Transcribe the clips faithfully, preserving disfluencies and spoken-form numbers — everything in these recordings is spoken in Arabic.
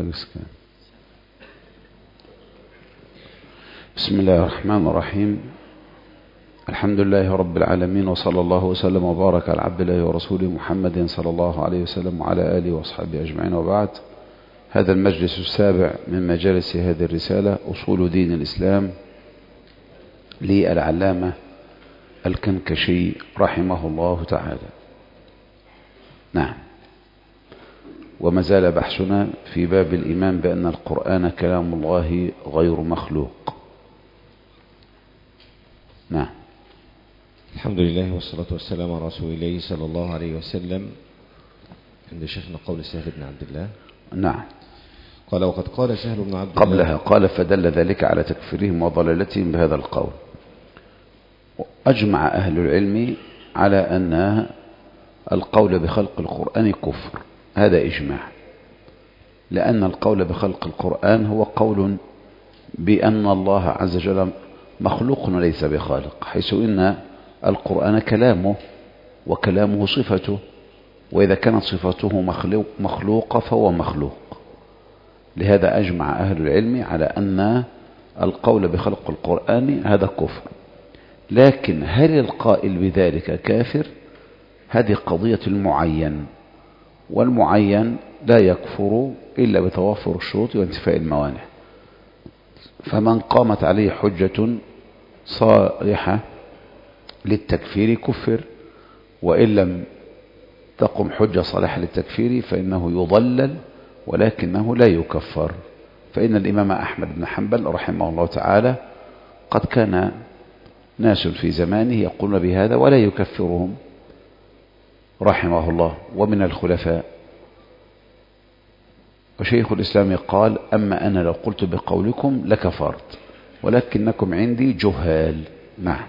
الإسكان. بسم الله الرحمن الرحيم. الحمد لله رب العالمين، وصلى الله وسلم وبارك على عبد الله ورسوله محمد صلى الله عليه وسلم وعلى آله وأصحابه أجمعين، وبعد. هذا المجلس السابع من مجالس هذه الرسالة، أصول دين الإسلام للعلامة الكنكشي رحمه الله تعالى. نعم، وما زال بحثنا في باب الإيمان بأن القرآن كلام الله غير مخلوق. نعم. الحمد لله والصلاة والسلام على رسول الله صلى الله عليه وسلم. عند شيخنا قول سهل بن عبد الله. نعم. قال: وقد قال سهل بن عبد الله قبلها قال: فدل ذلك على تكفيرهم وضلالتهم بهذا القول. أجمع أهل العلم على أن القول بخلق القرآن كفر، هذا إجماع، لأن القول بخلق القرآن هو قول بأن الله عز وجل مخلوق وليس بخالق، حيث إن القرآن كلامه وكلامه صفته، وإذا كانت صفته مخلوق مخلوقة فهو مخلوق. لهذا أجمع أهل العلم على أن القول بخلق القرآن هذا كفر. لكن هل القائل بذلك كافر؟ هذه قضية المعين، والمعين لا يكفر إلا بتوافر الشروط وانتفاء الموانع. فمن قامت عليه حجة صالحة للتكفير كفر، وإن لم تقم حجة صالحة للتكفير فإنه يضلل ولكنه لا يكفر. فإن الإمام أحمد بن حنبل رحمه الله تعالى قد كان ناس في زمانه يقولون بهذا ولا يكفرهم رحمه الله، ومن الخلفاء. وشيخ الإسلام قال: أما أنا لو قلت بقولكم لكفرت، ولكنكم عندي جهال. نعم.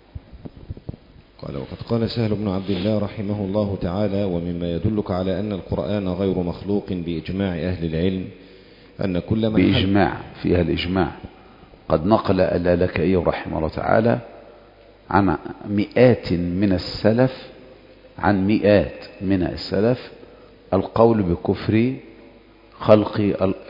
قال: وقد قال سهل بن عبد الله رحمه الله تعالى: ومما يدلك على أن القرآن غير مخلوق بإجماع أهل العلم أن كل من بإجماع، فيها الإجماع. قد نقل اللالكائي رحمه الله تعالى عن مئات من السلف عن مئات من السلف القول بكفر خلق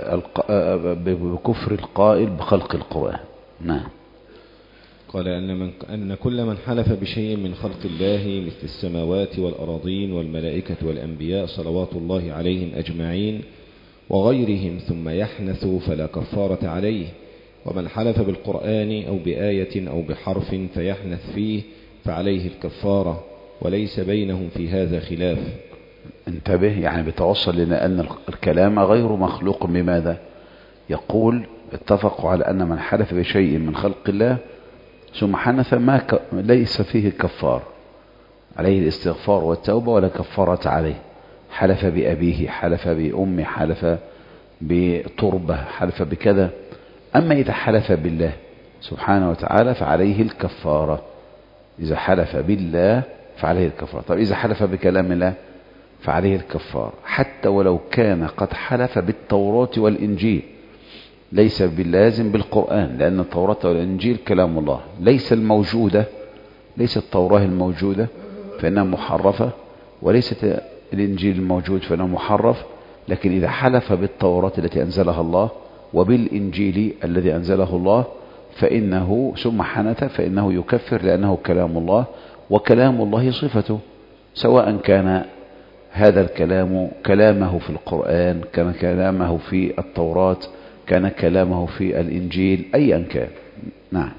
بكفر القائل بخلق القرآن. نعم. قال أن, من أن كل من حلف بشيء من خلق الله مثل السماوات والأراضين والملائكة والأنبياء صلوات الله عليهم أجمعين وغيرهم ثم يحنث فلا كفارة عليه، ومن حلف بالقرآن أو بآية أو بحرف فيحنث فيه فعليه الكفارة، وليس بينهم في هذا خلاف. انتبه، يعني بتوصل لنا أن الكلام غير مخلوق. بماذا؟ يقول: اتفقوا على أن من حلف بشيء من خلق الله ثم حنث ما ك... ليس فيه كفار، عليه الاستغفار والتوبة ولا كفارة عليه. حلف بأبيه، حلف بأمه، حلف بتربة، حلف بكذا. أما إذا حلف بالله سبحانه وتعالى فعليه الكفارة. إذا حلف بالله فعليه الكفارة. طيب إذا حلف بكلام الله فعليه الكفارة، حتى ولو كان قد حلف بالتوراة والإنجيل، ليس باللازم بالقرآن، لأن التوراة والإنجيل كلام الله. ليس الموجودة، ليس التوراة الموجودة فإنها محرفة، وليست الإنجيل الموجود فإنه محرف. لكن إذا حلف بالتوراة التي أنزلها الله وبالإنجيل الذي أنزله الله فإنه ثم حنث فإنه يكفر، لأنه كلام الله، وكلام الله صفته، سواء كان هذا الكلام كلامه في القرآن، كان كلامه في التوراة، كان كلامه في الإنجيل، أيا كان. نعم.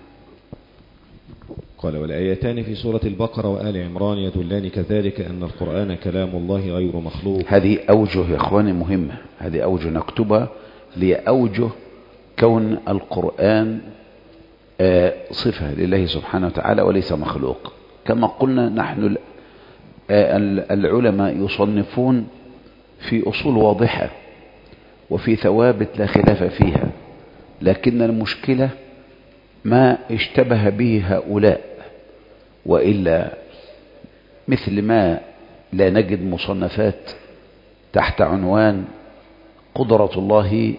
قال: والآيتان في سورة البقرة وآل عمران يدلان كذلك أن القرآن كلام الله غير مخلوق. هذه أوجه يا إخواني مهمة، هذه أوجه نكتبها لأوجه كون القرآن صفة لله سبحانه وتعالى وليس مخلوق. كما قلنا نحن العلماء يصنفون في أصول واضحة وفي ثوابت لا خلاف فيها، لكن المشكلة ما اشتبه به هؤلاء، وإلا مثل ما لا نجد مصنفات تحت عنوان قدرة الله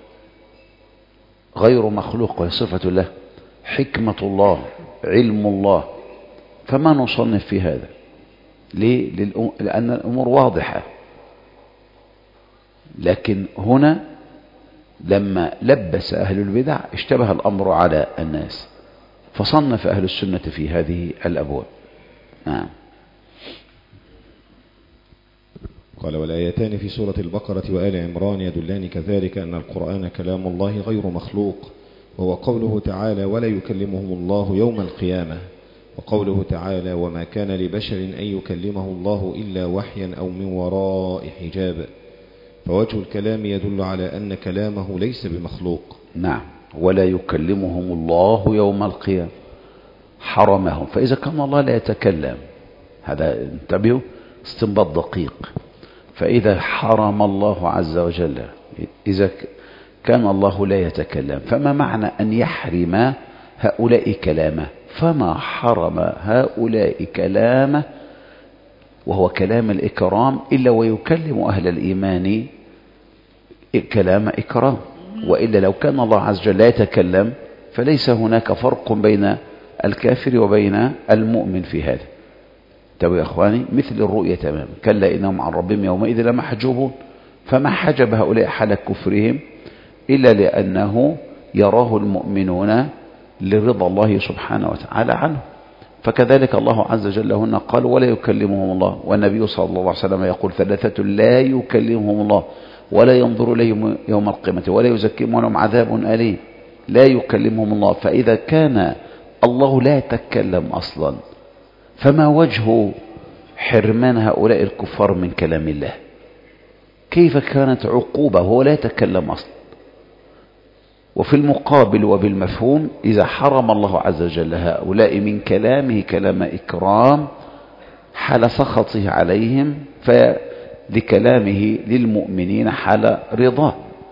غير مخلوق وهي صفة الله، حكمة الله، علم الله، فما نصنف في هذا؟ ليه؟ لأن الأمور واضحة. لكن هنا لما لبس أهل البدع اشتبه الأمر على الناس، فصنف أهل السنة في هذه الأبواب. نعم. قال: والآيتان في سورة البقرة وآل عمران يدلان كذلك أن القرآن كلام الله غير مخلوق، وهو قوله تعالى: ولا يكلمهم الله يوم القيامة، وقوله تعالى: وما كان لبشر أن يكلمه الله إلا وحيا أو من وراء حجاب. فوجه الكلام يدل على أن كلامه ليس بمخلوق. نعم. ولا يكلمهم الله يوم القيامة، حرمهم. فإذا كان الله لا يتكلم، هذا انتبهوا استنباط دقيق. فإذا حرم الله عز وجل، إذا كان الله لا يتكلم، فما معنى أن يحرم هؤلاء كلامه؟ فما حرم هؤلاء كلامه وهو كلام الإكرام إلا ويكلم أهل الإيمان كلام إكرام. وإلا لو كان الله عز وجل لا يتكلم فليس هناك فرق بين الكافر وبين المؤمن في هذا. تبوا يا أخواني، مثل الرؤية تماما، كلا إنهم عن ربهم يومئذ لمحجوبون. فما حجب هؤلاء حال كفرهم إلا لأنه يراه المؤمنون لرضا الله سبحانه وتعالى عنه. فكذلك الله عز وجل هنا قال: ولا يكلمهم الله. والنبي صلى الله عليه وسلم يقول: ثلاثة لا يكلمهم الله ولا ينظر إليهم يوم القيامة ولا يزكيهم ولهم عذاب أليم. لا يكلمهم الله. فإذا كان الله لا يتكلم أصلا، فما وجه حرمان هؤلاء الكفار من كلام الله؟ كيف كانت عقوبة وهو لا يتكلم أصلا؟ وفي المقابل وبالمفهوم، إذا حرم الله عز وجل هؤلاء من كلامه كلام إكرام حال سخطه عليهم، فلكلامه للمؤمنين حال رضاه.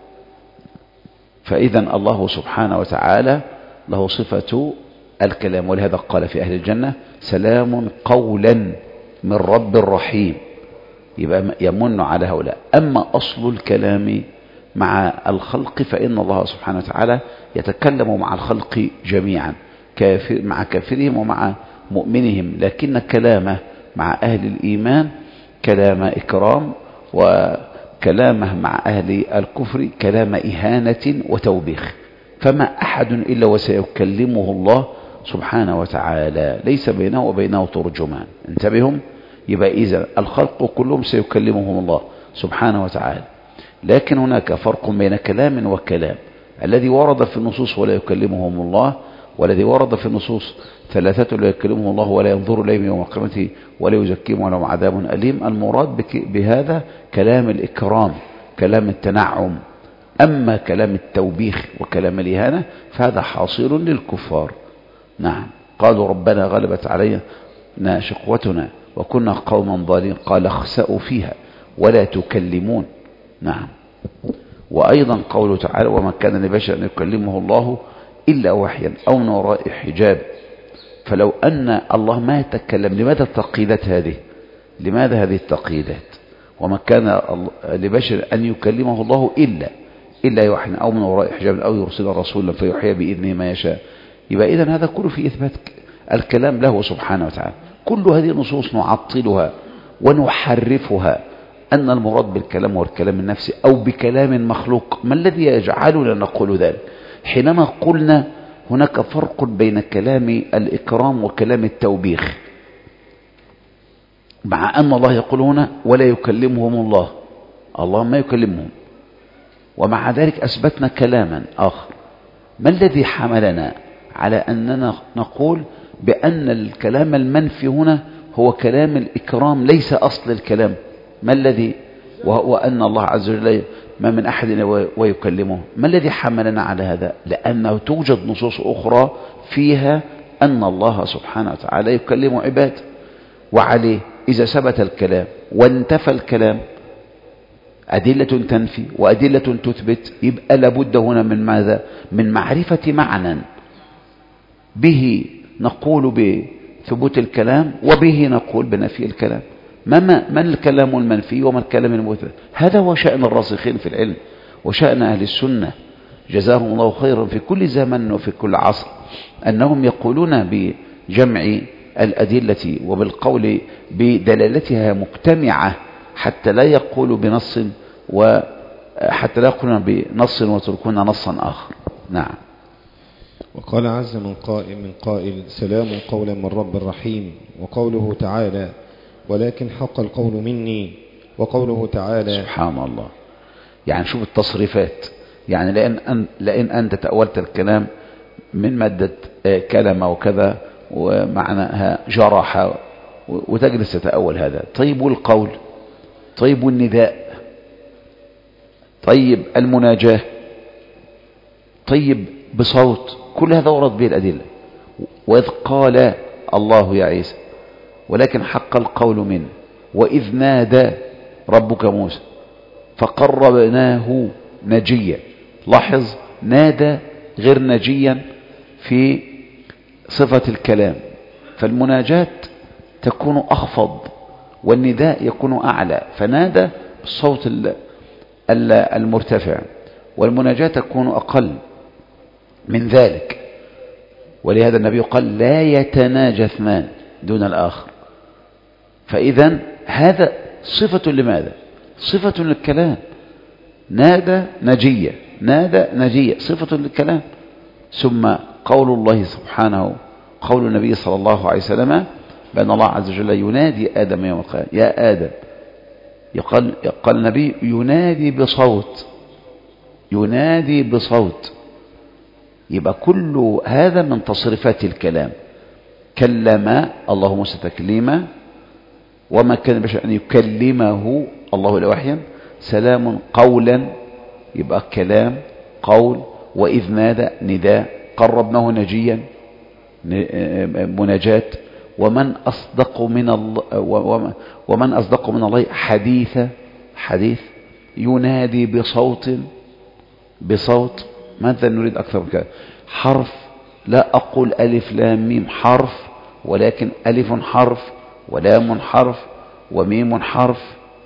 فإذا الله سبحانه وتعالى له صفة الكلام، ولهذا قال في أهل الجنة: سلام قولا من رب رحيم. يبقى يمن على هؤلاء. أما أصل الكلام مع الخلق فإن الله سبحانه وتعالى يتكلم مع الخلق جميعا، كافر مع كافرهم ومع مؤمنهم، لكن كلامه مع أهل الإيمان كلام إكرام، وكلامه مع أهل الكفر كلام إهانة وتوبيخ. فما أحد إلا وسيكلمه الله سبحانه وتعالى، ليس بينه وبينه ترجمان. انتبهوا، يبقى إذا الخلق كلهم سيكلمهم الله سبحانه وتعالى، لكن هناك فرق بين كلام وكلام. الذي ورد في النصوص ولا يكلمهم الله، والذي ورد في النصوص ثلاثة لا يكلمهم الله ولا ينظر إليهم يوم القيامة ولا يزكيهم ولهم عذاب أليم. المراد بهذا كلام الإكرام، كلام التنعم. أما كلام التوبيخ وكلام الإهانة فهذا حاصل للكفار. نعم. قالوا: ربنا غلبت علينا شقوتنا وكنا قوما ضالين قال: اخسأوا فيها ولا تكلمون. نعم. وأيضا قوله تعالى: وما كان لبشر أن يكلمه الله إلا وحيا أو من وراء حجاب. فلو أن الله ما يتكلم، لماذا التقييدات هذه؟ لماذا هذه التقييدات؟ وما كان لبشر أن يكلمه الله إلا إلا يوحي أو من وراء حجاب أو يرسل رسولا فيوحي بإذنه ما يشاء. يبقى إذن هذا كله في إثبات الكلام له سبحانه وتعالى. كل هذه النصوص نعطلها ونحرفها أن المراد بالكلام هو الكلام النفسي أو بكلام مخلوق. ما الذي يجعلنا نقول ذلك؟ حينما قلنا هناك فرق بين كلام الإكرام وكلام التوبيخ، مع أن الله يقول هنا: ولا يكلمهم الله. الله ما يكلمهم، ومع ذلك أثبتنا كلاما آخر. ما الذي حملنا على أننا نقول بأن الكلام المنفي هنا هو كلام الإكرام ليس أصل الكلام؟ ما الذي وهو أن الله عز وجل ما من أحد ويكلمه؟ ما الذي حملنا على هذا؟ لأنه توجد نصوص أخرى فيها أن الله سبحانه وتعالى يكلم عباده. وعليه إذا ثبت الكلام وانتفى الكلام، أدلة تنفي وأدلة تثبت، يبقى لابد هنا من ماذا؟ من معرفة معنى به نقول بثبوت الكلام وبه نقول بنفي الكلام. ما, ما الكلام المنفي وما الكلام المثبت؟ هذا هو شأن الراسخين في العلم وشأن أهل السنة جزاهم الله خيرا في كل زمن وفي كل عصر، أنهم يقولون بجمع الأدلة وبالقول بدلالتها مجتمعة، حتى لا يقول بنص حتى لا يقولون بنص وتركون نصا آخر. نعم. وقال عز من قائل من قائل سلام قولا من رب رحيم. وقوله تعالى ولكن حق القول مني. وقوله تعالى سبحان الله. يعني شوف التصريفات، يعني لأن, أن لأن أنت تأولت الكلام من مادة كلمة وكذا ومعناها جرح وتجلس تتأول هذا. طيب والقول، طيب والنداء، طيب المناجاة، طيب بصوت، كل هذا ورد به الأدلة. وإذ قال الله يا عيسى ولكن حق القول منه وإذ نادى ربك موسى فقربناه نجيا. لاحظ نادى غير نجيا في صفة الكلام، فالمناجاة تكون أخفض والنداء يكون أعلى، فنادى بالصوت المرتفع، والمناجاة تكون أقل من ذلك. ولهذا النبي قال لا يتناجى اثنان دون الآخر. فإذا هذا صفة لماذا؟ صفة للكلام. نادى نجية، نادى نجية صفة للكلام. ثم قول الله سبحانه، قول النبي صلى الله عليه وسلم بأن الله عز وجل ينادي آدم يوم القيامة يا آدم. يقال, يقال النبي ينادي بصوت، ينادي بصوت. يبقى كل هذا من تصريفات الكلام. كلم الله موسى تكليما وما كان بشأن أن يكلمه الله إلا وحيا. سلام قولا، يبقى كلام قول. وإذ نادى نداء، قربناه نجيا مناجاة. ومن أصدق من الله ومن أصدق من الله حديثا، حديث. ينادي بصوت، بصوت. ماذا نريد أكثر من كذا؟ حرف، لا أقول ألف لام ميم حرف، ولكن ألف حرف ولام حرف وميم حرف.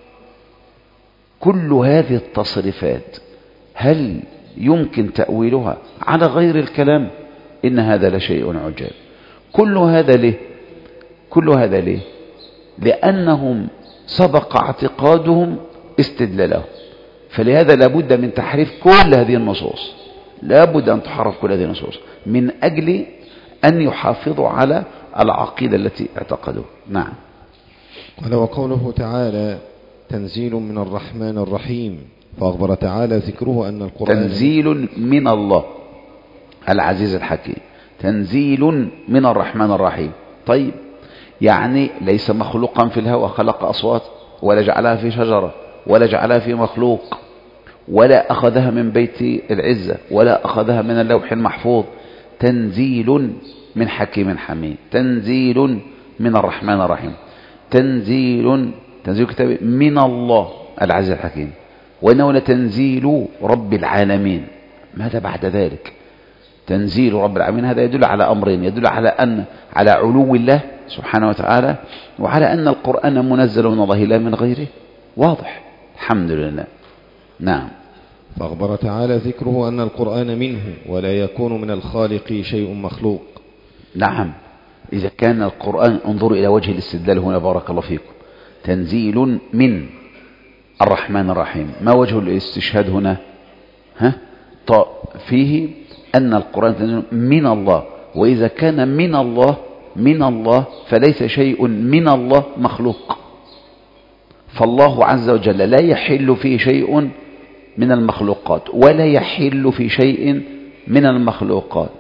كل هذه التصريفات هل يمكن تأويلها على غير الكلام؟ إن هذا لشيء عجاب. كل هذا ليه؟ كل هذا ليه؟ لأنهم سبق اعتقادهم استدلالهم، فلهذا لابد من تحريف كل هذه النصوص. لابد أن تحرف كل هذه النصوص من أجل أن يحافظوا على العقيدة التي اعتقدوها. نعم. قال وقوله تعالى تنزيل من الرحمن الرحيم. فأخبر تعالى ذكره أن القرآن تنزيل من الله العزيز الحكيم، تنزيل من الرحمن الرحيم. طيب يعني ليس مخلوقا في الهواء خلق أصوات، ولا جعلها في شجرة، ولا جعلها في مخلوق، ولا أخذها من بيت العزة، ولا أخذها من اللوح المحفوظ. تنزيل من حكيم حميد، تنزيل من الرحمن الرحيم، تنزيل تنزيل كتاب من الله العزيز الحكيم. وإنه لتنزيل رب العالمين. ماذا بعد ذلك؟ تنزيل رب العالمين. هذا يدل على أمرين، يدل على أن على علو الله سبحانه وتعالى، وعلى أن القرآن منزل من الله لا من غيره. واضح، الحمد لله. نعم. فأخبر تعالى ذكره أن القرآن منه ولا يكون من الخالق شيء مخلوق. نعم. إذا كان القرآن، انظروا إلى وجه الاستدلال هنا بارك الله فيكم. تنزيل من الرحمن الرحيم، ما وجه الاستشهاد هنا؟ ها؟ فيه أن القرآن تنزيل من الله، وإذا كان من الله من الله فليس شيء من الله مخلوق. فالله عز وجل لا يحل فيه شيء من المخلوقات، ولا يحل في شيء من المخلوقات.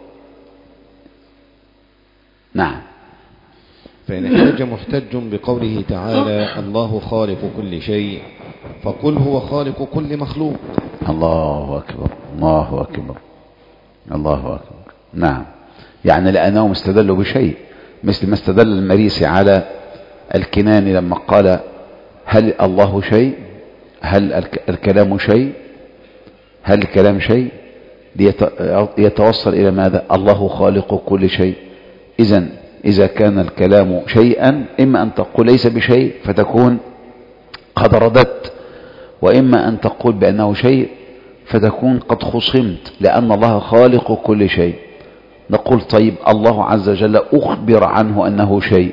نعم. فإن احتج محتج بقوله تعالى الله خالق كل شيء، فقل هو خالق كل مخلوق. الله أكبر، الله أكبر، الله أكبر. نعم. يعني لأنهم استدلوا بشيء، مثل ما استدل المريسي على الكناني لما قال هل الله شيء؟ هل الكلام شيء؟ هل الكلام شيء؟ ليتوصل إلى ماذا؟ الله خالق كل شيء. إذن إذا كان الكلام شيئا، إما أن تقول ليس بشيء فتكون قد رددت، وإما أن تقول بأنه شيء فتكون قد خصمت، لأن الله خالق كل شيء. نقول طيب الله عز وجل أخبر عنه أنه شيء،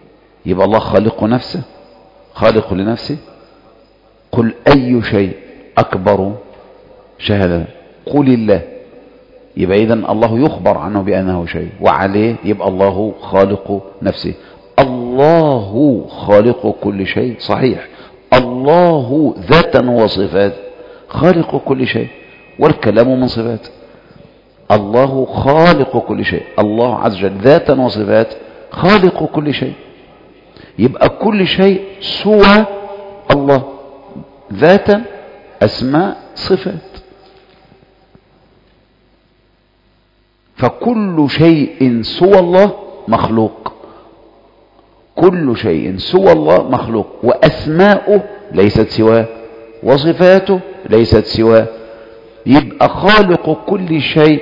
يبقى الله خالق نفسه، خالق لنفسه. قل أي شيء، أكبر شهادة؟ قل الله. يبقى إذن الله يخبر عنه بأنه شيء، وعليه يبقى الله خالق نفسه. الله خالق كل شيء صحيح، الله ذاتا وصفات خالق كل شيء، والكلام من صفات. الله خالق كل شيء، الله عز وجل ذاتا وصفات خالق كل شيء. يبقى كل شيء سوى الله، ذاتا أسماء صفات. فكل شيء سوى الله مخلوق، كل شيء سوى الله مخلوق، وأسماؤه ليست سواه، وصفاته ليست سواه. يبقى خالق كل شيء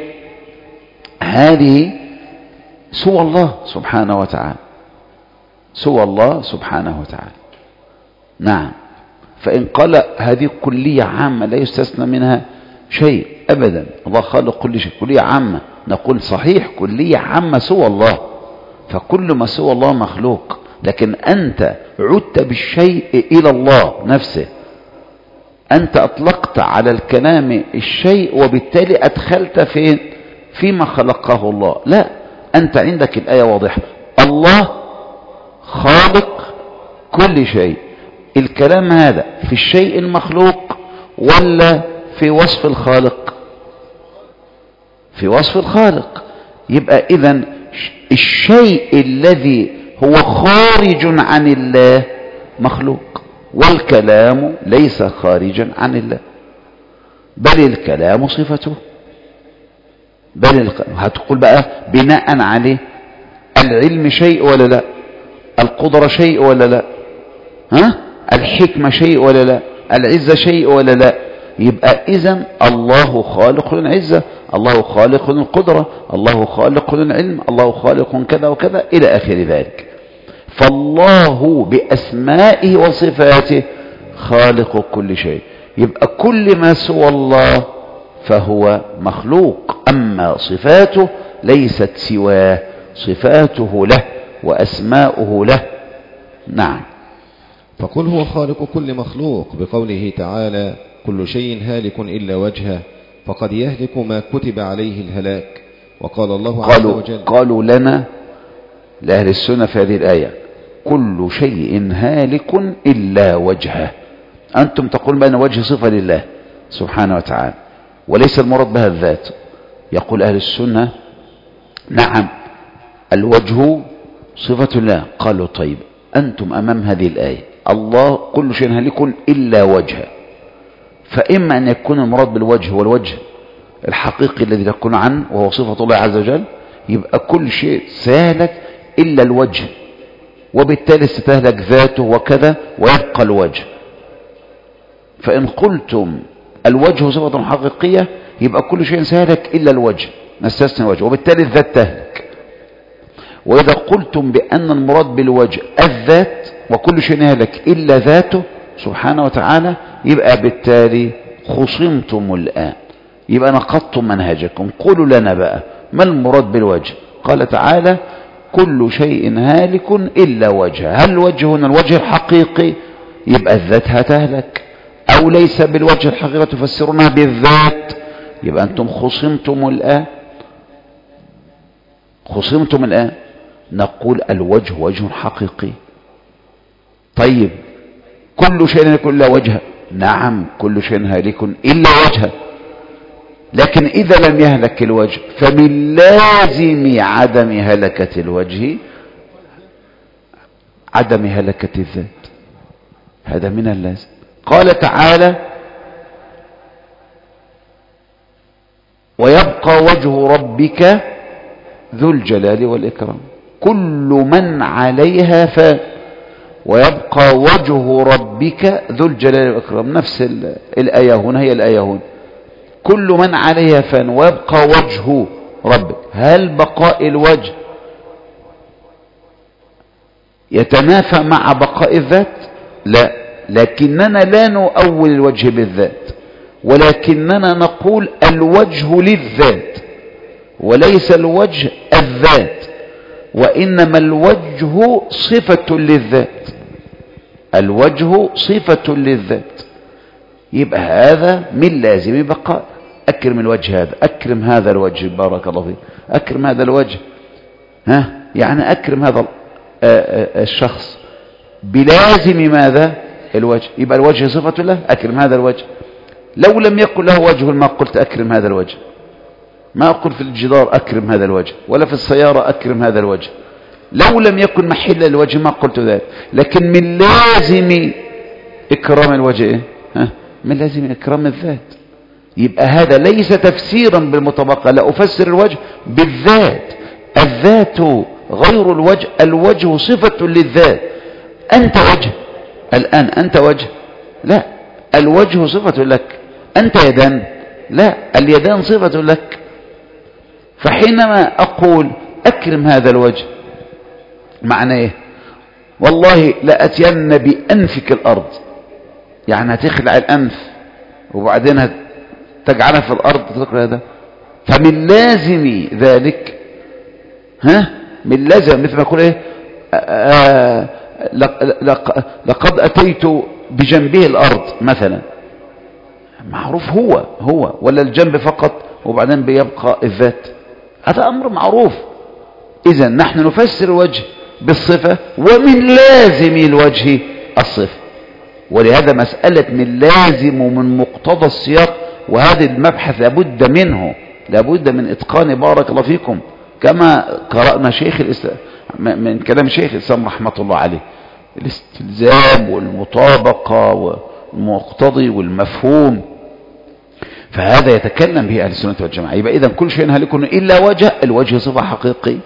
هذه سوى الله سبحانه وتعالى، سوى الله سبحانه وتعالى. نعم. فإن قال هذه كلية عامة لا يستثنى منها شيء أبدا، الله خالق كل شيء، كلية عامة، نقول صحيح كلية عامة سوى الله، فكل ما سوى الله مخلوق. لكن أنت عدت بالشيء إلى الله نفسه، أنت أطلقت على الكلام الشيء وبالتالي أدخلت فين؟ فيما خلقه الله. لا، أنت عندك الآية واضحة، الله خالق كل شيء. الكلام هذا في الشيء المخلوق ولا في وصف الخالق؟ في وصف الخالق. يبقى إذن الشيء الذي هو خارج عن الله مخلوق، والكلام ليس خارجا عن الله، بل الكلام صفته. بل الك... هتقول بقى بناء عليه العلم شيء ولا لا؟ القدرة شيء ولا لا؟ ها؟ الحكمة شيء ولا لا؟ العزة شيء ولا لا؟ يبقى إذن الله خالق للعزة، الله خالق للقدرة، الله خالق للعلم، الله خالق كذا وكذا إلى آخر ذلك. فالله بأسمائه وصفاته خالق كل شيء. يبقى كل ما سوى الله فهو مخلوق، أما صفاته ليست سواه، صفاته له وأسماؤه له. نعم. فقل هو خالق كل مخلوق بقوله تعالى كل شيء هالك إلا وجهه، فقد يهلك ما كتب عليه الهلاك. وقال الله عز وجل قالوا لنا لأهل السنة في هذه الآية كل شيء هالك إلا وجهه. أنتم تقولون بأن وجه صفة لله سبحانه وتعالى وليس المراد بها الذات. يقول أهل السنة نعم الوجه صفة الله. قالوا طيب أنتم أمام هذه الآية الله كل شيء هالك إلا وجهه، فإما أن يكون المراد بالوجه والوجه الحقيقي الذي تكون عنه وهو صفة الله عز وجل، يبقى كل شيء سيهلك إلا الوجه، وبالتالي ستهلك ذاته وكذا ويبقى الوجه. فإن قلتم الوجه صفة حقيقية يبقى كل شيء سيهلك إلا الوجه، نستثني الوجه، وبالتالي الذات تهلك. وإذا قلتم بأن المراد بالوجه الذات وكل شيء يهلك إلا ذاته سبحانه وتعالى، يبقى بالتالي خصمتم الآن، يبقى نقضتم منهجكم. قولوا لنا بقى ما المراد بالوجه؟ قال تعالى كل شيء هالك إلا وجهه. هل الوجه هنا الوجه الحقيقي؟ يبقى الذات هتهلك، أو ليس بالوجه الحقيقي تفسرونها بالذات، يبقى أنتم خصمتم الآن، خصمتم الآن. نقول الوجه وجه حقيقي. طيب كل شيء هالك إلا وجهه، نعم كل شيء هالك إلا وجهه، لكن إذا لم يهلك الوجه فمن لازم عدم هلكة الوجه عدم هلكة الذات، هذا من اللازم. قال تعالى ويبقى وجه ربك ذو الجلال والإكرام. كل من عليها فان، ويبقى وجه ربك ذو الجلال والإكرام. نفس الآية هنا هي الآية هنا، كل من عليها فان ويبقى وجه ربك. هل بقاء الوجه يتنافى مع بقاء الذات؟ لا، لكننا لا نؤول الوجه بالذات، ولكننا نقول الوجه للذات وليس الوجه الذات، وإنما الوجه صفة للذات، الوجه صفة للذات. يبقى هذا من لازم بقاء. أكرم الوجه هذا، أكرم هذا الوجه، بارك الله فيك، أكرم هذا الوجه، ها يعني أكرم هذا الشخص بلازم ماذا؟ الوجه. يبقى الوجه صفة له، أكرم هذا الوجه. لو لم يكن له وجه ما قلت أكرم هذا الوجه، ما أقول في الجدار أكرم هذا الوجه، ولا في السيارة أكرم هذا الوجه. لو لم يكن محل الوجه ما قلت ذلك. لكن من لازم إكرام الوجه إيه؟ ها؟ من لازم إكرام الذات. يبقى هذا ليس تفسيرا بالمطابقة، لا أفسر الوجه بالذات. الذات غير الوجه، الوجه صفة للذات. أنت وجه الآن، أنت وجه؟ لا، الوجه صفة لك. أنت يدان؟ لا، اليدان صفة لك. فحينما أقول أكرم هذا الوجه معنى إيه؟ والله لأتين بأنفك الأرض، يعني هتخلع الأنف وبعدين تجعلها في الأرض تذكر هذا. فمن لازم ذلك، ها من لازم مثل ما أقول إيه آآ لقد أتيت بجنبه الأرض مثلا، معروف هو هو ولا الجنب فقط وبعدين بيبقى الذات، هذا أمر معروف. إذا نحن نفسر الوجه بالصفة، ومن لازم الوجه الصفة. ولهذا مسألة من لازم ومن مقتضى السياق، وهذا المبحث لابد منه، لابد من إتقان، بارك الله فيكم، كما قرأنا شيخ الإسلام من كلام شيخ الإسلام رحمة الله عليه، الاستلزام والمطابقة والمقتضي والمفهوم. فهذا يتكلم به أهل السنة والجماعة. يبقى إذن كل شيء هلك إلا وجه، الوجه صفة حقيقية،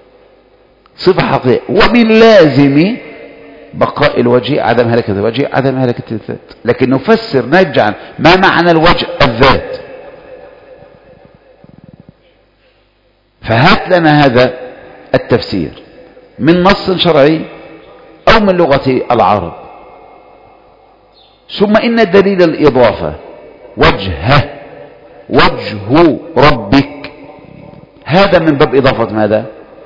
صفة حقيقية. ومن لازم بقاء الوجه عدم هلكة الوجه، عدم هلكة الذات. لكن نفسر نجعل ما معنى الوجه الذات. فهات لنا هذا التفسير من نص شرعي أو من لغة العرب. ثم إن دليل الإضافة وجهه، وجه ربك، هذا من باب إضافة ماذا؟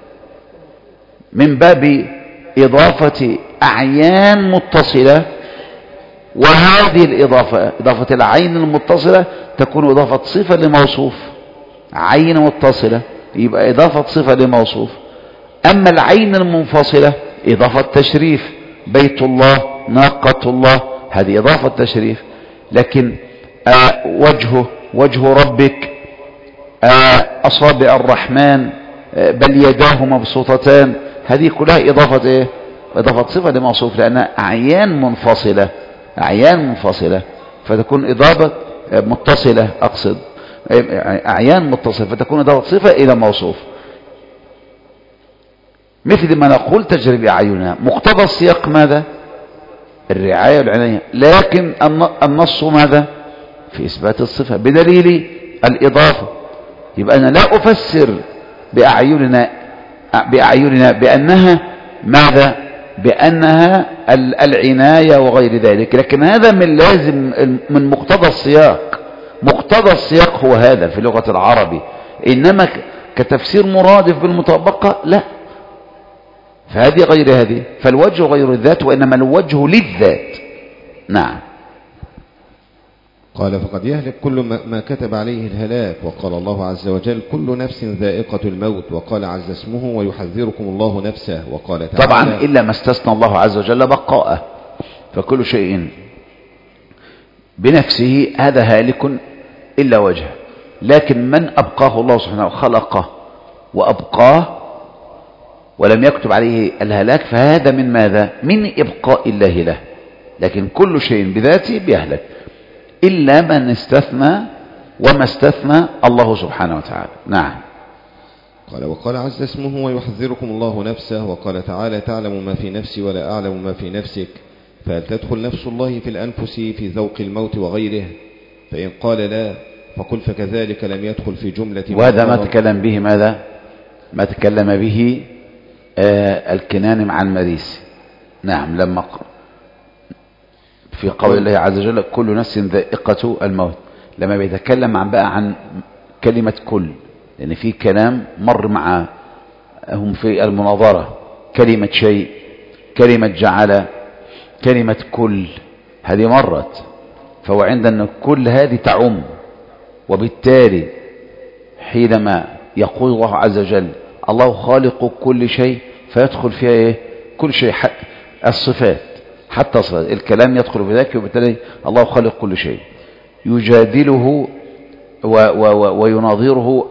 من باب إضافة أعيان متصلة. وهذه الإضافة، إضافة العين المتصلة، تكون إضافة صفة لموصوف. عين متصلة يبقى إضافة صفة لموصوف. أما العين المنفصلة إضافة تشريف، بيت الله، ناقة الله، هذه إضافة تشريف. لكن آه وجهه، وجه ربك، آه أصابع الرحمن، آه بل يداه مبسوطتان، هذه كلها إضافة إيه؟ إضافة صفة لموصوف، لأنها أعيان منفصلة، أعيان منفصلة، فتكون إضافة متصلة، أقصد أعيان متصلة، فتكون إضافة صفة إلى موصوف. مثل ما نقول تجري بأعيننا، مقتضى السياق ماذا؟ الرعاية والعناية. لكن النص ماذا؟ في إثبات الصفة بدليل الإضافة. يبقى أنا لا أفسر بأعيننا بأعيننا بأنها ماذا؟ بأنها العناية وغير ذلك، لكن هذا من لازم من مقتضى السياق. مقتضى السياق هو هذا في لغة العربي، إنما كتفسير مرادف بالمطابقة لا، فهذه غير هذه. فالوجه غير الذات، وإنما الوجه للذات. نعم. قال فقد يهلك كل ما كتب عليه الهلاك. وقال الله عز وجل كل نفس ذائقة الموت. وقال عز اسمه ويحذركم الله نفسه. وقال تعالى طبعا إلا ما استثنى الله عز وجل بقاءه، فكل شيء بنفسه هذا هالك إلا وجهه. لكن من أبقاه الله سبحانه وخلقه وأبقاه ولم يكتب عليه الهلاك، فهذا من ماذا؟ من إبقاء الله له. لكن كل شيء بذاته بيهلك إلا من استثنى، وما استثنى الله سبحانه وتعالى. نعم. قال وقال عز اسمه ويحذركم الله نفسه. وقال تعالى تعلم ما في نفسي ولا أعلم ما في نفسك. فهل تدخل نفس الله في الأنفس في ذوق الموت وغيره؟ فإن قال لا فقل فكذلك لم يدخل في جملة. وهذا ما تكلم به ماذا؟ ما تكلم به آه الكناني مع المريسي. نعم، لما في قول الله عز وجل كل نفس ذائقة الموت، لما بيتكلم عن بقى عن كلمة كل، لأن في كلام مر مع هم في المناظرة، كلمة شيء، كلمة جعل، كلمة كل، هذه مرت. فهو عندنا كل هذه تعم. وبالتالي حينما يقول الله عز وجل الله خالق كل شيء فيدخل فيها ايه؟ كل شيء، الصفات حتى الصفات، الكلام يدخل في ذلك. وبالتالي الله خالق كل شيء. يجادله و و ويناظره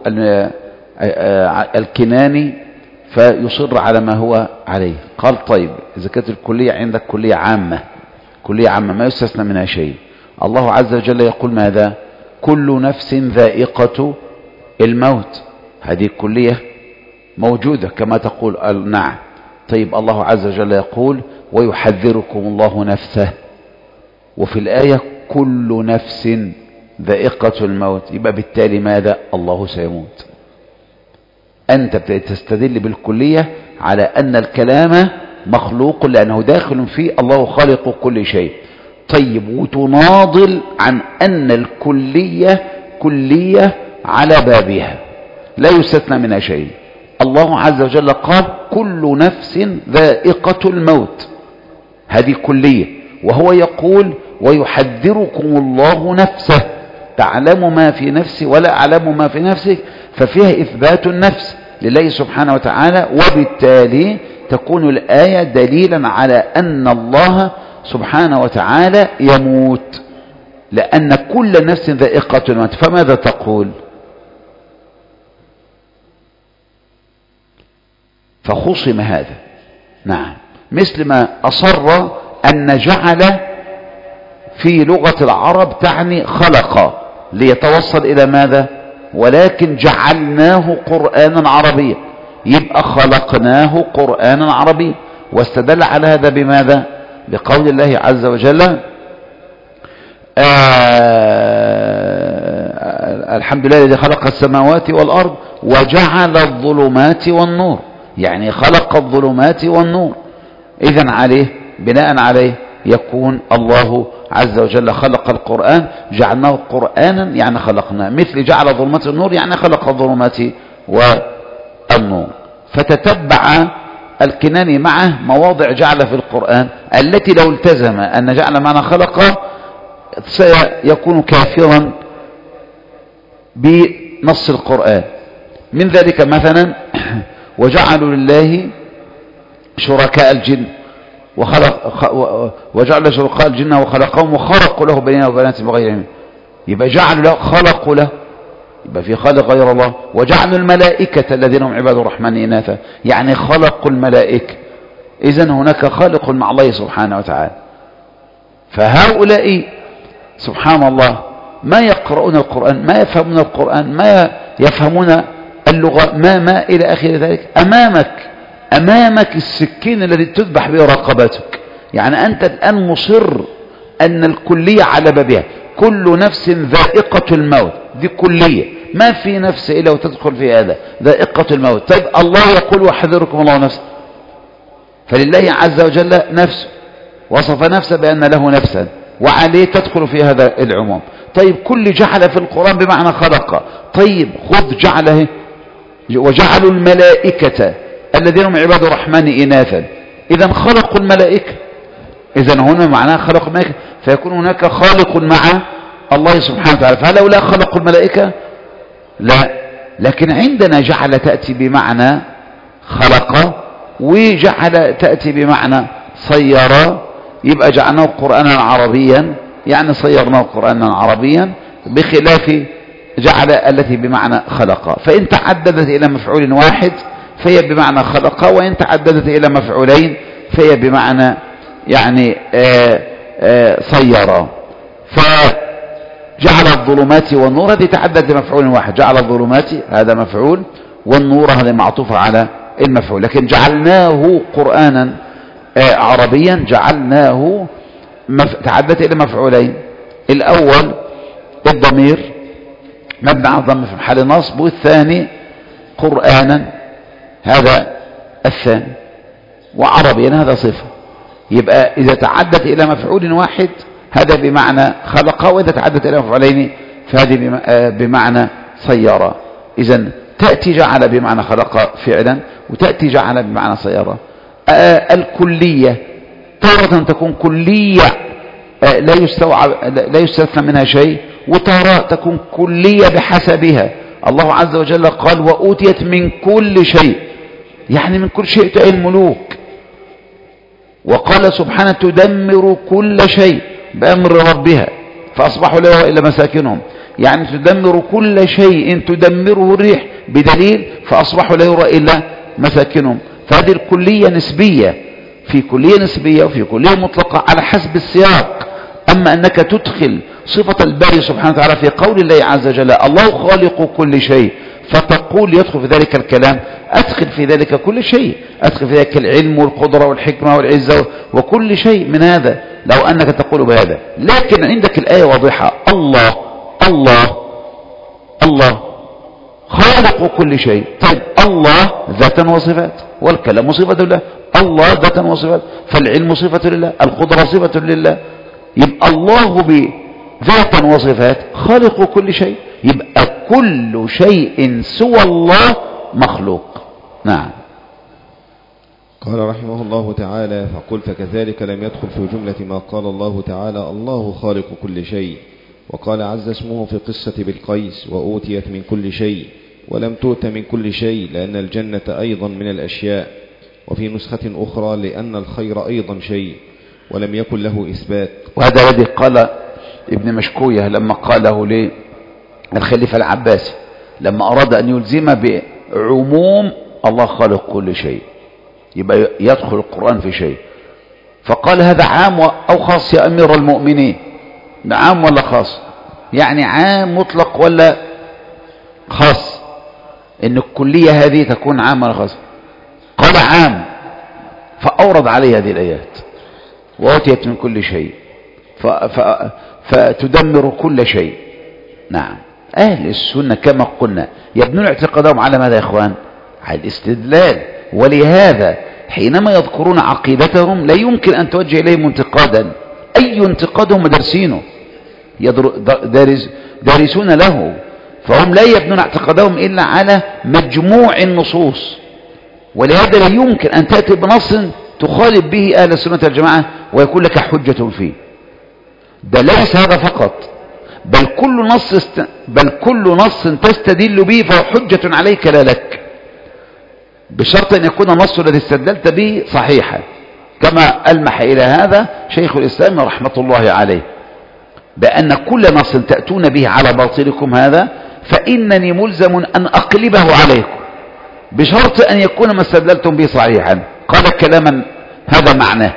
الكناني فيصر على ما هو عليه. قال طيب إذا كانت الكلية عندك كلية عامة، كلية عامة ما يستثنى منها شيء، الله عز وجل يقول ماذا؟ كل نفس ذائقة الموت. هذه الكلية موجودة كما تقول نعم. طيب الله عز وجل يقول ويحذركم الله نفسه، وفي الآية كل نفس ذائقة الموت. يبقى بالتالي ماذا؟ الله سيموت. أنت تستدل بالكلية على أن الكلام مخلوق لأنه داخل فيه الله خالق كل شيء. طيب وتناضل عن أن الكلية كلية على بابها لا يستثنى منها شيء. الله عز وجل قال كل نفس ذائقة الموت، هذه كلية، وهو يقول ويحذركم الله نفسه، تعلم ما في نفسي ولا أعلم ما في نفسك، ففيها إثبات النفس لله سبحانه وتعالى. وبالتالي تكون الآية دليلا على أن الله سبحانه وتعالى يموت، لأن كل نفس ذائقة الموت. فماذا تقول؟ فخصم هذا. نعم، مثل ما أصر أن جعل في لغة العرب تعني خلق ليتوصل إلى ماذا؟ ولكن جعلناه قرآنا عربيا، يبقى خلقناه قرآنا عربيا. واستدل على هذا بماذا؟ بقول الله عز وجل آه الحمد لله الذي خلق السماوات والأرض وجعل الظلمات والنور، يعني خلق الظلمات والنور. إذن عليه بناء عليه يكون الله عز وجل خلق القرآن، جعلناه قرآنا يعني خلقناه، مثل جعل الظلمات والنور يعني خلق الظلمات والنور. فتتبع الكناني معه مواضع جعل في القرآن التي لو التزم أن جعل معنى خلق سيكون كافرا بنص القرآن. من ذلك مثلا وجعلوا لله شركاء الجن وخلق وجعل شركاء الجن وخلقهم وخرقوا له بنين وبنات بغير علم، يبقى جعلوا له خلقوا له، يبقى في خالق غير الله. وجعلوا الملائكة الذين هم عباد الرحمن إناثا، يعني خلقوا الملائكة. إذن هناك خالق مع الله سبحانه وتعالى. فهؤلاء سبحان الله ما يقرؤون القرآن، ما يفهمون القرآن، ما يفهمون اللغة، ما ما إلى آخر ذلك. أمامك أمامك السكين الذي تذبح به رقبتك. يعني أنت الآن مصر أن الكلية على بابها، كل نفس ذائقة الموت، دي كلية ما في نفس إلا وتدخل في هذا ذائقة الموت. طيب الله يقول وحذركم الله نفسه، فلله عز وجل نفسه، وصف نفسه بأن له نفسا وعليه تدخل في هذا العموم. طيب كل جعل في القرآن بمعنى خلق. طيب خذ جعله وجعلوا الملائكة الذين هم عباد الرحمن إناثا، إذا خلقوا الملائكة، إذا هنا معناه خلق الملائكة، فيكون هناك خالق مع الله سبحانه وتعالى. فهؤلاء خلقوا الملائكة؟ لا، لكن عندنا جعل تأتي بمعنى خلق، وجعل تأتي بمعنى صير، يبقى جعلناه قرآنا عربيا يعني صيرناه قرآنا عربيا، بخلاف جعل التي بمعنى خلق. فإن تعددت إلى مفعول واحد فهي بمعنى خلق، وإن تعددت إلى مفعولين فهي بمعنى يعني آآ آآ صير. فجعل الظلمات والنور هذه تعددت مفعول واحد، جعل الظلمات هذا مفعول والنور هذا معطوف على المفعول. لكن جعلناه قرآنا عربيا جعلناه مف... تعددت إلى مفعولين. الأول الضمير مبني على الضم في محل نصب، والثاني قرآنا هذا الثاني، وعربيا هذا صفة. يبقى إذا تعدت إلى مفعول واحد هذا بمعنى خلق، وإذا تعدت إلى مفعولين فهذه بمعنى صيرا. إذن تأتي جعل بمعنى خلق فعلا، وتأتي جعل بمعنى صيرا. الكلية تارة تكون كلية لا يستوعب لا يستثنى منها شيء، وتارة تكون كلية بحسبها. الله عز وجل قال وأوتيت من كل شيء، يعني من كل شيء تأتي الملوك. وقال سبحانه تدمر كل شيء بأمر ربها فأصبحوا لا يرى إلا مساكنهم، يعني تدمر كل شيء تدمره الريح بدليل فأصبحوا لا يرى إلا مساكنهم. فهذه الكلية نسبية، في كلية نسبية وفي كلية مطلقة على حسب السياق. أما أنك تدخل صفة الباري سبحانه وتعالى في قول الله عز وجل الله خالق كل شيء، فتقول يدخل في ذلك الكلام أدخل في ذلك كل شيء، أدخل في ذلك العلم والقدرة والحكمة والعزة وكل شيء من هذا لو أنك تقول بهذا. لكن عندك الآية واضحة، الله الله الله خالق كل شيء. طيب الله ذاتا وصفات، والكلام صفة لله، الله ذاتا وصفات، فالعلم صفة لله، القدرة صفة لله، يبقى الله بذاتا وصفات خالق كل شيء، يبقى كل شيء سوى الله مخلوق. نعم. قال رحمه الله تعالى فقل فكذلك لم يدخل في جملة ما قال الله تعالى الله خالق كل شيء، وقال عز اسمه في قصة بالقيس وأوتيت من كل شيء، ولم تؤت من كل شيء لأن الجنة أيضا من الأشياء، وفي نسخة أخرى لأن الخير أيضا شيء، ولم يكن له إثبات. وهذا الذي قال ابن مشكوية لما قاله للخليفة العباسي لما أراد أن يلزم بعموم الله خالق كل شيء، يبقى يدخل القرآن في شيء، فقال هذا عام أو خاص يا أمير المؤمنين؟ عام ولا خاص؟ يعني عام مطلق ولا خاص؟ إن الكلية هذه تكون عام ولا خاص؟ قال عام، فأورد عليه هذه الآيات وأوتيت من كل شيء ف... ف... فتدمر كل شيء. نعم. أهل السنة كما قلنا يبنون اعتقادهم على ماذا يا إخوان؟ على الاستدلال. ولهذا حينما يذكرون عقيدتهم لا يمكن أن توجه إليهم انتقادا، أي انتقاد هم دارسينه دارس دارسون له، فهم لا يبنون اعتقادهم إلا على مجموع النصوص. ولهذا لا يمكن أن تأتي بنص تخالف به أهل السنة والجماعة ويكون لك حجة فيه. ده ليس هذا فقط، بل كل نص است... بل كل نص تستدل به فهو حجة عليك لا لك، بشرط أن يكون النص الذي استدلت به صحيحا، كما ألمح إلى هذا شيخ الإسلام رحمة الله عليه، بأن كل نص تأتون به على باطلكم هذا فإنني ملزم أن أقلبه عليكم، بشرط أن يكون ما استدللتم به صحيحا. قال كلاما هذا معناه،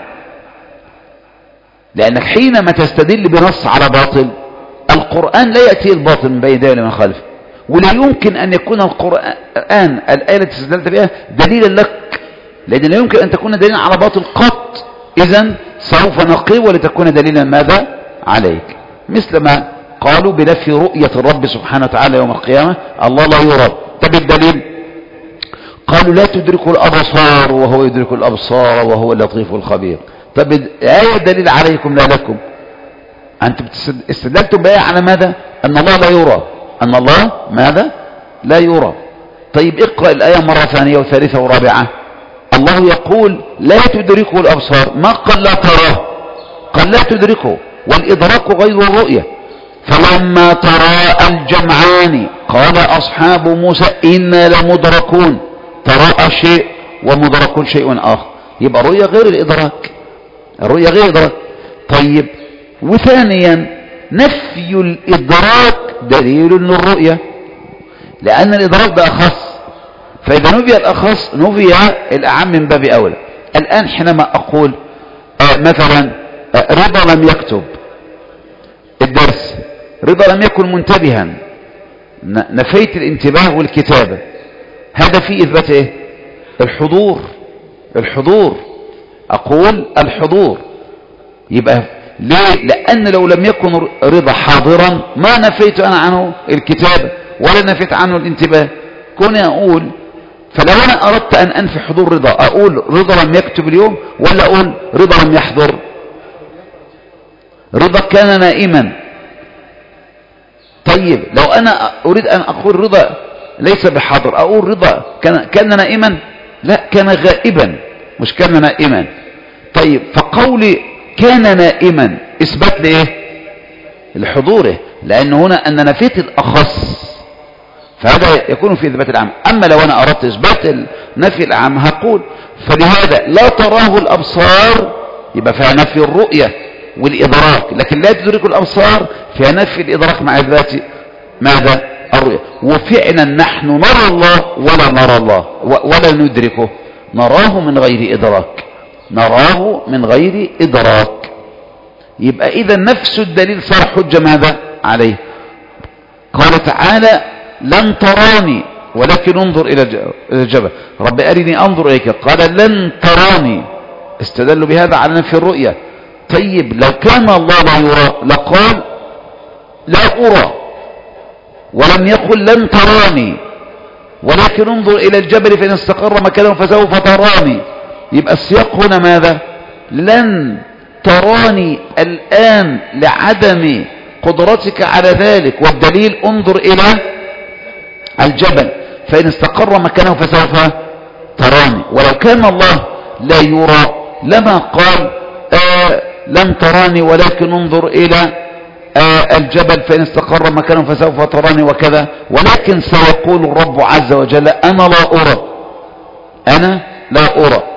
لأنك حينما تستدل بنص على باطل، القرآن لا يأتي الباطل من بين يديه ولا من خلفه، ولا يمكن أن يكون القرآن الآية التي استدلت بها دليلا لك، لأن لا يمكن أن تكون دليلا على باطل قط. إذن سوف نقلب ولتكون دليلا ماذا عليك، مثل ما قالوا بنفي رؤية الرب سبحانه وتعالى يوم القيامة، الله لا يرى. طب الدليل؟ قالوا لا تدرك الأبصار وهو يدرك الأبصار وهو اللطيف الخبير. طب الآية دليل عليكم لا لكم، أنتم استدلتم بآية على ماذا؟ أن الله لا يرى، أن الله ماذا؟ لا يرى. طيب اقرأ الآية مرة ثانية وثالثة ورابعة، الله يقول لا تدركه الأبصار، ما قال لا تراه، قال لا تدركه، والإدراك غير الرؤية. فلما تراءى الجمعان قال أصحاب موسى إنا لمدركون، تراءى شيء ومدرك شيء آخر، يبقى الرؤية غير الإدراك، الرؤية غير الإدراك. طيب وثانيا نفي الإدراك دليل للرؤية، لأن الإدراك ده أخص، فإذا نفي الأخص نفي الأعم من باب أولى. الآن حينما أقول آه مثلا آه رضا لم يكتب الدرس، رضا لم يكن منتبها، نفيت الانتباه والكتابة، هذا فيه إثبات إيه؟ الحضور، الحضور أقول الحضور. يبقى ليه؟ لأن لو لم يكن رضا حاضرا ما نفيت أنا عنه الكتابة ولا نفيت عنه الانتباه. كوني أقول، فلو أنا أردت أن أنفي حضور رضا أقول رضا لم يكتب اليوم ولا أقول رضا لم يحضر؟ رضا كان نائما. طيب لو أنا أريد أن أقول رضا ليس بحاضر أقول رضا كان, كان نائما؟ لا، كان غائبا مش كان نائما. طيب فقولي كان نائما إثبات لإيه؟ لحضوره، لأن هنا أن نفيت الأخص فهذا يكون في إثبات العام. أما لو أنا أردت إثبات نفي العام هقول فلهذا لا تراه الأبصار يبقى فيها نفي الرؤية والإدراك، لكن لا تدرك الأبصار فيها نفي الإدراك مع إثبات ماذا؟ الرؤية. وفعلا نحن نرى الله ولا نرى الله ولا ندركه، نراه من غير إدراك، نراه من غير إدراك. يبقى إذا نفس الدليل صار حجة ماذا عليه؟ قال تعالى لن تراني ولكن انظر إلى الجبل، رب أرني أنظر إليك، قال لن تراني، استدلوا بهذا على نفي الرؤية. طيب لو كان الله لا يرى لقال لا أرى، ولم يقل لن تراني ولكن انظر إلى الجبل فإن استقر مكانه فسوف تراني. يبقى السياق هنا ماذا؟ لن تراني الآن لعدم قدرتك على ذلك، والدليل انظر إلى الجبل فإن استقر مكانه فسوف تراني. ولو كان الله لا يرى لما قال آه لن تراني ولكن انظر إلى آه الجبل فإن استقر مكانه فسوف تراني وكذا، ولكن سيقول الرب عز وجل أنا لا أرى، أنا لا أرى.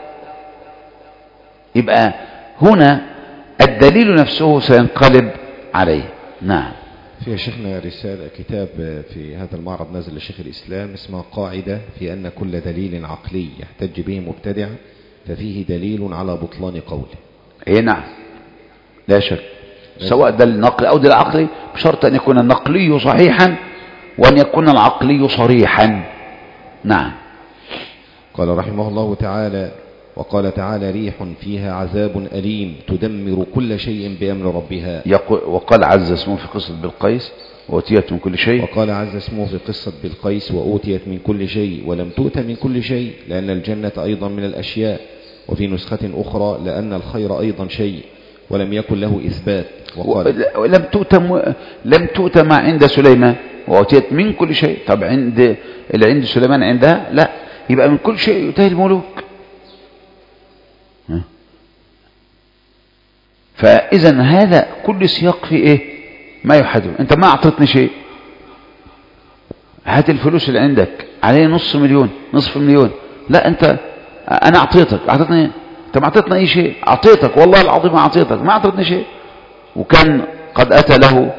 يبقى هنا الدليل نفسه سينقلب عليه. نعم. في شيخنا رسالة كتاب في هذا المعرض نازل لشيخ الإسلام اسمها قاعدة في أن كل دليل عقلي يحتج به مبتدع ففيه دليل على بطلان قوله. ايه نعم لا شك، سواء دليل نقلي أو دليل عقلي بشرط أن يكون النقلي صحيحا وأن يكون العقلي صريحا. نعم. قال رحمه الله تعالى وقال تعالى ريح فيها عذاب أليم تدمر كل شيء بأمر ربها. يقول وقال عز اسمه في قصة بالقيس وأوتيت من كل شيء. وقال عز اسمه في قصة بالقيس وأوتيت من كل شيء ولم تؤت من كل شيء لأن الجنة أيضا من الأشياء، وفي نسخة أخرى لأن الخير أيضا شيء ولم يكن له إثبات. وقال ولم تؤت لم تؤت ما عند سليمان وأوتيت من كل شيء. طب عند اللي عند سليمان عندها لا، يبقى من كل شيء يؤتيه الملوك. فإذا هذا كل سياق في إيه ما يحدث. أنت ما أعطتني شيء، هات الفلوس اللي عندك عليه نص مليون نصف مليون، لا أنت أنا أعطيتك، أعطتني أنت ما أعطتني أي شيء، أعطيتك والله العظيم ما أعطيتك، ما أعطتني شيء. وكان قد أتى له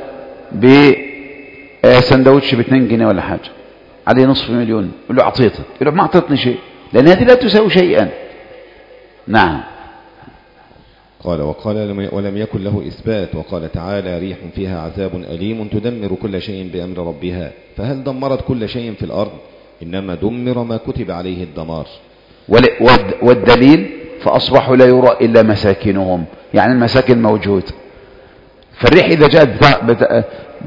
بسندوتش باثنين جنيه ولا حاجة عليه نصف مليون، يقول له أعطيتك، يقول له ما أعطتني شيء، لأن هذه لا تساوي شيئا. نعم. قال وقال ولم يكن له إثبات. وقال تعالى ريح فيها عذاب أليم تدمر كل شيء بأمر ربها. فهل دمرت كل شيء في الأرض؟ إنما دمر ما كتب عليه الدمار. والدليل فأصبحوا لا يرى إلا مساكنهم، يعني المساكن موجود. فالريح إذا جاءت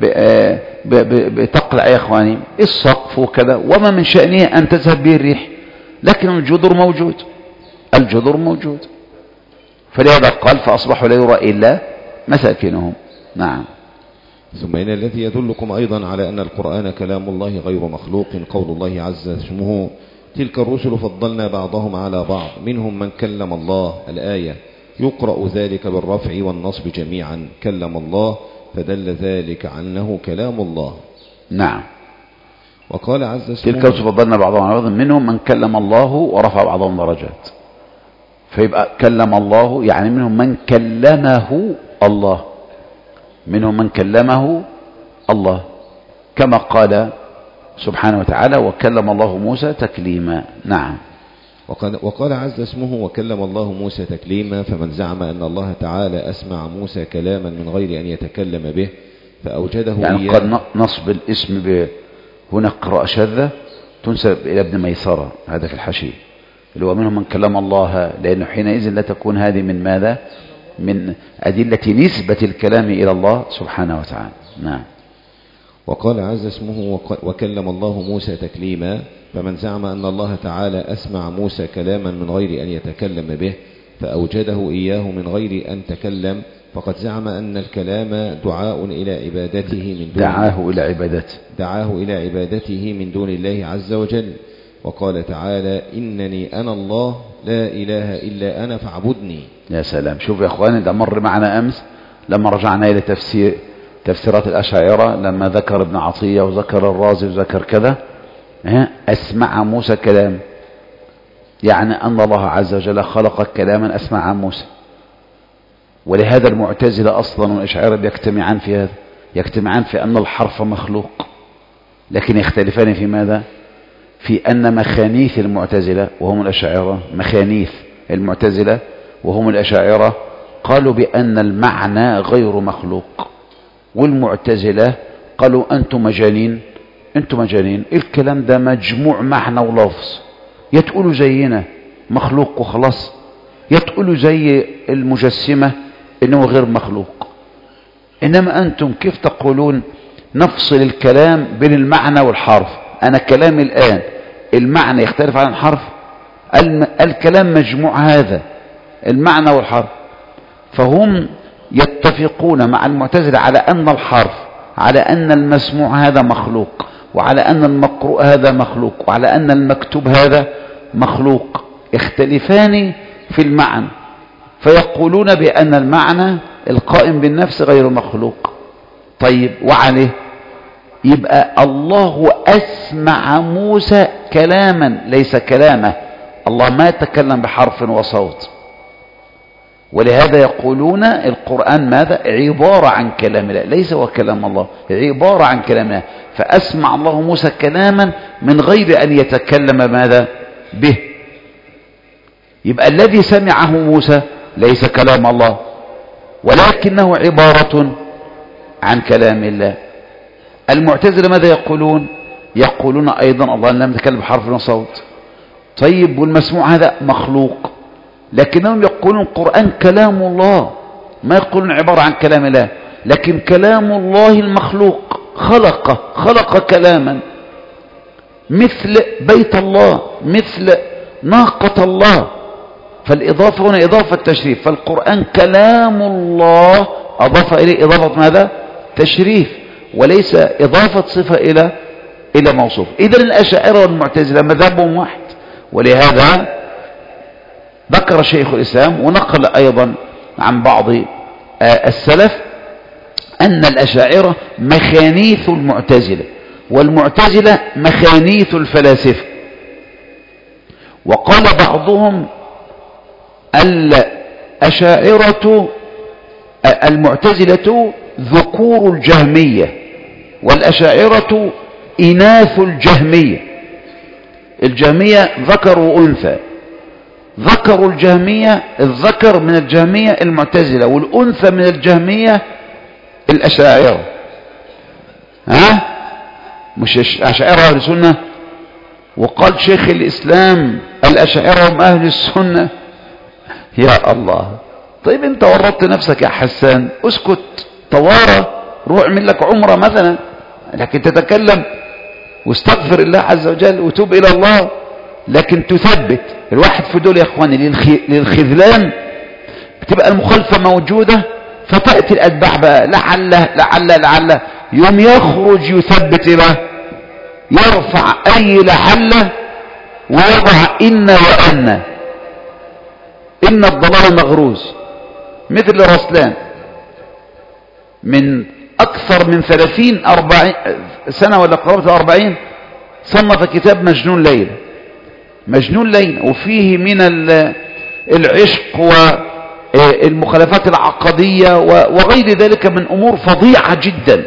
بتقلع يا إخواني السقف وكذا وما من شأنه أن تذهب به الريح، لكن الجذور موجود، الجذور موجود. فلهذا قال فأصبحوا لا يرى إلا مساكنهم. نعم. ثم إن الذي يدلكم أيضا على أن القرآن كلام الله غير مخلوق قول الله عز اسمه تلك الرسل فضلنا بعضهم على بعض منهم من كلم الله الآية. يقرأ ذلك بالرفع والنصب جميعا كلم الله، فدل ذلك عنه كلام الله. نعم. وقال عز اسمه تلك الرسل فضلنا بعضهم على بعض منهم من كلم الله ورفع بعضهم درجات. فيبقى كلم الله يعني منهم من كلمه الله، منهم من كلمه الله كما قال سبحانه وتعالى وكلم الله موسى تكليما. نعم. وقال, وقال عز اسمه وكلم الله موسى تكليما. فمن زعم أن الله تعالى أسمع موسى كلاما من غير أن يتكلم به فأوجده يعني قد نصب الاسم ب هنا قراءة شاذة تنسب إلى ابن ميسرة، هذا في الحشي اللي هو منهم من كلم الله، لأنه حينئذ لا تكون هذه من ماذا؟ من أدلة نسبة الكلام إلى الله سبحانه وتعالى. نعم. وقال عز اسمه وكلم الله موسى تكليما. فمن زعم أن الله تعالى أسمع موسى كلاما من غير أن يتكلم به فأوجده إياه من غير أن تكلم فقد زعم أن الكلام دعاء إلى عبادته من دون دعاه إلى عبادته دعاه إلى عبادته من دون الله عز وجل. وقال تعالى إنني أنا الله لا إله إلا أنا فاعبدني. يا سلام. شوف يا أخواني ده مر معنا أمس لما رجعنا إلى تفسير تفسيرات الأشاعرة، لما ذكر ابن عطية وذكر الرازي وذكر كذا، أسمع موسى كلام، يعني أن الله عز وجل خلق كلاما أسمع موسى. ولهذا المعتزلة أصلا والأشاعرة يجتمعان في هذا، يجتمعان في أن الحرف مخلوق، لكن يختلفان في ماذا؟ في أن مخانيث المعتزلة وهم الأشاعرة، مخانيث المعتزلة وهم الأشاعرة قالوا بأن المعنى غير مخلوق، والمعتزلة قالوا أنتم مجانين، أنتم مجانين، الكلام ده مجموع معنى ولفظ، يتقولوا زينا مخلوق وخلاص، يتقولوا زي المجسمة إنه غير مخلوق. إنما أنتم كيف تقولون نفصل الكلام بين المعنى والحرف؟ أنا كلامي الآن المعنى يختلف عن الحرف، الكلام مجموع هذا المعنى والحرف. فهم يتفقون مع المعتزلة على أن الحرف، على أن المسموع هذا مخلوق، وعلى أن المقروء هذا مخلوق، وعلى أن المكتوب هذا مخلوق، يختلفان في المعنى، فيقولون بأن المعنى القائم بالنفس غير مخلوق. طيب وعليه يبقى الله أسمع موسى كلاما ليس كلامه، الله ما يتكلم بحرف وصوت، ولهذا يقولون القرآن ماذا؟ عبارة عن كلام الله، ليس هو كلام الله، عبارة عن كلام الله. فأسمع الله موسى كلاما من غير أن يتكلم ماذا به. يبقى الذي سمعه موسى ليس كلام الله، ولكنه عبارة عن كلام الله. المعتزلة ماذا يقولون؟ يقولون أيضا الله لم يتكلم بحرف وصوت. طيب والمسموع هذا مخلوق، لكنهم يقولون القرآن كلام الله، ما يقولون عبارة عن كلام الله، لكن كلام الله المخلوق خلق خلق كلاما مثل بيت الله، مثل ناقة الله. فالإضافة هنا إضافة تشريف، فالقرآن كلام الله أضاف إليه إضافة ماذا؟ تشريف، وليس إضافة صفة إلى إلى موصوف. إذن الأشاعرة والمعتزلة مذهبهم واحد. ولهذا ذكر شيخ الإسلام ونقل أيضا عن بعض السلف أن الأشاعرة مخانيث المعتزلة، والمعتزلة مخانيث الفلاسفة. وقال بعضهم الأشاعرة المعتزلة ذكور الجهمية، والأشاعرة إناث الجهمية. الجهمية ذكر وأنثى، ذكر الجهمية، الذكر من الجهمية المعتزلة، والأنثى من الجهمية الأشاعرة. ها مش أشاعرة أهل السنة؟ وقال شيخ الإسلام الأشاعرة هم أهل السنة. يا الله، طيب انت ورطت نفسك يا حسان، اسكت طوارة، روح اعمل لك عمرة مثلا، لكن تتكلم واستغفر الله عز وجل وتوب إلى الله. لكن تثبت الواحد في دول يا اخواني للخذلان، بتبقى المخالفة موجودة، فتأتي الأتباع بقى لعل لعل لعل يوم يخرج يثبت بقى، يرفع أي لعل ويضع إن وأن، إن الضلال مغروز. مثل رسلان من أكثر من ثلاثين أربعين سنة ولا قرابة أربعين صنف كتاب مجنون ليلى، مجنون ليلى، وفيه من العشق والمخالفات العقدية وغير ذلك من أمور فظيعة جدا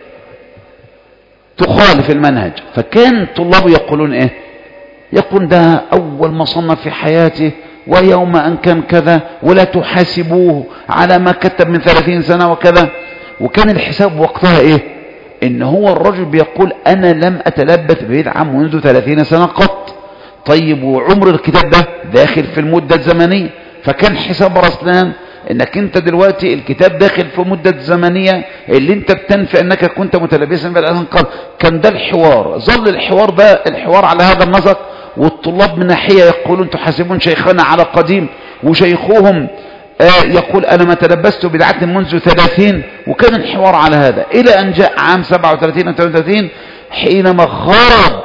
تخالف المنهج. فكان طلابه يقولون إيه؟ يقول ده أول ما صنف في حياته، ويوم أن كان كذا، ولا تحاسبوه على ما كتب من ثلاثين سنة وكذا. وكان الحساب وقتها إيه؟ إن هو الرجل بيقول أنا لم أتلبث ببدعة منذ ثلاثين سنة قط. طيب وعمر الكتاب ده داخل في المدة الزمنية، فكان حساب رسلان انك انت دلوقتي الكتاب داخل في مدة زمنية اللي انت بتنفي انك كنت متلبسا بالأذان قبل. كان ده الحوار، ظل الحوار ده الحوار على هذا النسق. والطلاب من ناحية يقولون تحاسبون شيخنا على قديم، وشيخوهم آه يقول انا ما تلبست بدعة منذ ثلاثين. وكان الحوار على هذا الى ان جاء عام سبعة وثلاثين وثلاثة وثلاثين حينما خرج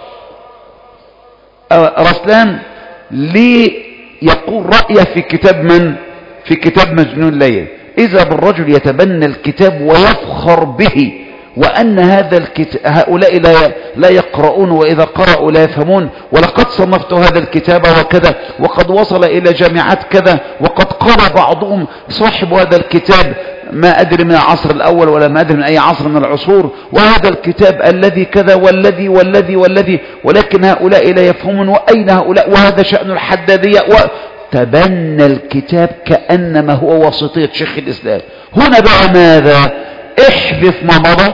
آه رسلان ليقول رأيه في كتاب من؟ في كتاب مجنون ليلى. إذا بالرجل يتبنى الكتاب ويفخر به، وأن هذا الكتاب هؤلاء لا لا يقرؤون، وإذا قرأوا لا يفهمون، ولقد صنفت هذا الكتاب وكذا، وقد وصل إلى جامعات كذا، وقد قال بعضهم صاحب هذا الكتاب ما أدري من العصر الأول ولا ما أدري من أي عصر من العصور، وهذا الكتاب الذي كذا والذي والذي والذي، ولكن هؤلاء لا يفهمون، وأين هؤلاء، وهذا شأن الحدادية، وتبنى الكتاب كأنما هو وسطية شيخ الإسلام. هنا بقى ماذا؟ احذف ما مضى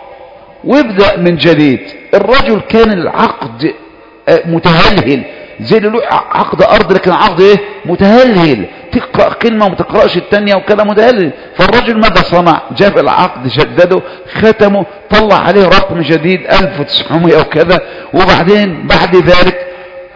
وابدأ من جديد. الرجل كان العقد متهلهل زي اللي له عقد أرض، لكن عقد إيه؟ متهلهل، تقرأ كلمة وما تقرأش التانية وكلام متهلهل. فالرجل ماذا صنع؟ جاب العقد، جدده، ختمه، طلع عليه رقم جديد ألف وتسعمائة وكذا، وبعدين بعد ذلك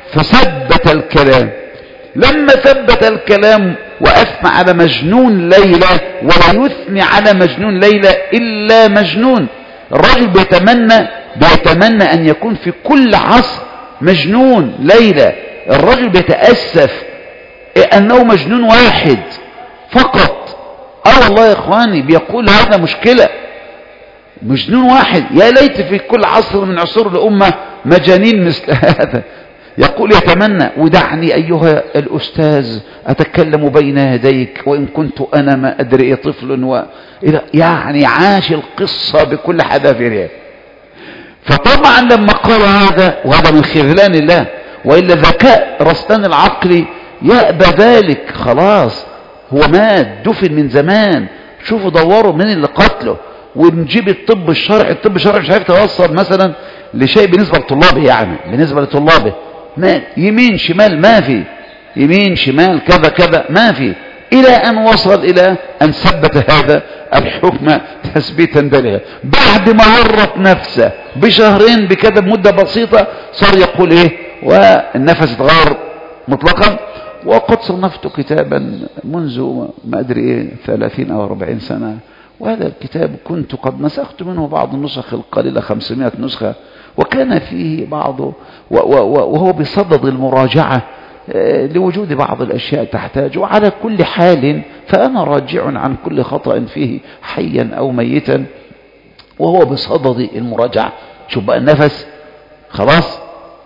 فثبت الكلام. لما ثبت الكلام وأثنى على مجنون ليلى، ولا يثني على مجنون ليلى إلا مجنون. الرجل بيتمنى بيتمنى أن يكون في كل عصر مجنون ليلى. الرجل بيتأسف أنه مجنون واحد فقط. اه والله يا إخواني بيقول هذا مشكلة، مجنون واحد. يا ليت في كل عصر من عصور الأمة مجانين مثل هذا. يقول يتمنى، ودعني أيها الأستاذ أتكلم بين يديك وإن كنت أنا ما أدري طفل و... يعني عاش القصة بكل حذافيرها. فطبعا لما قال هذا، وهذا من خذلان الله، وإلا ذكاء رستان العقلي يأبى ذلك، خلاص هو مات دفن من زمان. شوفوا دوروا من اللي قتله، ونجيب الطب الشرعي. الطب الشرعي مش عارف توصل مثلا لشيء بالنسبة لطلابه، يعني بالنسبة لطلابه ما يمين شمال، ما في يمين شمال كذا كذا، ما في، إلى أن وصل إلى أن ثبت هذا الحكم تثبيتا بالغا. بعد ما ورط نفسه بشهرين بكذا، بمدة بسيطة، صار يقول إيه؟ والنفس اتغير مطلقا. وقد صنفت كتابا منذ ما أدري إيه ثلاثين أو أربعين سنة، وهذا الكتاب كنت قد نسخت منه بعض النسخ القليلة، خمسمائة نسخة، وكان فيه بعض، وهو بصدد المراجعة لوجود بعض الأشياء تحتاج. وعلى كل حال فأنا راجع عن كل خطأ فيه حيا أو ميتا، وهو بصدد المراجعة. شوف بقى النفس، خلاص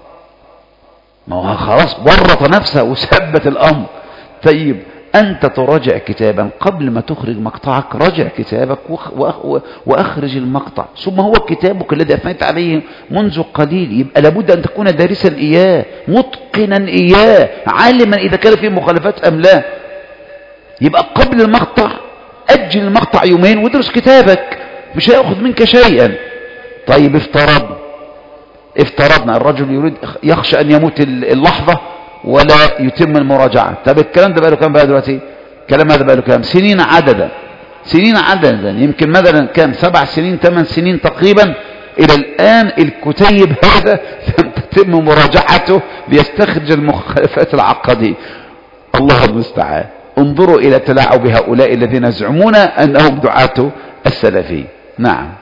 ما هو خلاص ورط نفسه وثبت الأمر. طيب أنت تراجع كتابا قبل ما تخرج مقطعك، راجع كتابك وأخرج المقطع، ثم هو كتابك الذي أثنيت عليه منذ قليل. يبقى لابد أن تكون دارسا إياه، متقنا إياه، عالما إذا كان فيه مخالفات أم لا. يبقى قبل المقطع أجل المقطع يومين وادرس كتابك، مش هيأخذ منك شيئا. طيب افترضنا افترضنا الرجل يريد يخشى أن يموت اللحظة ولا يتم المراجعة. طب الكلام ده بقى له كام بقى دلوقتي؟ الكلام هذا بقى له كام؟ سنين عددا، سنين عددا، يمكن مثلا كام، سبع سنين ثمان سنين تقريبا. إلى الآن الكتيب هذا لم تتم مراجعته ليستخرج المخالفات العقدية. الله المستعان. انظروا إلى تلاعب هؤلاء الذين يزعمون أنهم دعاة السلفي. نعم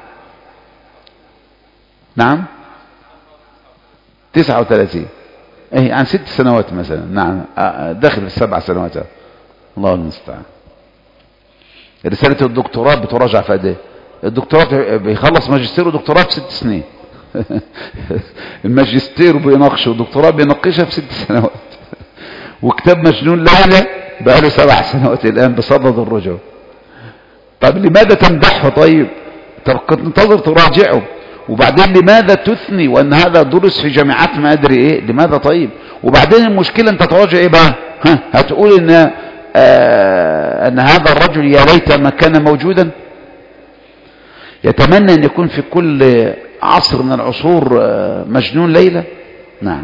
نعم تسعة وثلاثين، ايه عن ست سنوات مثلا. نعم داخل في السبع سنوات. الله المستعان. رسالة الدكتوراه بتراجع في قد ايه؟ الدكتوراه بيخلص ماجستير ودكتوراه في ست سنين. الماجستير بيناقشه والدكتوراه بيناقشها في ست سنوات. وكتاب مجنون ليلى بقى له سبع سنوات الآن بصدد الرجوع. طب لماذا تمدحه؟ طيب طب كنت انتظر تراجعه. وبعدين لماذا تثني وان هذا درس في جامعات ما ادري ايه؟ لماذا؟ طيب وبعدين المشكلة انت تراجع ايه بقى؟ ها هتقول ان آه ان هذا الرجل يا ليت ما كان موجودا، يتمنى ان يكون في كل عصر من العصور آه مجنون ليلى. نعم.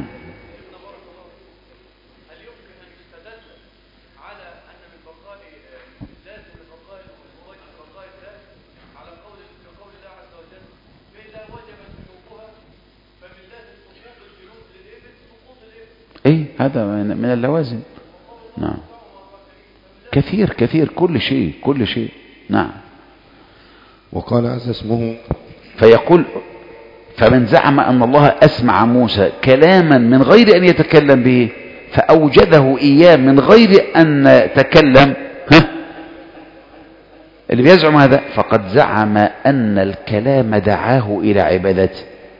ايه هذا من اللوازم. نعم كثير كثير كل شيء كل شيء. نعم. وقال عز اسمه فيقول فمن زعم أن الله أسمع موسى كلاما من غير أن يتكلم به فأوجده إياه من غير أن تكلم، ها اللي بيزعم هذا فقد زعم أن الكلام دعاه إلى عبادته،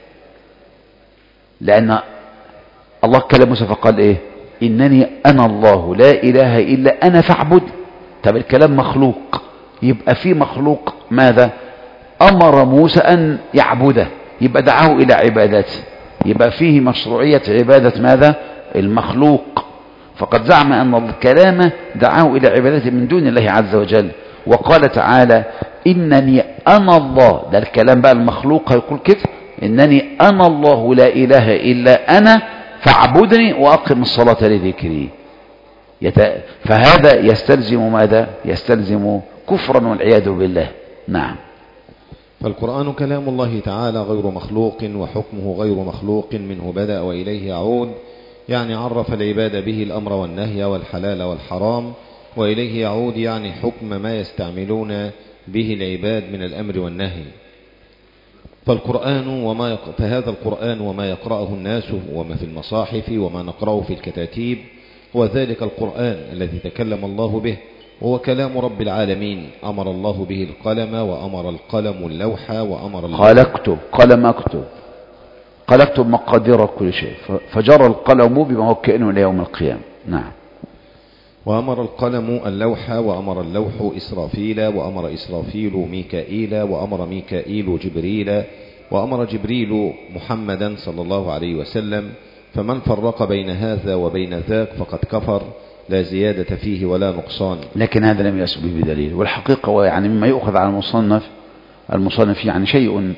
لأن الله كلم موسى فقال إيه؟ إنني أنا الله لا إله إلا أنا فاعبد. طب الكلام مخلوق، يبقى في مخلوق ماذا؟ أمر موسى أن يعبده، يبقى دعاه إلى عبادته، يبقى فيه مشروعية عبادة ماذا؟ المخلوق. فقد زعم أن الكلام دعاه إلى عبادته من دون الله عز وجل. وقال تعالى إنني أنا الله، ده الكلام بقى المخلوق هيقول كده، إنني أنا الله لا إله إلا أنا فاعبدني وأقم الصلاة لذكري. يت... فهذا يستلزم ماذا؟ يستلزم كفرا والعياذ بالله. نعم. فالقرآن كلام الله تعالى غير مخلوق، وحكمه غير مخلوق، منه بدأ وإليه يعود، يعني عرف العباد به الأمر والنهي والحلال والحرام، وإليه يعود يعني حكم ما يستعملون به العباد من الأمر والنهي. فالقرآن وما يق... فهذا القرآن وما يقرأه الناس وما في المصاحف وما نقرأه في الكتاتيب هو ذلك القرآن الذي تكلم الله به، وهو كلام رب العالمين. أمر الله به القلم، وأمر القلم اللوح، وأمر قال اكتب، قلم اكتب، قال اكتب مقادير كل شيء، فجر القلم بما هو كائن إلى يوم القيامة. نعم. وأمر القلم اللوح، وأمر اللوح إسرافيل، وأمر إسرافيل ميكائيل، وأمر ميكائيل جبريل، وأمر جبريل محمدا صلى الله عليه وسلم. فمن فرق بين هذا وبين ذاك فقد كفر، لا زيادة فيه ولا نقصان. لكن هذا لم يثبت بدليل، والحقيقة يعني مما يؤخذ على المصنف المصنف يعني شيء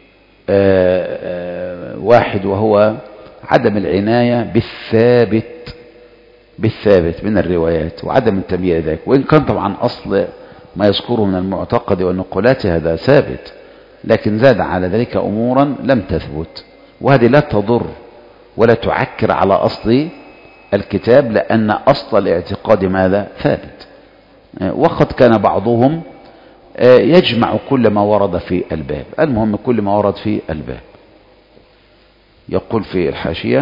آآ آآ واحد، وهو عدم العناية بالثابت بالثابت من الروايات وعدم التمييز ذلك، وإن كان طبعا أصل ما يذكره من المعتقد والنقولات هذا ثابت، لكن زاد على ذلك أمورا لم تثبت، وهذه لا تضر ولا تعكر على أصل الكتاب، لأن أصل الاعتقاد ماذا؟ ثابت. وقد كان بعضهم يجمع كل ما ورد في الباب، المهم كل ما ورد في الباب. يقول في الحاشية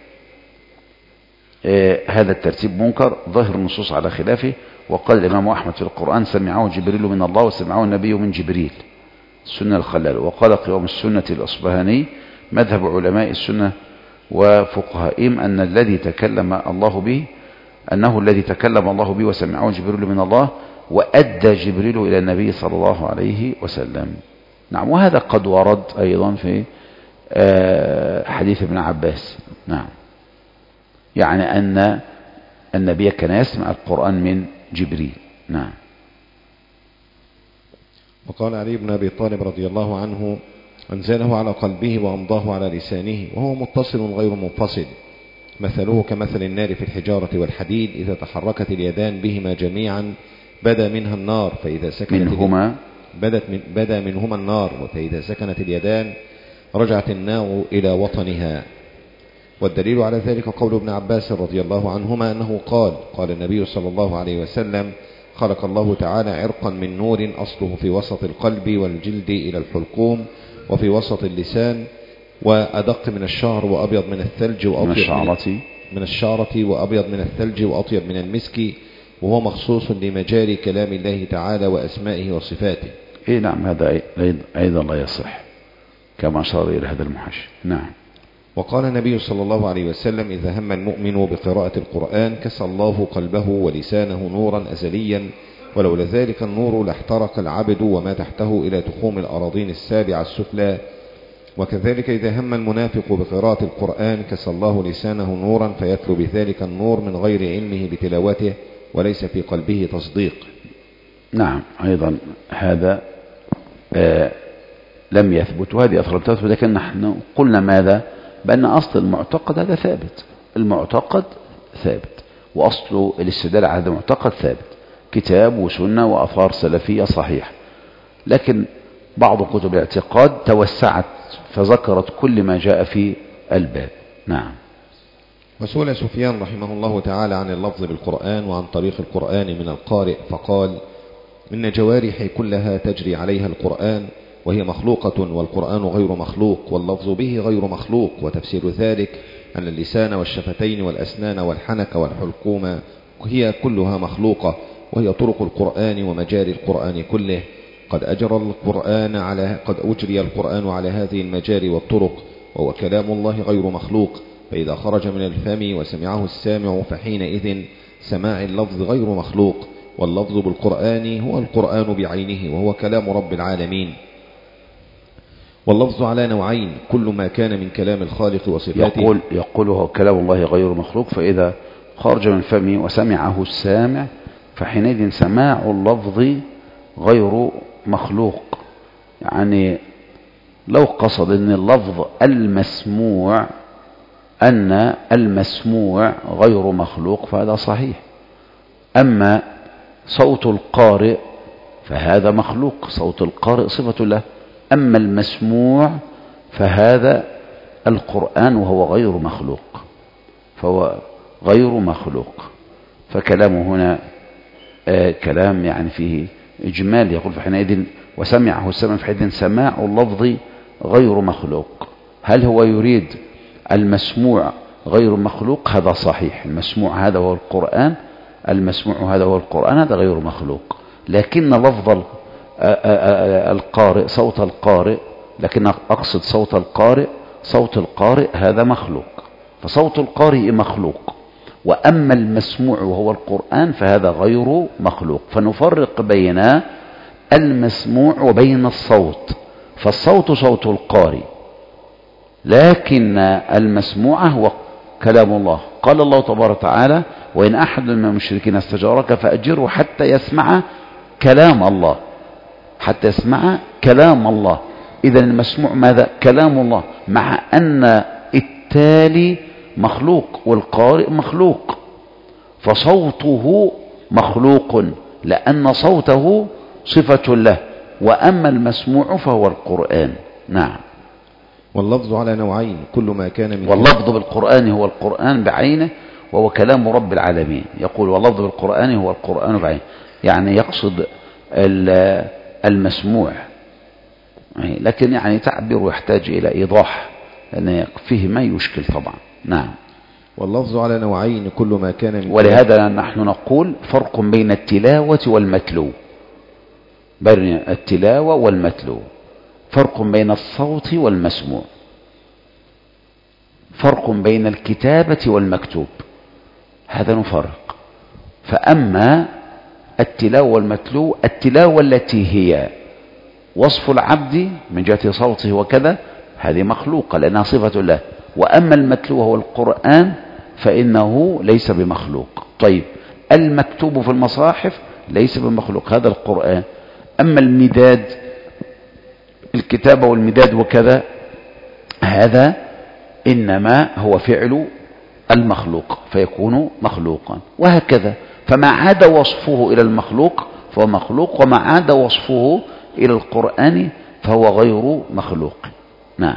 هذا الترتيب منكر، ظاهر النصوص على خلافه. وقال الإمام أحمد في القرآن سمعه جبريل من الله وسمعه النبي من جبريل، السنة الخلال. وقال قوام السنة الأصبهاني مذهب علماء السنة وفقهائهم أن الذي تكلم الله به أنه الذي تكلم الله به وسمعه جبريل من الله، وأدى جبريل إلى النبي صلى الله عليه وسلم. نعم. وهذا قد ورد أيضا في حديث ابن عباس. نعم. يعني أن النبي كان يسمع القرآن من جبريل. نعم. وقال علي بن أبي طالب رضي الله عنه أنزله على قلبه وأمضاه على لسانه، وهو متصل غير منفصل، مثله كمثل النار في الحجارة والحديد، إذا تحركت اليدان بهما جميعا بدا منها النار، فإذا سكنت منهما بدت من بدا منهما النار، فإذا سكنت اليدان رجعت النار إلى وطنها. والدليل على ذلك قول ابن عباس رضي الله عنهما أنه قال قال النبي صلى الله عليه وسلم خلق الله تعالى عرقا من نور أصله في وسط القلب والجلد إلى الحلقوم، وفي وسط اللسان، وأدق من الشعر وأبيض من الثلج وأطيب من الشعرة من الشعرة وأبيض من الثلج وأطيب من المسك، وهو مخصوص لمجاري كلام الله تعالى وأسمائه وصفاته. إيه نعم. هذا أيضا لا يصح كما أشار إلى هذا المحش. نعم. وقال النبي صلى الله عليه وسلم إذا هم المؤمن بقراءة القرآن كسى الله قلبه ولسانه نورا أزليا، ولولا ذلك النور لاحترق العبد وما تحته إلى تخوم الأراضين السابعة السفلى. وكذلك إذا هم المنافق بقراءة القرآن كسى الله لسانه نورا فيتلو بذلك النور من غير علمه بتلاوته وليس في قلبه تصديق. نعم. أيضا هذا آه لم يثبت، وهذه أثر لم تثبت، لكن نحن قلنا ماذا؟ بأن أصل المعتقد هذا ثابت، المعتقد ثابت، وأصل الاستدلال على هذا المعتقد ثابت، كتاب وسنة وأثار سلفية صحيح. لكن بعض كتب الاعتقاد توسعت فذكرت كل ما جاء في الباب. نعم. وسئل سفيان رحمه الله تعالى عن اللفظ بالقرآن وعن طريق القرآن من القارئ فقال إن جوارحي كلها تجري عليها القرآن، وهي مخلوقة والقرآن غير مخلوق، واللفظ به غير مخلوق. وتفسير ذلك أن اللسان والشفتين والأسنان والحنك والحلقوم هي كلها مخلوقة، وهي طرق القرآن ومجاري القرآن كله. قد أجرى القرآن على قد أجري القرآن على هذه المجاري والطرق، وهو كلام الله غير مخلوق، فإذا خرج من الفم وسمعه السامع فحينئذ سماع اللفظ غير مخلوق. واللفظ بالقرآن هو القرآن بعينه، وهو كلام رب العالمين. واللفظ على نوعين: كل ما كان من كلام الخالق وصفاته. يقول, يقول هو كلام الله غير مخلوق، فإذا خرج من فمه وسمعه السامع فحينئذ سماع اللفظ غير مخلوق. يعني لو قصد أن اللفظ المسموع أن المسموع غير مخلوق فهذا صحيح. أما صوت القارئ فهذا مخلوق، صوت القارئ صفة له. أما المسموع فهذا القرآن وهو غير مخلوق، فهو غير مخلوق. فكلامه هنا آه كلام يعني فيه إجمال. يقول فحينئذ وسمعه السمع فحينئذ سماع اللفظ غير مخلوق. هل هو يريد المسموع غير مخلوق؟ هذا صحيح، المسموع هذا هو القرآن، المسموع هذا هو القرآن، هذا غير مخلوق. لكن لفظ القارئ، صوت القارئ، لكن أقصد صوت القارئ، صوت القارئ هذا مخلوق، فصوت القارئ مخلوق. وأما المسموع وهو القرآن فهذا غير مخلوق. فنفرق بين المسموع وبين الصوت. فالصوت صوت القارئ، لكن المسموع هو كلام الله. قال الله تبارك وتعالى: وإن أحد من المشركين استجارك فأجره حتى يسمع كلام الله، حتى يسمع كلام الله. إذا المسموع ماذا؟ كلام الله، مع أن التالي مخلوق والقارئ مخلوق، فصوته مخلوق لأن صوته صفة له. وأما المسموع فهو القرآن. نعم. واللفظ على نوعين: كل ما كان من واللفظ بالقرآن هو القرآن بعينه، وهو كلام رب العالمين. يقول واللفظ بالقرآن هو القرآن بعينه، يعني يقصد المسموع، لكن يعني تعبير يحتاج إلى إيضاح لأن فيه ما يشكل طبعا. نعم. واللفظ على نوعين: كل ما كان من ولهذا نحن نقول فرق بين التلاوة والمتلو، بين التلاوة والمتلو فرق بين الصوت والمسموع، فرق بين الكتابة والمكتوب، هذا نفرق. فأما التلاوة والمتلو، التلاوة التي هي وصف العبد من جهة صوته وكذا هذه مخلوقة لأنها صفة له. وأما المتلو هو القرآن فإنه ليس بمخلوق. طيب المكتوب في المصاحف ليس بمخلوق، هذا القرآن. أما المداد، الكتابة والمداد وكذا، هذا إنما هو فعل المخلوق فيكون مخلوقا، وهكذا. فما عاد وصفه إلى المخلوق فهو مخلوق، وما عاد وصفه إلى القرآن فهو غير مخلوق. نعم.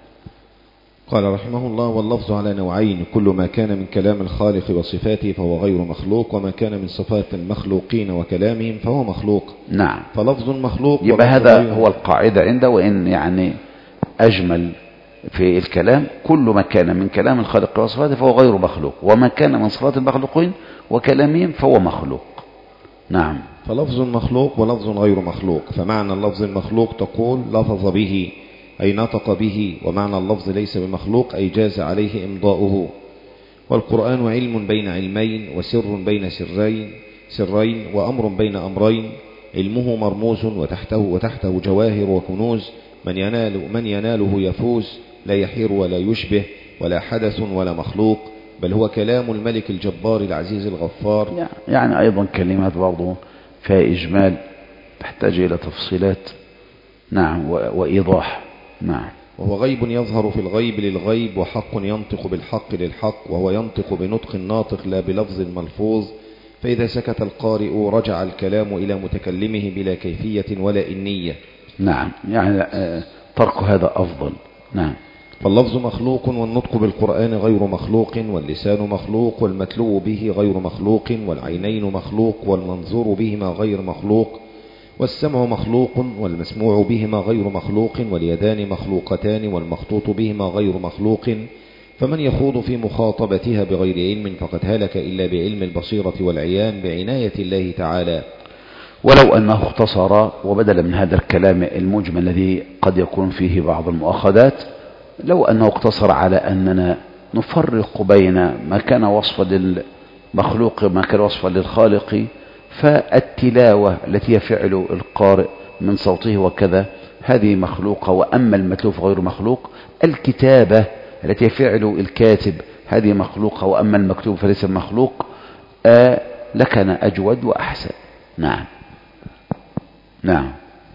قال رحمه الله: واللفظ على نوعين: كل ما كان من كلام الخالق وصفاته فهو غير مخلوق، وما كان من صفات المخلوقين وكلامهم فهو مخلوق. نعم. فلفظ مخلوق. يبقى هذا هو القاعدة عنده، وإن يعني أجمل في الكلام: كل ما كان من كلام الخالق وصفاته فهو غير مخلوق، وما كان من صفات المخلوقين وكلامهم فهو مخلوق. نعم. فلفظ مخلوق ولفظ غير مخلوق. فمعنى اللفظ المخلوق تقول لفظ به أي نطق به، ومعنى اللفظ ليس بمخلوق أي جاز عليه إمضاؤه. والقرآن علم بين علمين، وسر بين سرين سرين وأمر بين أمرين. علمه مرموز وتحته, وتحته جواهر وكنوز، من, ينال من يناله يفوز، لا يحير ولا يشبه ولا حدث ولا مخلوق، بل هو كلام الملك الجبار العزيز الغفار. يعني أيضا كلمات بعضه فيها إجمال تحتاج إلى تفصيلات. نعم. وإيضاح. نعم. وهو غيب يظهر في الغيب للغيب، وحق ينطق بالحق للحق، وهو ينطق بنطق الناطق لا بلفظ الملفوظ. فإذا سكت القارئ رجع الكلام إلى متكلمه بلا كيفية ولا إنية. نعم. يعني ترك هذا أفضل. نعم. فاللفظ مخلوق، والنطق بالقرآن غير مخلوق، واللسان مخلوق، والمتلو به غير مخلوق، والعينين مخلوق، والمنظور بهما غير مخلوق، والسمع مخلوق، والمسموع بهما غير مخلوق، واليدان مخلوقتان، والمخطوط بهما غير مخلوق. فمن يخوض في مخاطبتها بغير علم فقد هلك إلا بعلم البصيرة والعيان بعناية الله تعالى. ولو أنه اختصر وبدل من هذا الكلام المجمل الذي قد يكون فيه بعض المؤاخذات، لو أنه اقتصر على أننا نفرق بين ما كان وصفا للمخلوق وما كان وصفا للخالق، فالتلاوة التي هي فعل القارئ من صوته وكذا هذه مخلوقة، وأما المتلوف غير مخلوق. الكتابة التي هي فعل الكاتب هذه مخلوقة، وأما المكتوب فليس مخلوق. آه لكان أجود وأحسن. نعم نعم.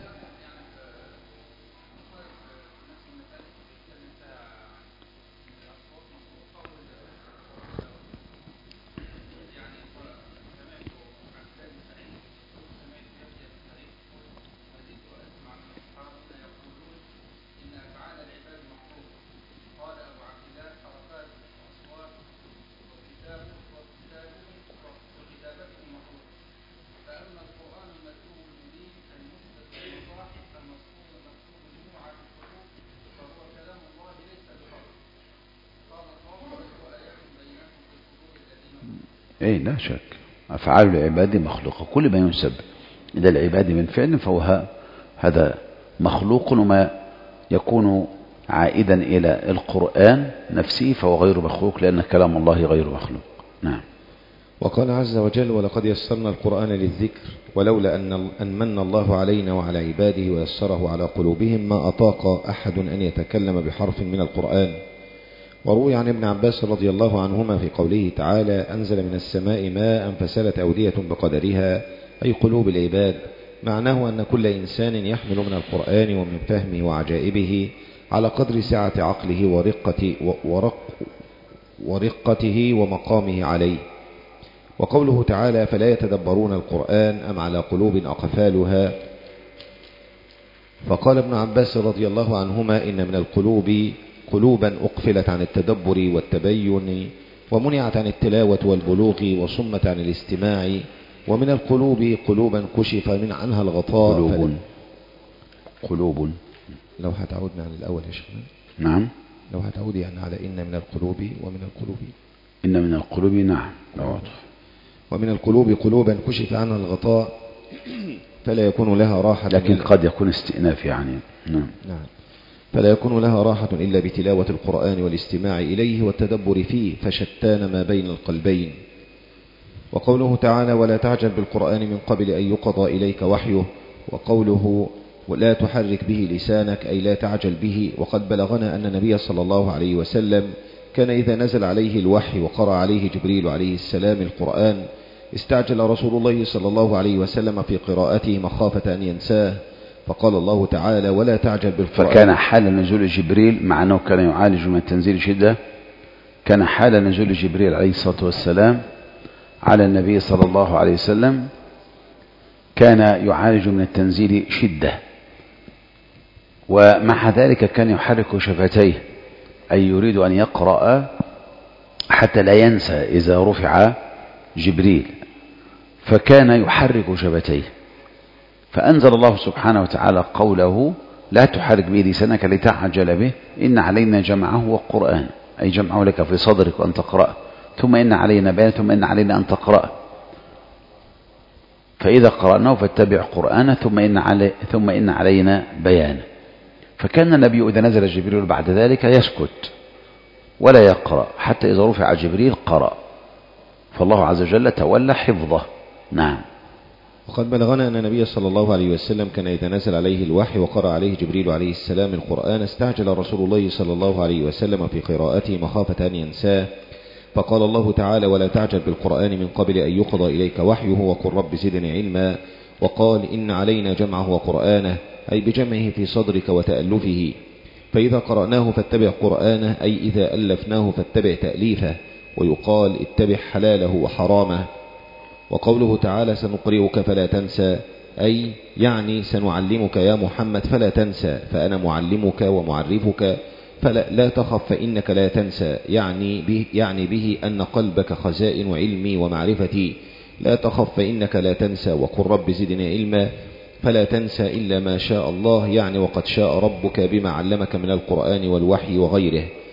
اي لا شك افعال العباد مخلوقه، كل ما ينسب الى العباد من فعل فهو هذا مخلوق، وما يكون عائدا الى القرآن نفسه فهو غير مخلوق، لان كلام الله غير مخلوق. نعم. وقال عز وجل: ولقد يسرنا القرآن للذكر ولولا أن أن من الله علينا وعلى عباده ويسره على قلوبهم ما أطاق أحد أن يتكلم بحرف من القرآن. وروي عن ابن عباس رضي الله عنهما في قوله تعالى: أنزل من السماء ماء فسالت أودية بقدرها، أي قلوب العباد. معناه أن كل إنسان يحمل من القرآن ومن فهمه وعجائبه على قدر سعة عقله ورقة ورق ورقته ومقامه عليه. وقوله تعالى: فلا يتدبرون القرآن أم على قلوب أقفالها. فقال ابن عباس رضي الله عنهما: إن من القلوب قلوبا أقفلت عن التدبر والتبين ومنعت عن التلاوة والبلوغ وصمت عن الاستماع، ومن القلوب قلوبا كشف من عنها الغطاء. قلوب فل... قلوب لو هتعودنا عن الأول يا شيخنا. نعم. لو هتعود يعني على إن من القلوب ومن القلوب إن من القلوب. نعم. ومن القلوب قلوبا كشف عنها الغطاء فلا يكون لها راحة، لكن قد يكون استئناف يعني. نعم. نعم. فلا يكون لها راحة إلا بتلاوة القرآن والاستماع إليه والتدبر فيه، فشتان ما بين القلبين. وقوله تعالى: ولا تعجل بالقرآن من قبل أن يقضى إليك وحيه. وقوله: ولا تحرك به لسانك، أي لا تعجل به. وقد بلغنا أن النبي صلى الله عليه وسلم كان إذا نزل عليه الوحي وقرأ عليه جبريل عليه السلام القرآن استعجل رسول الله صلى الله عليه وسلم في قراءته مخافة أن ينساه، فقال الله تعالى: ولا تعجل بالقرآن. فكان حال نزول جبريل، مع أنه كان يعالج من تنزيل شدة، كان حال نزول جبريل عليه الصلاة والسلام على النبي صلى الله عليه وسلم كان يعالج من التنزيل شدة، ومع ذلك كان يحرك شفتيه، أي يريد أن يقرأ حتى لا ينسى إذا رفع جبريل، فكان يحرك شفتيه. فأنزل الله سبحانه وتعالى قوله: لا تحرك به لسانك لتعجل به، إن علينا جمعه وقرآن، أي جمعه لك في صدرك وأن تقرأ، ثم إن علينا بيان، ثم إن علينا أن تقرأ. فإذا قرأناه فاتبع قرآنه، ثم إن, علي ثم إن علينا بيانه. فكان النبي إذا نزل جبريل بعد ذلك يسكت ولا يقرأ حتى إذا رفع جبريل قرأ، فالله عز وجل تولى حفظه. نعم. وقد بلغنا أن النبي صلى الله عليه وسلم كان إذا نزل عليه الوحي وقرأ عليه جبريل عليه السلام القرآن استعجل رسول الله صلى الله عليه وسلم في قراءته مخافة أن ينساه، فقال الله تعالى: ولا تعجل بالقرآن من قبل أن يقضى إليك وحيه وقل رب زدني علما. وقال: إن علينا جمعه وقرآنه، أي بجمعه في صدرك وتألفه، فإذا قرأناه فاتبع قرآنه، أي إذا ألفناه فاتبع تأليفه. ويقال: اتبع حلاله وحرامه. وقوله تعالى: سنقرئك فلا تنسى، أي يعني سنعلمك يا محمد فلا تنسى، فأنا معلمك ومعرفك فلا لا تخف فإنك لا تنسى، يعني به, يعني به أن قلبك خزائن علمي ومعرفتي، لا تخف فإنك لا تنسى. وقل رب زدني علما، فلا تنسى إلا ما شاء الله، يعني وقد شاء ربك بما علمك من القرآن والوحي وغيره.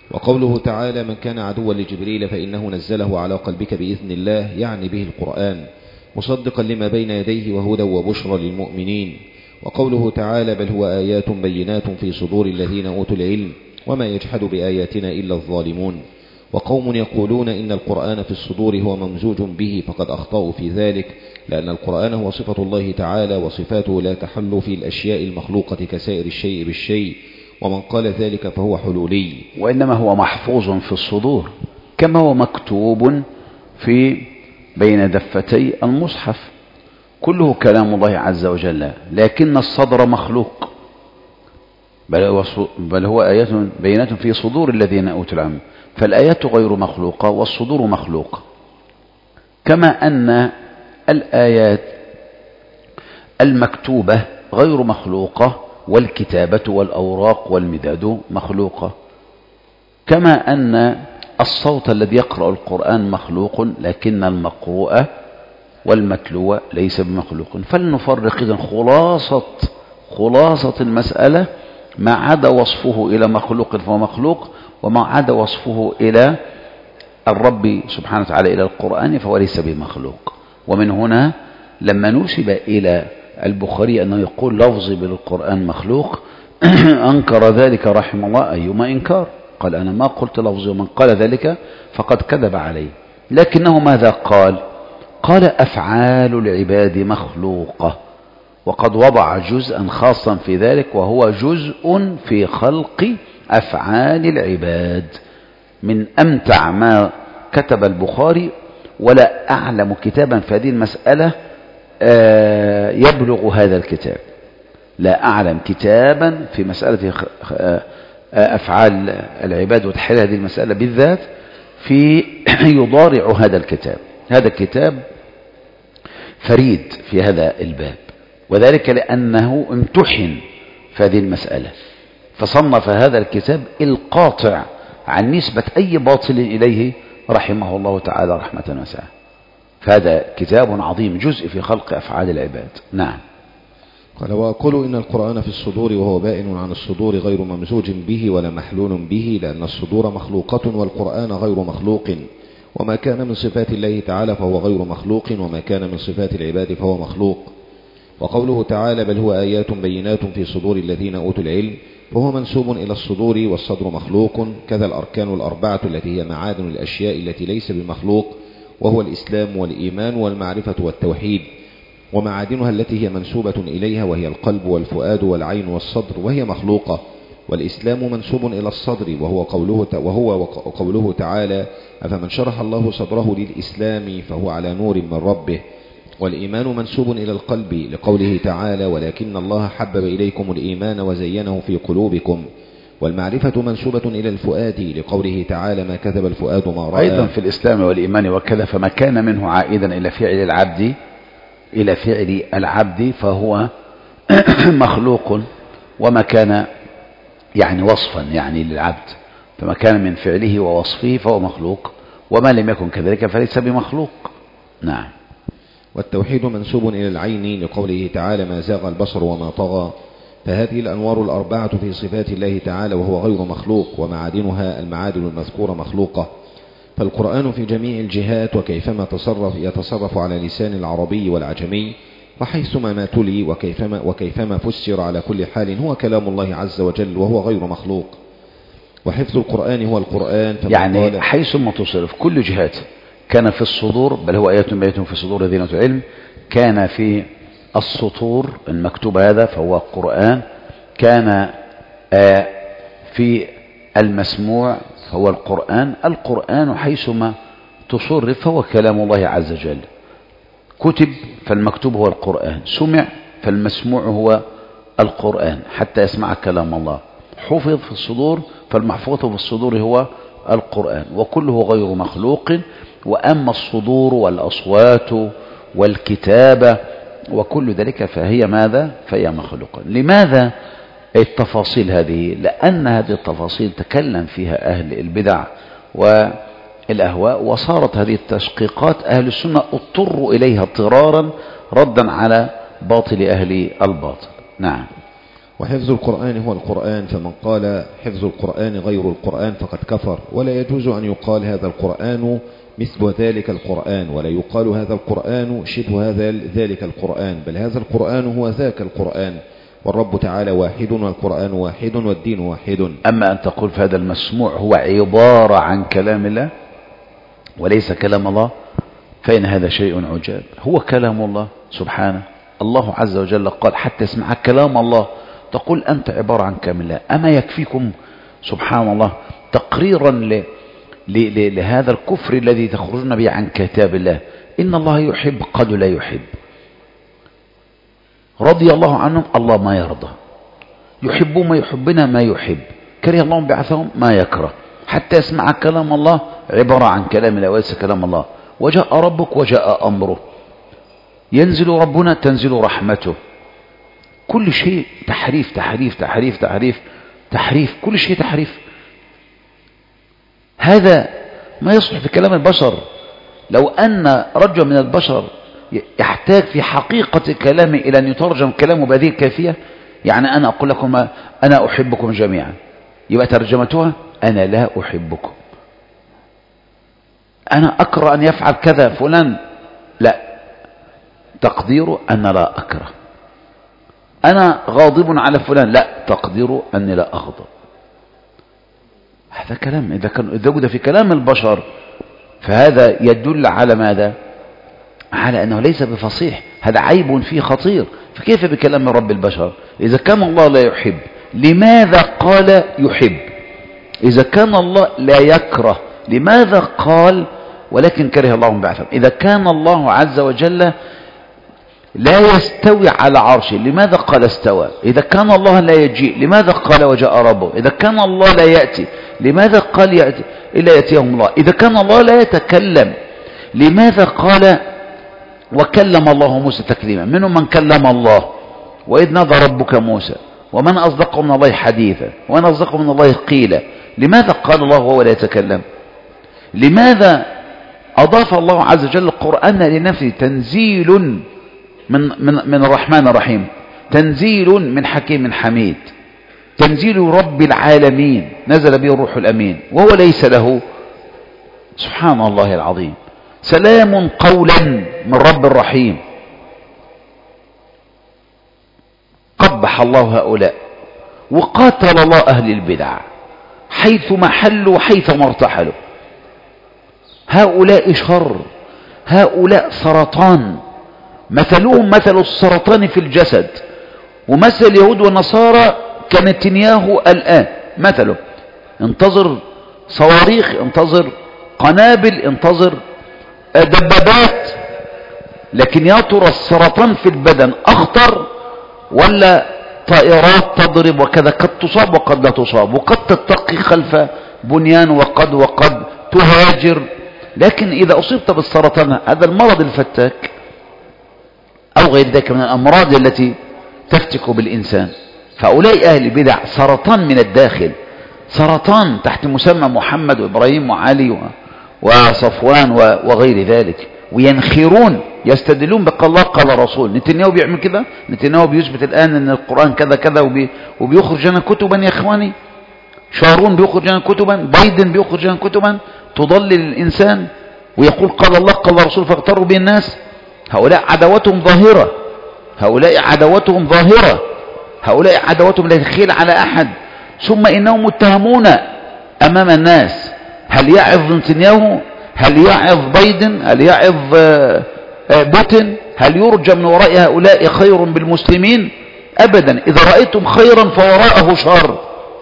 وقوله تعالى من كان عدوا لجبريل فإنه نزله على قلبك بإذن الله يعني به القرآن مصدقا لما بين يديه وهدى وبشرى للمؤمنين. وقوله تعالى بل هو آيات بينات في صدور الذين أوتوا العلم وما يجحد بآياتنا إلا الظالمون. وقوم يقولون إن القرآن في الصدور هو ممزوج به فقد أخطأوا في ذلك، لأن القرآن هو صفة الله تعالى وصفاته لا تحل في الأشياء المخلوقة كسائر الشيء بالشيء، ومن قال ذلك فهو حلولي. وإنما هو محفوظ في الصدور كما هو مكتوب في بين دفتي المصحف، كله كلام الله عز وجل، لكن الصدر مخلوق. بل هو, بل هو آيات بينات في صدور الذين أوتوا العلم، فالآيات غير مخلوقة والصدور مخلوقة، كما أن الآيات المكتوبة غير مخلوقة والكتابة والأوراق والمداد مخلوقة، كما أن الصوت الذي يقرأ القرآن مخلوق لكن المقروء والمتلو ليس بمخلوق. فلنفرق إذن خلاصة خلاصة المسألة ما عدا وصفه إلى مخلوق فهو مخلوق، وما عدا وصفه إلى الرب سبحانه وتعالى إلى القرآن فهو ليس بمخلوق. ومن هنا لما نسب إلى البخاري أنه يقول لفظي بالقرآن مخلوق أنكر ذلك رحمه الله، أيما إنكار، قال أنا ما قلت لفظي، ومن قال ذلك فقد كذب عليه. لكنه ماذا قال؟ قال أفعال العباد مخلوقة، وقد وضع جزءا خاصا في ذلك وهو جزء في خلق أفعال العباد. من أمتع ما كتب البخاري، ولا أعلم كتابا في هذه المسألة يبلغ هذا الكتاب، لا أعلم كتابا في مسألة أفعال العباد وتحليل هذه المسألة بالذات في يضارع هذا الكتاب. هذا الكتاب فريد في هذا الباب، وذلك لأنه امتحن في هذه المسألة، فصنف هذا الكتاب القاطع عن نسبة أي باطل إليه رحمه الله تعالى رحمة واسعة. فهذا كتاب عظيم، جزء في خلق أفعال العباد. نعم. قال وأقول إن القرآن في الصدور وهو بائن عن الصدور غير ممزوج به ولا محلول به، لأن الصدور مخلوقة والقرآن غير مخلوق، وما كان من صفات الله تعالى فهو غير مخلوق، وما كان من صفات العباد فهو مخلوق. وقوله تعالى بل هو آيات بينات في صدور الذين أوتوا العلم فهو منسوب إلى الصدور، والصدر مخلوق، كذا الأركان الأربعة التي هي معادن الأشياء التي ليس بمخلوق، وهو الإسلام والإيمان والمعرفة والتوحيد، ومعادنها التي هي منسوبة إليها وهي القلب والفؤاد والعين والصدر وهي مخلوقة. والإسلام منسوب إلى الصدر وهو قوله, وهو قوله تعالى أفمن شرح الله صدره للإسلام فهو على نور من ربه. والإيمان منسوب إلى القلب لقوله تعالى ولكن الله حبب إليكم الإيمان وزينه في قلوبكم. والمعرفة منسوبة إلى الفؤاد لقوله تعالى ما كذب الفؤاد ما رأى. أيضا في الإسلام والإيمان وكذا، فما كان منه عائدا إلى فعل العبد إلى فعل العبد فهو مخلوق، وما كان يعني وصفا يعني للعبد، فما كان من فعله ووصفه فهو مخلوق، وما لم يكن كذلك فليس بمخلوق. نعم. والتوحيد منسوب إلى العين لقوله تعالى ما زاغ البصر وما طغى. فهذه الأنوار الأربعة في صفات الله تعالى وهو غير مخلوق، ومعادنها المعادن المذكورة مخلوقة. فالقرآن في جميع الجهات وكيفما تصرف يتصرف على لسان العربي والعجمي، وحيثما ما تلي وكيفما, وكيفما فسر على كل حال هو كلام الله عز وجل وهو غير مخلوق. وحفظ القرآن هو القرآن، يعني حيثما تصرف كل جهات، كان في الصدور بل هو آيات بينات في صدور الذين أوتوا العلم، كان في السطور المكتوب هذا فهو القرآن، كان في المسموع فهو القرآن. القرآن حيثما تصرف فهو كلام الله عز وجل، كتب فالمكتوب هو القرآن، سمع فالمسموع هو القرآن حتى يسمع كلام الله، حفظ في الصدور فالمحفوظ في الصدور هو القرآن، وكله غير مخلوق. وأما الصدور والأصوات والكتابة وكل ذلك فهي ماذا؟ فهي مخلوقة. لماذا التفاصيل هذه؟ لأن هذه التفاصيل تكلم فيها أهل البدع والأهواء، وصارت هذه التشقيقات أهل السنة اضطروا إليها اضطرارا ردا على باطل أهل الباطل. نعم. وحفظ القرآن هو القرآن، فمن قال حفظ القرآن غير القرآن فقد كفر. ولا يجوز أن يقال هذا القرآن مثل ذلك القرآن، ولا يقال هذا القرآن شبه هذا ذلك القرآن، بل هذا القرآن هو ذاك القرآن، والرب تعالى واحد والقرآن واحد والدين واحد. أما أن تقول فهذا المسموع هو عبارة عن كلام الله وليس كلام الله، فإن هذا شيء عجاب. هو كلام الله سبحانه، الله عز وجل قال حتى اسمع كلام الله تقول أنت عبارة عن كلام الله. أما يكفيكم سبحان الله تقريرا ل... ل... لهذا الكفر الذي تخرجون به عن كتاب الله. إن الله يحب قد لا يحب، رضي الله عنهم الله ما يرضى، يحب ما يحبنا ما يحب، كره الله بعثهم ما يكره، حتى يسمع كلام الله عبارة عن كلام الله وليس كلام الله. وجاء ربك وجاء أمره، ينزل ربنا تنزل رحمته، كل شيء تحريف تحريف تحريف تحريف تحريف، كل شيء تحريف. هذا ما يصلح في كلام البشر. لو أن رجل من البشر يحتاج في حقيقة كلامه إلى أن يترجم كلامه بهذه الكيفية، يعني أنا أقول لكم أنا أحبكم جميعا، يبقى ترجمتها أنا لا أحبكم، أنا أكره أن يفعل كذا فلان، لا، تقديره أنا لا أكره، أنا غاضب على فلان، لا، تقديره أني لا أغضب. هذا كلام إذا كان إذا وجد في كلام البشر فهذا يدل على ماذا؟ على أنه ليس بفصيح، هذا عيب فيه خطير. فكيف بكلام رب البشر؟ إذا كان الله لا يحب لماذا قال يحب؟ إذا كان الله لا يكره لماذا قال ولكن كره الله بعثهم؟ إذا كان الله عز وجل لا يستوي على عرشه لماذا قال استوى؟ إذا كان الله لا يجيء لماذا قال وجاء ربه؟ إذا كان الله لا يأتي لماذا قال يأتي إلا يأتيهم الله؟ إذا كان الله لا يتكلم لماذا قال وكلم الله موسى تكليما؟ منهم من كلم الله وإذ نادى ربك موسى ومن أصدق من الله حديثا ومن أصدق من الله قيلا. لماذا قال الله وهو لا يتكلم؟ لماذا أضاف الله عز وجل القرآن لنفسه؟ تنزيل من, من, من الرحمن الرحيم، تنزيل من حكيم حميد، تنزيل رب العالمين، نزل به الروح الأمين وهو ليس له. سبحان الله العظيم. سلام قولا من رب الرحيم. قبح الله هؤلاء وقاتل الله أهل البدع حيث ما حلوا حيث ما ارتحلوا. هؤلاء شر، هؤلاء سرطان، مثلهم مثل السرطان في الجسد، ومثل اليهود والنصارى كنتنياهو الآن مثله. انتظر صواريخ، انتظر قنابل، انتظر دبابات، لكن يا ترى السرطان في البدن أخطر ولا طائرات تضرب وكذا قد تصاب وقد لا تصاب، وقد تتقي خلف بنيان وقد وقد تهاجر. لكن إذا أصبت بالسرطان هذا المرض الفتاك أو غير ذلك من الأمراض التي تفتك بالإنسان، فأولئك أهل البدع سرطان من الداخل، سرطان تحت مسمى محمد وإبراهيم وعلي وصفوان وغير ذلك، وينخرون يستدلون بقال الله قال رسول. نتنياهو بيعمل كده، نتنياهو بيثبت الآن أن القرآن كذا كذا وبي وبيخرج لنا كتبا يا إخواني، شارون بيخرج لنا كتبا، بايدن بيخرج لنا كتبا تضلل الإنسان ويقول قال الله قال رسول فاغتروا به الناس. هؤلاء عداوتهم ظاهرة، هؤلاء عداوتهم ظاهرة، هؤلاء عداوتهم لا تخيل على أحد. ثم إنهم متهمون أمام الناس. هل يعظ نتنياهو؟ هل يعظ بايدن؟ هل يعظ بوتين؟ هل يرجى من وراء هؤلاء خير بالمسلمين؟ أبدا. إذا رأيتم خيرا فوراءه شر،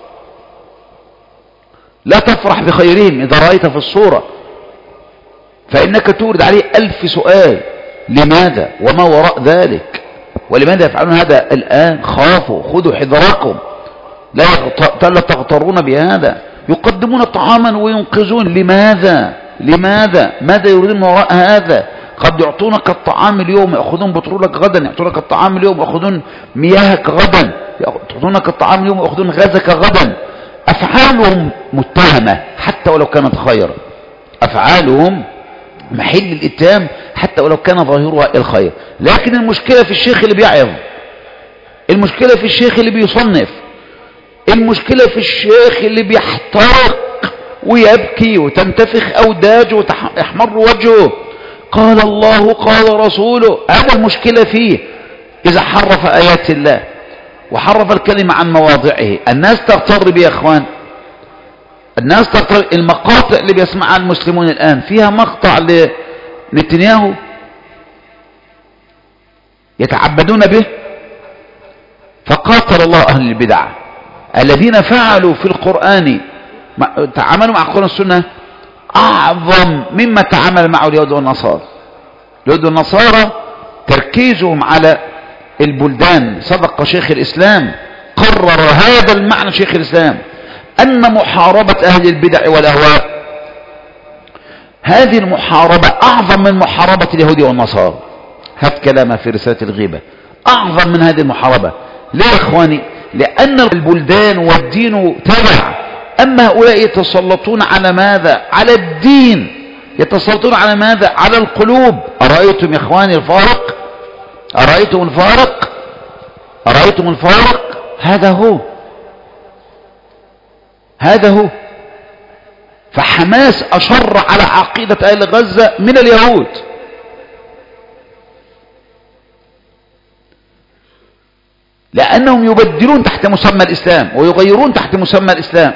لا تفرح بخيرهم إذا رأيت في الصورة، فإنك تورد عليه ألف سؤال. لماذا وما وراء ذلك؟ ولماذا يفعلون هذا الآن؟ خافوا، خذوا حذركم، لا تغترون بهذا. يقدمون طعاما وينقذون. لماذا؟ لماذا؟ ماذا يريدون من وراء هذا؟ قد يعطونك الطعام اليوم يأخذون بترولك غدا، يعطونك الطعام اليوم يأخذون مياهك غدا، يعطونك الطعام اليوم يأخذون غازك غدا. أفعالهم متهمة حتى ولو كانت خيرا، أفعالهم محل الاتهام حتى ولو كان ظاهرها الخير. لكن المشكلة في الشيخ اللي بيعظ، المشكلة في الشيخ اللي بيصنف، المشكلة في الشيخ اللي بيحترق ويبكي وتنتفخ أوداجه ويحمر وجهه، قال الله قال رسوله. هذا المشكلة فيه إذا حرف آيات الله وحرف الكلمة عن مواضعه. الناس تغتر بي يا أخوان، الناس تغتر. المقاطع اللي بيسمعها المسلمون الآن فيها مقطع لنتنياهو يتعبدون به، فقاتل الله أهل البدع الذين فعلوا في القرآن تعاملوا مع القرآن والسنة أعظم مما تعامل معه اليهود والنصارى. اليهود والنصارى تركيزهم على البلدان، صدق شيخ الإسلام، قرر هذا المعنى شيخ الإسلام، أن محاربة أهل البدع والأهواء هذه المحاربة أعظم من محاربة اليهود والنصارى. هات كلامه في رسالة الغيبة، أعظم من هذه المحاربة. ليه يا إخواني؟ لأن البلدان والدين تبع، أما هؤلاء يتسلطون على ماذا؟ على الدين. يتسلطون على ماذا؟ على القلوب. أرأيتم يا إخواني الفارق؟ أرأيتم الفارق؟ أرأيتم الفارق؟ هذا هو، هذا هو. فحماس أشر على عقيدة أهل غزة من اليهود. لأنهم يبدلون تحت مسمى الإسلام ويغيرون تحت مسمى الإسلام.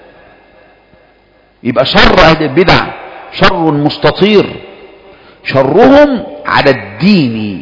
يبقى شر أهل البدع شر مستطير، شرهم على الدين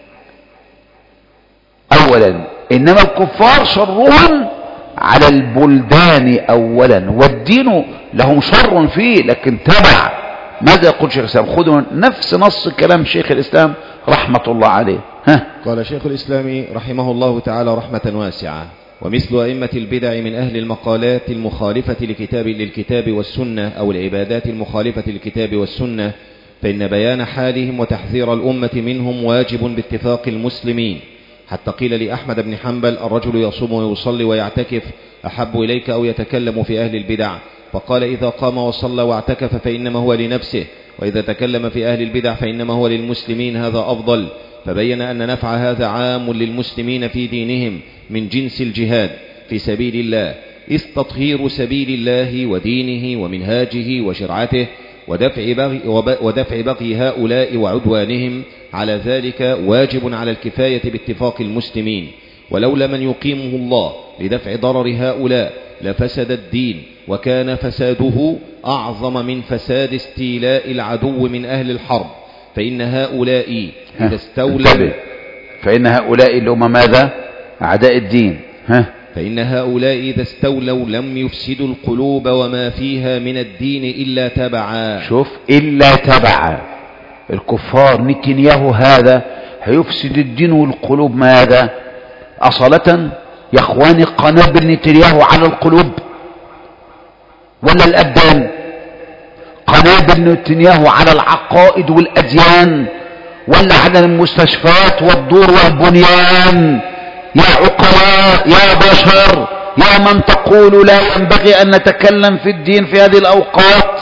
أولا، إنما الكفار شرهم على البلدان أولا، والدين لهم شر فيه لكن تبع. ماذا يقول شيخ الإسلام؟ خذوا نفس نص كلام شيخ الإسلام رحمة الله عليه. ها؟ قال شيخ الإسلام رحمه الله تعالى رحمة واسعة: ومثل أئمة البدع من أهل المقالات المخالفة لكتاب للكتاب والسنة أو العبادات المخالفة للكتاب والسنة، فإن بيان حالهم وتحذير الأمة منهم واجب باتفاق المسلمين. حتى قيل لأحمد بن حنبل: الرجل يصوم ويصلي ويعتكف أحب إليك أو يتكلم في أهل البدع؟ فقال: إذا قام وصلى واعتكف فإنما هو لنفسه، وإذا تكلم في أهل البدع فإنما هو للمسلمين، هذا أفضل. فبين أن نفع هذا عام للمسلمين في دينهم من جنس الجهاد في سبيل الله، إذ تطهير سبيل الله ودينه ومنهاجه وشرعته ودفع بغي, ودفع بغي هؤلاء وعدوانهم على ذلك واجب على الكفاية باتفاق المسلمين، ولولا من يقيمه الله لدفع ضرر هؤلاء لفسد الدين، وكان فساده أعظم من فساد استيلاء العدو من أهل الحرب. فإن هؤلاء إذا استولوا فإن هؤلاء اللي هم ماذا؟ أعداء الدين. ها؟ فإن هؤلاء إذا استولوا لم يفسدوا القلوب وما فيها من الدين إلا تبعا. شوف، إلا تبعا. الكفار نتنياهو هذا هيفسد الدين والقلوب ماذا؟ أصالة يا أخواني قنابل نتنياهو على القلوب ولا الأبدان؟ قنابل نتنياهو على العقائد والأديان ولا على المستشفيات والدور والبنيان؟ يا عقلاء، يا بشر، يا من تقول لا ينبغي أن نتكلم في الدين في هذه الأوقات،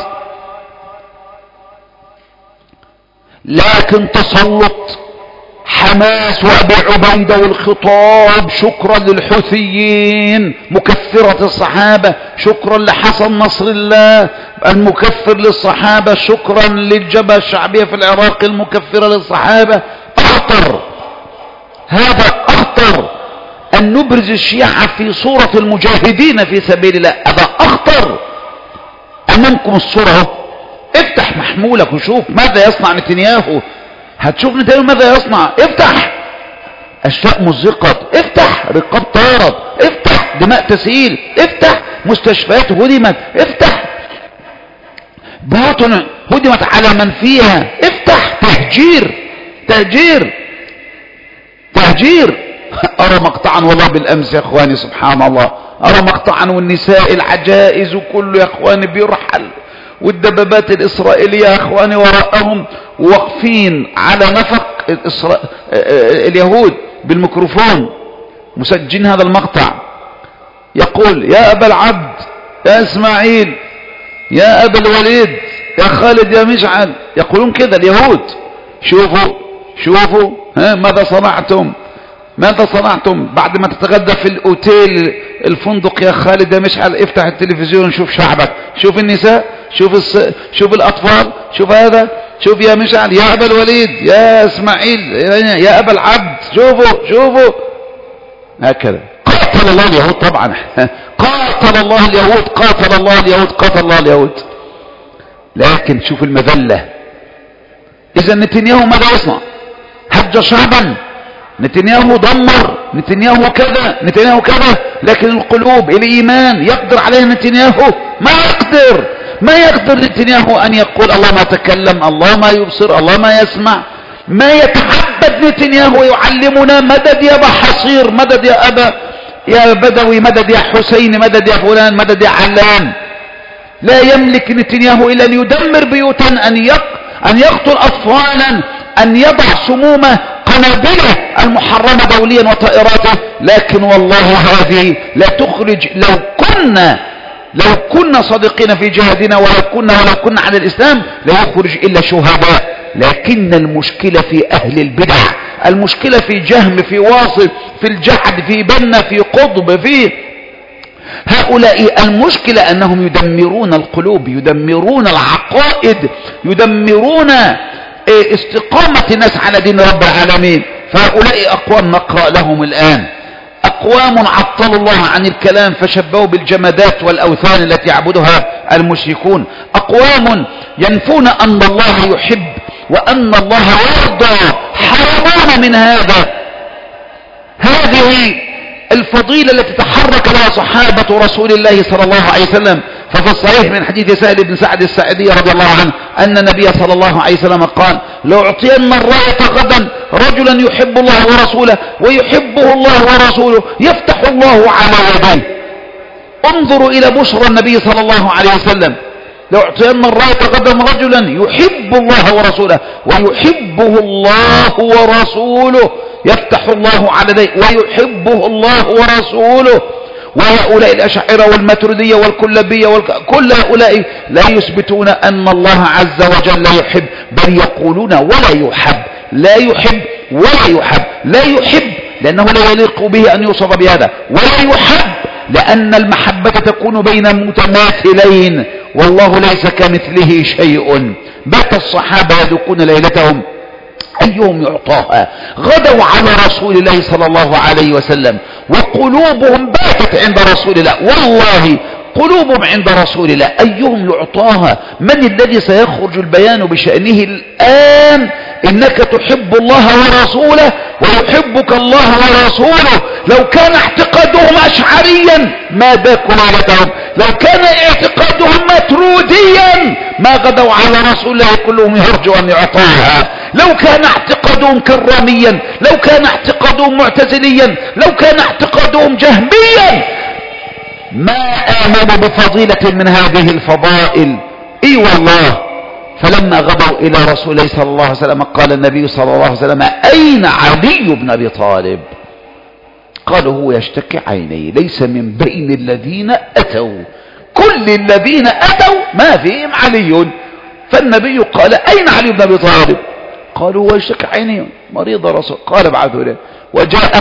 لكن تسلط حماس وأبي عبيدة والخطاب شكرا للحوثيين مكفرة الصحابة، شكرا لحسن نصر الله المكفر للصحابة، شكرا للجبهة الشعبية في العراق المكفرة للصحابة. أخطر، هذا أخطر أن نبرز الشيعة في صورة المجاهدين في سبيل الله، هذا أخطر. أمامكم الصورة، افتح محمولك وشوف ماذا يصنع نتنياهو، هتشوف نتنياهو ماذا يصنع. افتح أشياء مزقت، افتح رقاب طارت، افتح دماء تسيل، افتح مستشفيات هدمت، افتح باطن هدمت على من فيها، افتح تهجير تهجير تهجير. أرى مقطعا والله بالأمس يا أخواني، سبحان الله، أرى مقطعا والنساء العجائز وكله يا أخواني بيرحل، والدبابات الإسرائيلية يا أخواني وراءهم واقفين على نفق الإسرا... اليهود بالميكروفون مسجلين هذا المقطع. يقول: يا أبا العبد، يا إسماعيل، يا أبا الوليد، يا خالد، يا مشعل، يقولون كذا اليهود. شوفوا شوفوا ها ماذا صنعتم، ماذا صنعتم بعد ما تتغدى في الأوتيل الفندق يا خالد يا مشعل؟ افتح التلفزيون شوف شعبك، شوف النساء، شوف الص... شوف الأطفال، شوف هذا، شوف يا مشعل، يا أبا الوليد، يا إسماعيل، يا أبا العبد، شوفوا شوفوا هكذا. قاتل الله اليهود طبعا قاتل الله اليهود قاتل الله اليهود قاتل الله اليهود. لكن شوف المذلة. إذا نتنياهو ماذا يصنع؟ هج شعبا، نتنياهو دمر، نتنياهو كذا، نتنياهو كذا، لكن القلوب الإيمان يقدر عليه نتنياهو؟ ما يقدر. ما يقدر نتنياهو أن يقول الله ما تكلم، الله ما يبصر، الله ما يسمع. ما يتعبد نتنياهو يعلمنا مدد يا أبا حصير، مدد يا أبا يا بدوي، مدد يا حسين، مدد يا فلان، مدد يا علان. لا يملك نتنياهو إلا أن يدمر بيوتا، أن يق... أن يقتل أطفالا، أن يضع سمومه قنابله المحرمة دوليا وطائراته. لكن والله هذه لا تخرج، لو كنا لو كنا صادقين في جهادنا ولو كنا ولو كنا على الإسلام لا يخرج إلا شهداء. لكن المشكلة في أهل البدع، المشكلة في جهم، في واصل، في الجحد، في بنة، في قطب، في هؤلاء. المشكلة أنهم يدمرون القلوب، يدمرون العقائد، يدمرون استقامة الناس على دين رب العالمين. فهؤلاء أقوام نقرأ لهم الآن، أقوام عطلوا الله عن الكلام فشبهوا بالجمادات والأوثان التي يعبدها المشركون. أقوام ينفون أن الله يحب وأن الله يرضى، حرمان من هذا. هذه الفضيلة التي تحرك لها صحابة رسول الله صلى الله عليه وسلم. ففي الصحيح من حديث سهل بن سعد الساعدي رضي الله عنه أن النبي صلى الله عليه وسلم قال: لو أعطين الراية غدا رجلا يحب الله ورسوله ويحبه الله ورسوله يفتح الله على يديه. انظروا إلى بشرى النبي صلى الله عليه وسلم: لو أعطين الراية غدا رجلا يحب الله ورسوله ويحبه الله ورسوله يفتح الله على يديه ويحبه الله ورسوله. وهؤلاء الأشاعرة والماتريدية والكلابية والك... كل هؤلاء لا يثبتون أن الله عز وجل يحب، بل يقولون ولا يحب، لا يحب ولا يحب. لا يحب لأنه لا يليق به أن يوصف بهذا، ولا يحب لأن المحبة تكون بين متماثلين، والله ليس كمثله شيء. بات الصحابة يذوقون ليلتهم أيهم يعطاها، غدوا على رسول الله صلى الله عليه وسلم وقلوبهم باتت عند رسول الله. والله قلوبهم عند رسول الله، أيهم يعطاها. من الذي سيخرج البيان بشأنه الآن؟ إنك تحب الله ورسوله ويحبك الله ورسوله. لو كان اعتقادهم أشعريا ما باكوا ليلتهم، لو كان اعتقادهم ماتروديا ما غدوا على رسول الله كلهم يرجو أن يعطاها. لو كان اعتقادهم كراميا، لو كان اعتقادهم معتزليا، لو كان اعتقادهم جهميا ما آمنوا بفضيلة من هذه الفضائل. اي والله. فلما غدوا إلى رسول الله صلى الله عليه وسلم قال النبي صلى الله عليه وسلم: أين علي بن أبي طالب؟ قالوا: هو يشتكي عينيه، ليس من بين الذين أتوا، كل الذين أتوا ما فيهم علي. فالنبي قال: أين علي بن أبي طالب؟ قالوا: هو يشتكي عينيه مريض رسول. قال: ابعثوا إليه. وجاء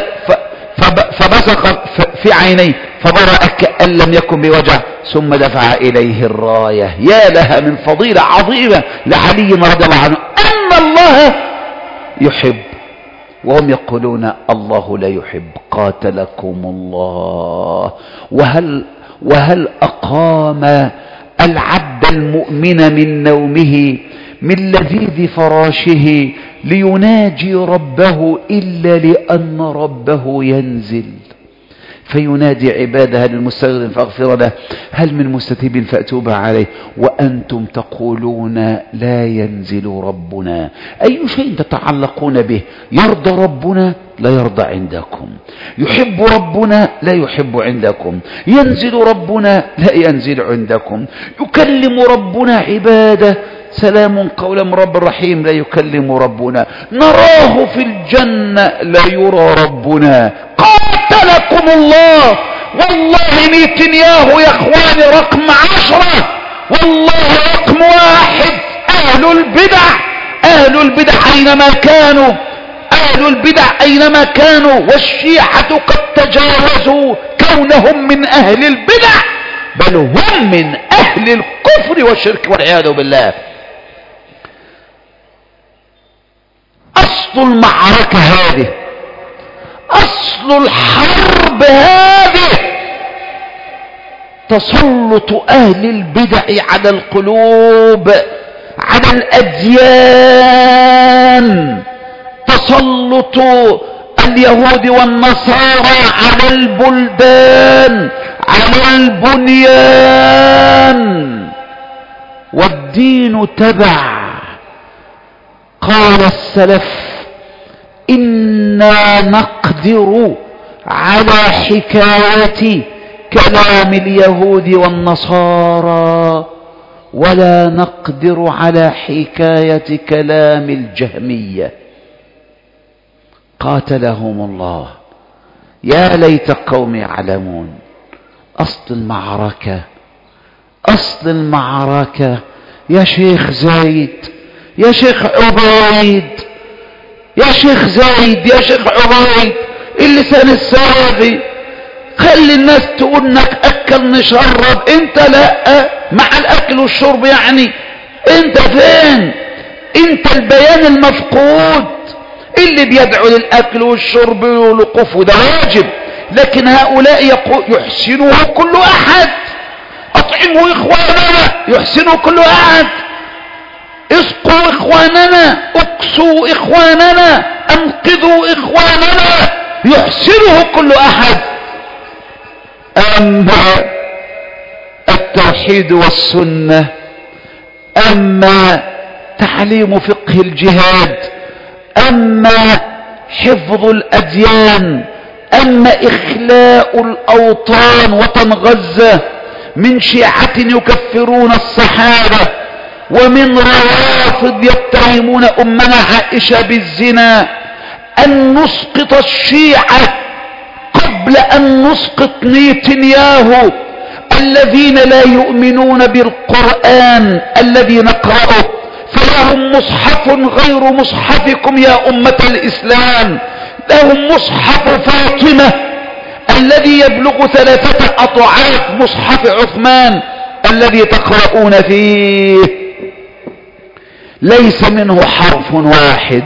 فبصق في عينيه فبرأ كأن لم يكن بوجع، ثم دفع إليه الراية. يا لها من فضيلة عظيمة لعلي رضي الله عنه أن الله يحب، وهم يقولون الله لا يحب. قاتلكم الله. وهل وهل أقام العبد المؤمن من نومه من لذيذ فراشه ليناجي ربه إلا لأن ربه ينزل فينادي عباده: هل المستغفر فاغفر له، هل من مستتيب فأتوب عليه، وأنتم تقولون لا ينزل ربنا. أي شيء تتعلقون به؟ يرضى ربنا لا يرضى عندكم، يحب ربنا لا يحب عندكم، ينزل ربنا لا ينزل عندكم، يكلم ربنا عباده سلام قولا من رب الرحيم لا يكلم ربنا، نراه في الجنة لا يرى ربنا. قاتلكم الله. والله نتنياهو يا اخواني رقم عشرة، والله رقم واحد. اهل البدع، اهل البدع اينما كانوا، أهل البدع أينما كانوا، والشيعة قد تجاوزوا كونهم من أهل البدع، بل هم من أهل الكفر والشرك والعياذ بالله. أصل المعركة هذه، أصل الحرب هذه تسلط أهل البدع على القلوب، على الأديان، تسلط اليهود والنصارى على البلدان، على البنيان، والدين تبع. قال السلف: إنا نقدر على حكاية كلام اليهود والنصارى، ولا نقدر على حكاية كلام الجهمية. قاتلهم الله. يا ليت قوم يعلمون. أصل المعركة، أصل المعركة يا شيخ زايد، يا شيخ عبيد، يا شيخ زايد، يا شيخ عبيد، اللسان الساغي، خلي الناس تقول انك اكل نشرب، انت لا، مع الاكل والشرب يعني انت فين؟ انت البيان المفقود. اللي بيدعو للاكل والشرب والوقوف ده واجب، لكن هؤلاء يقول يحسنه كل احد. اطعموا اخواننا، يحسنه كل احد. اسقوا اخواننا، اكسوا اخواننا، انقذوا اخواننا، يحسنه كل احد. اما التوحيد والسنة، اما تعليم فقه الجهاد، اما حفظ الاديان، اما اخلاء الاوطان وطن غزة من شيعة يكفرون الصحابة، ومن روافض يتهمون امنا عائشة بالزنا، ان نسقط الشيعة قبل ان نسقط نيتنياهو الذين لا يؤمنون بالقرآن الذي نقرأه، فلهم مصحف غير مصحفكم يا أمة الإسلام. لهم مصحف فاطمة الذي يبلغ ثلاثة أضعاف مصحف عثمان الذي تقرؤون فيه، ليس منه حرف واحد.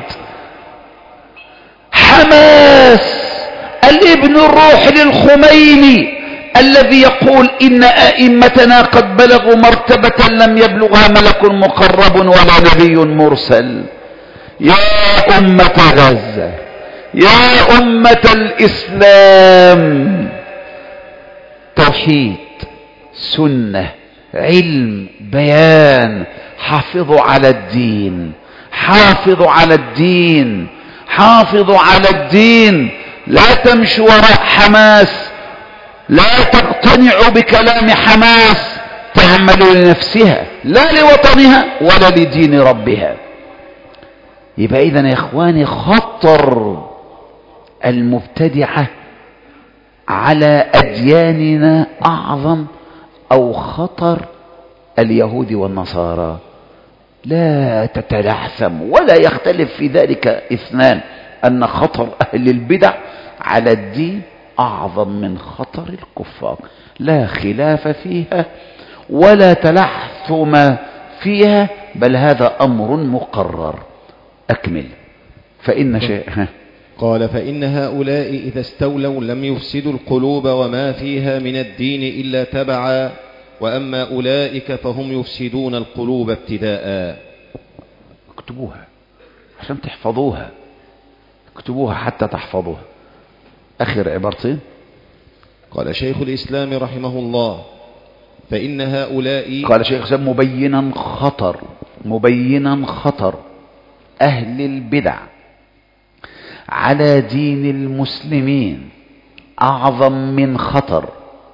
حماس الابن الروح للخميني الذي يقول إن أئمتنا قد بلغوا مرتبة لم يبلغها ملك مقرب ولا نبي مرسل. يا أمة غزة، يا أمة الإسلام، توحيد، سنة، علم، بيان. حافظوا على الدين، حافظوا على الدين، حافظوا على الدين. لا تمشوا وراء حماس، لا تقتنعوا بكلام حماس، تعملوا لنفسها لا لوطنها ولا لدين ربها. يبقى إذن يا إخواني خطر المبتدعة على أدياننا أعظم أو خطر اليهود والنصارى. لا تتلعثم ولا يختلف في ذلك اثنان، أن خطر أهل البدع على الدين أعظم من خطر الكفار، لا خلاف فيها ولا تلعثم فيها، بل هذا أمر مقرر. أكمل. فإن شيء قال: فإن هؤلاء إذا استولوا لم يفسدوا القلوب وما فيها من الدين إلا تبعا، وأما أولئك فهم يفسدون القلوب ابتداء. اكتبوها عشان تحفظوها، اكتبوها حتى تحفظوها. آخر عبارتين. قال شيخ الإسلام رحمه الله: فإن هؤلاء، قال شيخ الإسلام مبينا خطر، مبينا خطر أهل البدع على دين المسلمين أعظم من خطر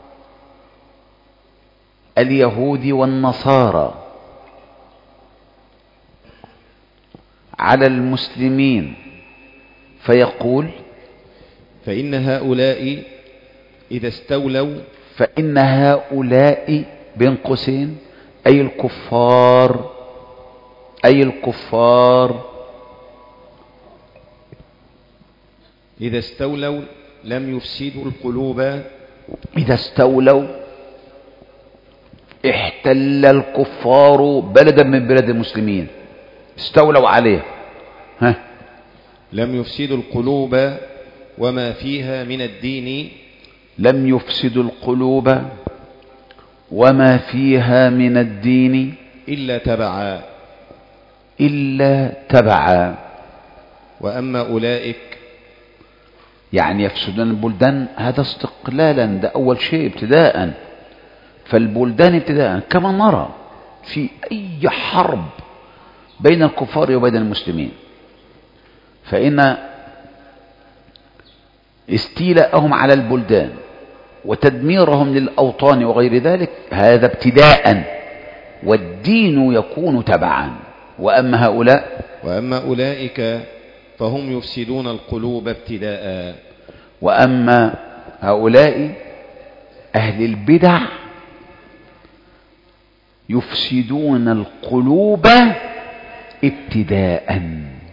اليهود والنصارى على المسلمين. فيقول: فإن هؤلاء إذا استولوا، فإن هؤلاء بين قوسين أي الكفار، أي الكفار إذا استولوا لم يفسدوا القلوب. إذا استولوا احتل الكفار بلدا من بلاد المسلمين، استولوا عليه، ها لم يفسدوا القلوب وما فيها من الدين. لم يفسدوا القلوب وما فيها من الدين إلا تبعا. إلا تبعا. وأما أولئك يعني يفسدون البلدان، هذا استقلالا، ده أول شيء ابتداء. فالبلدان ابتداء كما نرى في أي حرب بين الكفار وبين المسلمين، فإن استيلاءهم على البلدان وتدميرهم للأوطان وغير ذلك هذا ابتداء، والدين يكون تبعا. وأما هؤلاء وأما أولئك فهم يفسدون القلوب ابتداء. وأما هؤلاء أهل البدع يفسدون القلوب ابتداء.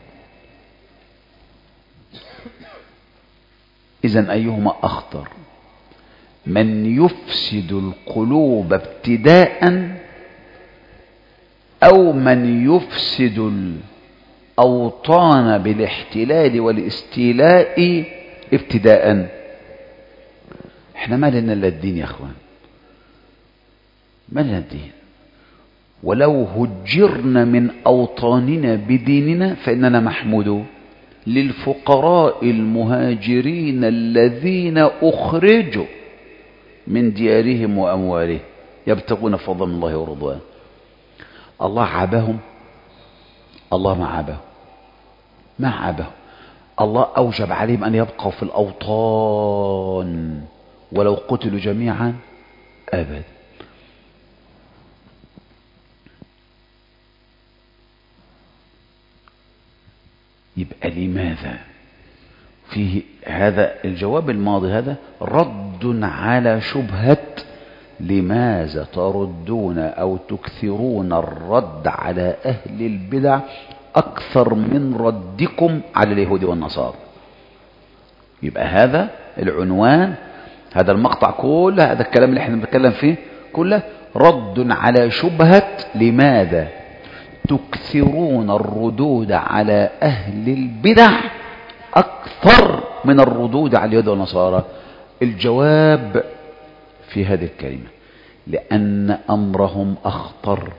إذن أيهما أخطر، من يفسد القلوب ابتداء أو من يفسد الأوطان بالاحتلال والاستيلاء ابتداء؟ احنا ما لنا الا الدين يا اخوان، ما لنا الدين. ولو هجرنا من أوطاننا بديننا فإننا محمود. للفقراء المهاجرين الذين أخرجوا من ديارهم وأموالهم يبتغون فضلا من الله ورضوانه. الله عابهم؟ الله ما عابهم، ما عابهم. الله أوجب عليهم أن يبقوا في الأوطان ولو قتلوا جميعا أبدا. يبقى لماذا فيه هذا الجواب الماضي؟ هذا رد على شبهة لماذا تردون أو تكثرون الرد على أهل البدع أكثر من ردكم على اليهود والنصارى. يبقى هذا العنوان، هذا المقطع كله، هذا الكلام اللي احنا بنتكلم فيه كله رد على شبهة لماذا تكثرون الردود على أهل البدع أكثر من الردود على اليهود والنصارى. الجواب في هذه الكلمة: لأن أمرهم أخطر،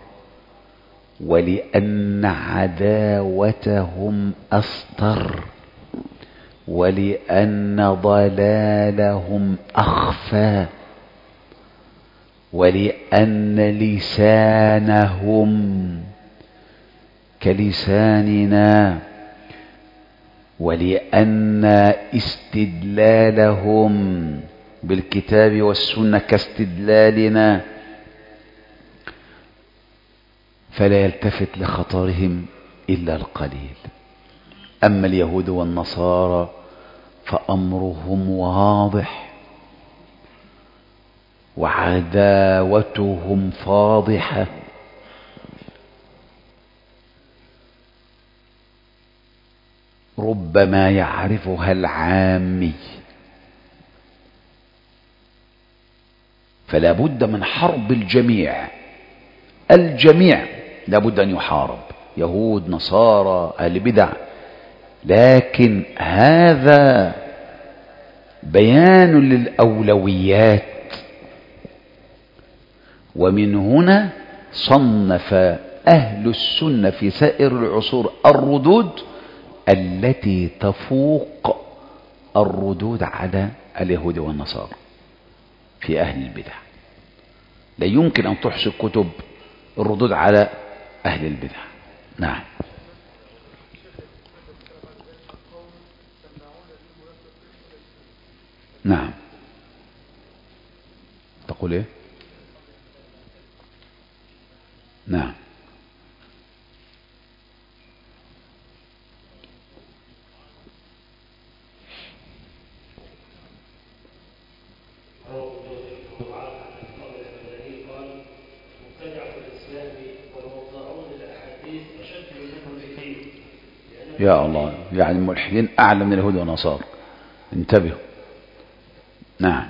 ولأن عداوتهم أسطر، ولأن ضلالهم أخفى، ولأن لسانهم كلساننا، ولأن استدلالهم بالكتاب والسنة كاستدلالنا، فلا يلتفت لخطرهم إلا القليل. أما اليهود والنصارى فأمرهم واضح وعداوتهم فاضحة. ربما يعرفها العامي. فلا بد من حرب الجميع، الجميع لا بد أن يحارب، يهود نصارى أهل بدع. لكن هذا بيان للأولويات. ومن هنا صنف أهل السنة في سائر العصور الردود التي تفوق الردود على اليهود والنصارى في أهل البدع. لا يمكن أن تحصي كتب الردود على أهل البدع. نعم. نعم. تقول إيه؟ نعم. يا الله، يعني الملحدين أعلى من اليهود والنصارى. انتبهوا. نعم.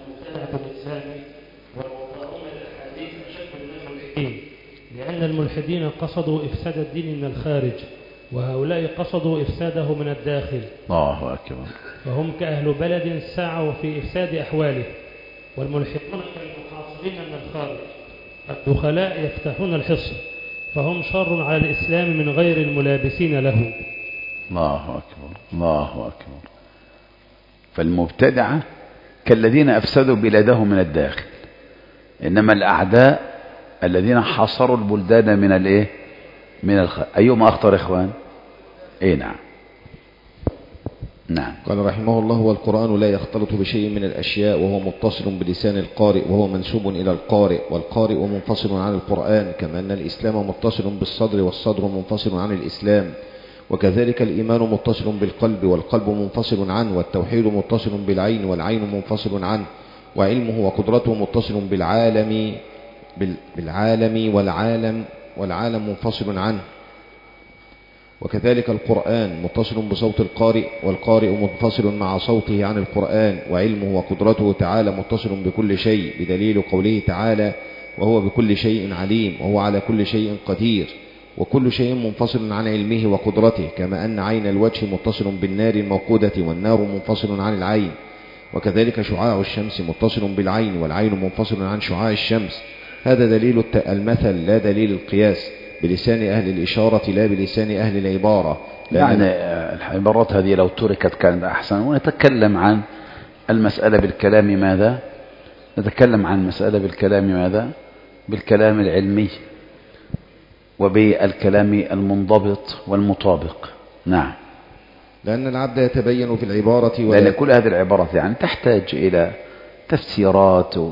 لأن الملحدين قصدوا إفساد الدين من الخارج، وهؤلاء قصدوا إفساده من الداخل. الله أكبر. فهم كأهل بلد سعوا في إفساد أحواله، والملحدون كالمحاصرين من الخارج. الدخلاء يفتحون الحصن، فهم شر على الإسلام من غير الملابسين له. الله أكبر الله أكبر. فالمبتدعة كالذين أفسدوا بلادهم من الداخل، إنما الأعداء الذين حاصروا البلدان من الايه من الخ... أيهما أخطر إخوان؟ إيه نعم. نعم. قال رحمه الله: والقرآن لا يختلط بشيء من الأشياء، وهو متصل بلسان القارئ، وهو منسوب إلى القارئ، والقارئ منفصل عن القرآن، كما أن الإسلام متصل بالصدر، والصدر منفصل عن الإسلام، وكذلك الإيمان متصل بالقلب، والقلب منفصل عنه، والتوحيد متصل بالعين، والعين منفصل عنه، وعلمه وقدرته متصل بالعالم بالعالم والعالم والعالم منفصل عنه، وكذلك القرآن متصل بصوت القارئ، والقارئ منفصل مع صوته عن القرآن، وعلمه وقدرته تعالى متصل بكل شيء، بدليل قوله تعالى: وهو بكل شيء عليم، وهو على كل شيء قدير، وكل شيء منفصل عن علمه وقدرته، كما أن عين الوجه متصل بالنار الموقودة، والنار منفصل عن العين، وكذلك شعاع الشمس متصل بالعين، والعين منفصل عن شعاع الشمس. هذا دليل المثل لا دليل القياس، بلسان أهل الإشارة لا بلسان أهل العبارة. يعني العبارات هذه لو تركت كانت أحسن. ونتكلم عن المسألة بالكلام ماذا؟ نتكلم عن مسألة بالكلام ماذا؟ بالكلام العلمي، وبالكلام المنضبط والمطابق. نعم. لأن العبد يتبين في العبارة، لأن كل هذه العبارات يعني تحتاج إلى تفسيرات و...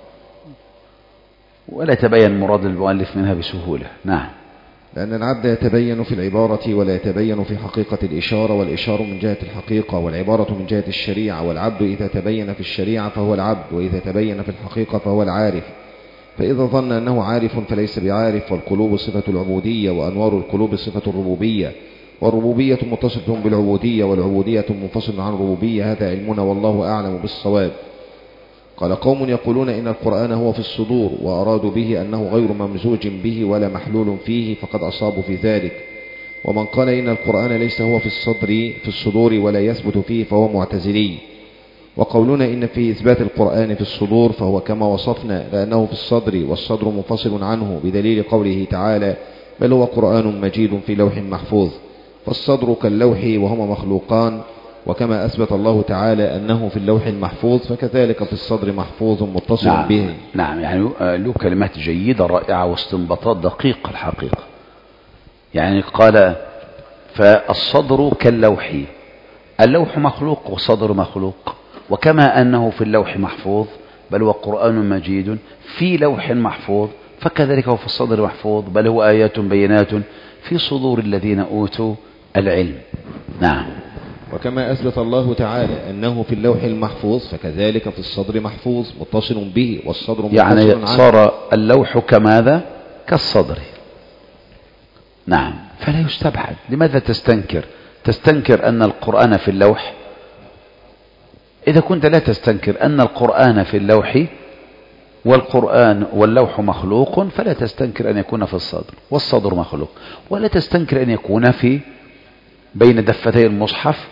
ولا يتبين مراد المؤلف منها بسهولة. نعم. لأن العبد يتبين في العبارة ولا يتبين في حقيقة الإشارة، والإشارة من جهة الحقيقة، والعبارة من جهة الشريعة، والعبد إذا تبين في الشريعة فهو العبد، وإذا تبين في الحقيقة فهو العارف. فإذا ظن أنه عارف فليس بعارف، والقلوب صفة العبودية، وأنوار القلوب صفة الربوبية، والربوبية متصلة بالعبودية، والعبودية منفصلة عن الربوبية. هذا علمنا والله أعلم بالصواب. قال قوم يقولون إن القرآن هو في الصدور، وأرادوا به أنه غير ممزوج به ولا محلول فيه، فقد أصابوا في ذلك. ومن قال إن القرآن ليس هو في الصدر في الصدور ولا يثبت فيه فهو معتزلي. وقولنا إن في إثبات القرآن في الصدور فهو كما وصفنا، لأنه في الصدر، والصدر منفصل عنه، بدليل قوله تعالى: بل هو قرآن مجيد في لوح محفوظ. فالصدر كاللوح وهما مخلوقان، وكما أثبت الله تعالى أنه في اللوح المحفوظ، فكذلك في الصدر محفوظ متصل نعم به. نعم. يعني له كلمات جيدة رائعة واستنباطات دقيقة الحقيقة. يعني قال: فالصدر كاللوح، اللوح مخلوق والصدر مخلوق، وكما أنه في اللوح محفوظ، بل هو قرآن مجيد في لوح محفوظ، فكذلك هو في الصدر محفوظ، بل هو آيات بينات في صدور الذين أوتوا العلم. نعم. وكما أثبت الله تعالى أنه في اللوح المحفوظ، فكذلك في الصدر محفوظ متصل به، والصدر متصل عنه. يعني صار اللوح كماذا؟ كالصدر. نعم. فلا يستبعد. لماذا تستنكر تستنكر أن القرآن في اللوح؟ إذا كنت لا تستنكر أن القرآن في اللوح، والقرآن واللوح مخلوق، فلا تستنكر أن يكون في الصدر، والصدر مخلوق، ولا تستنكر أن يكون في بين دفتي المصحف،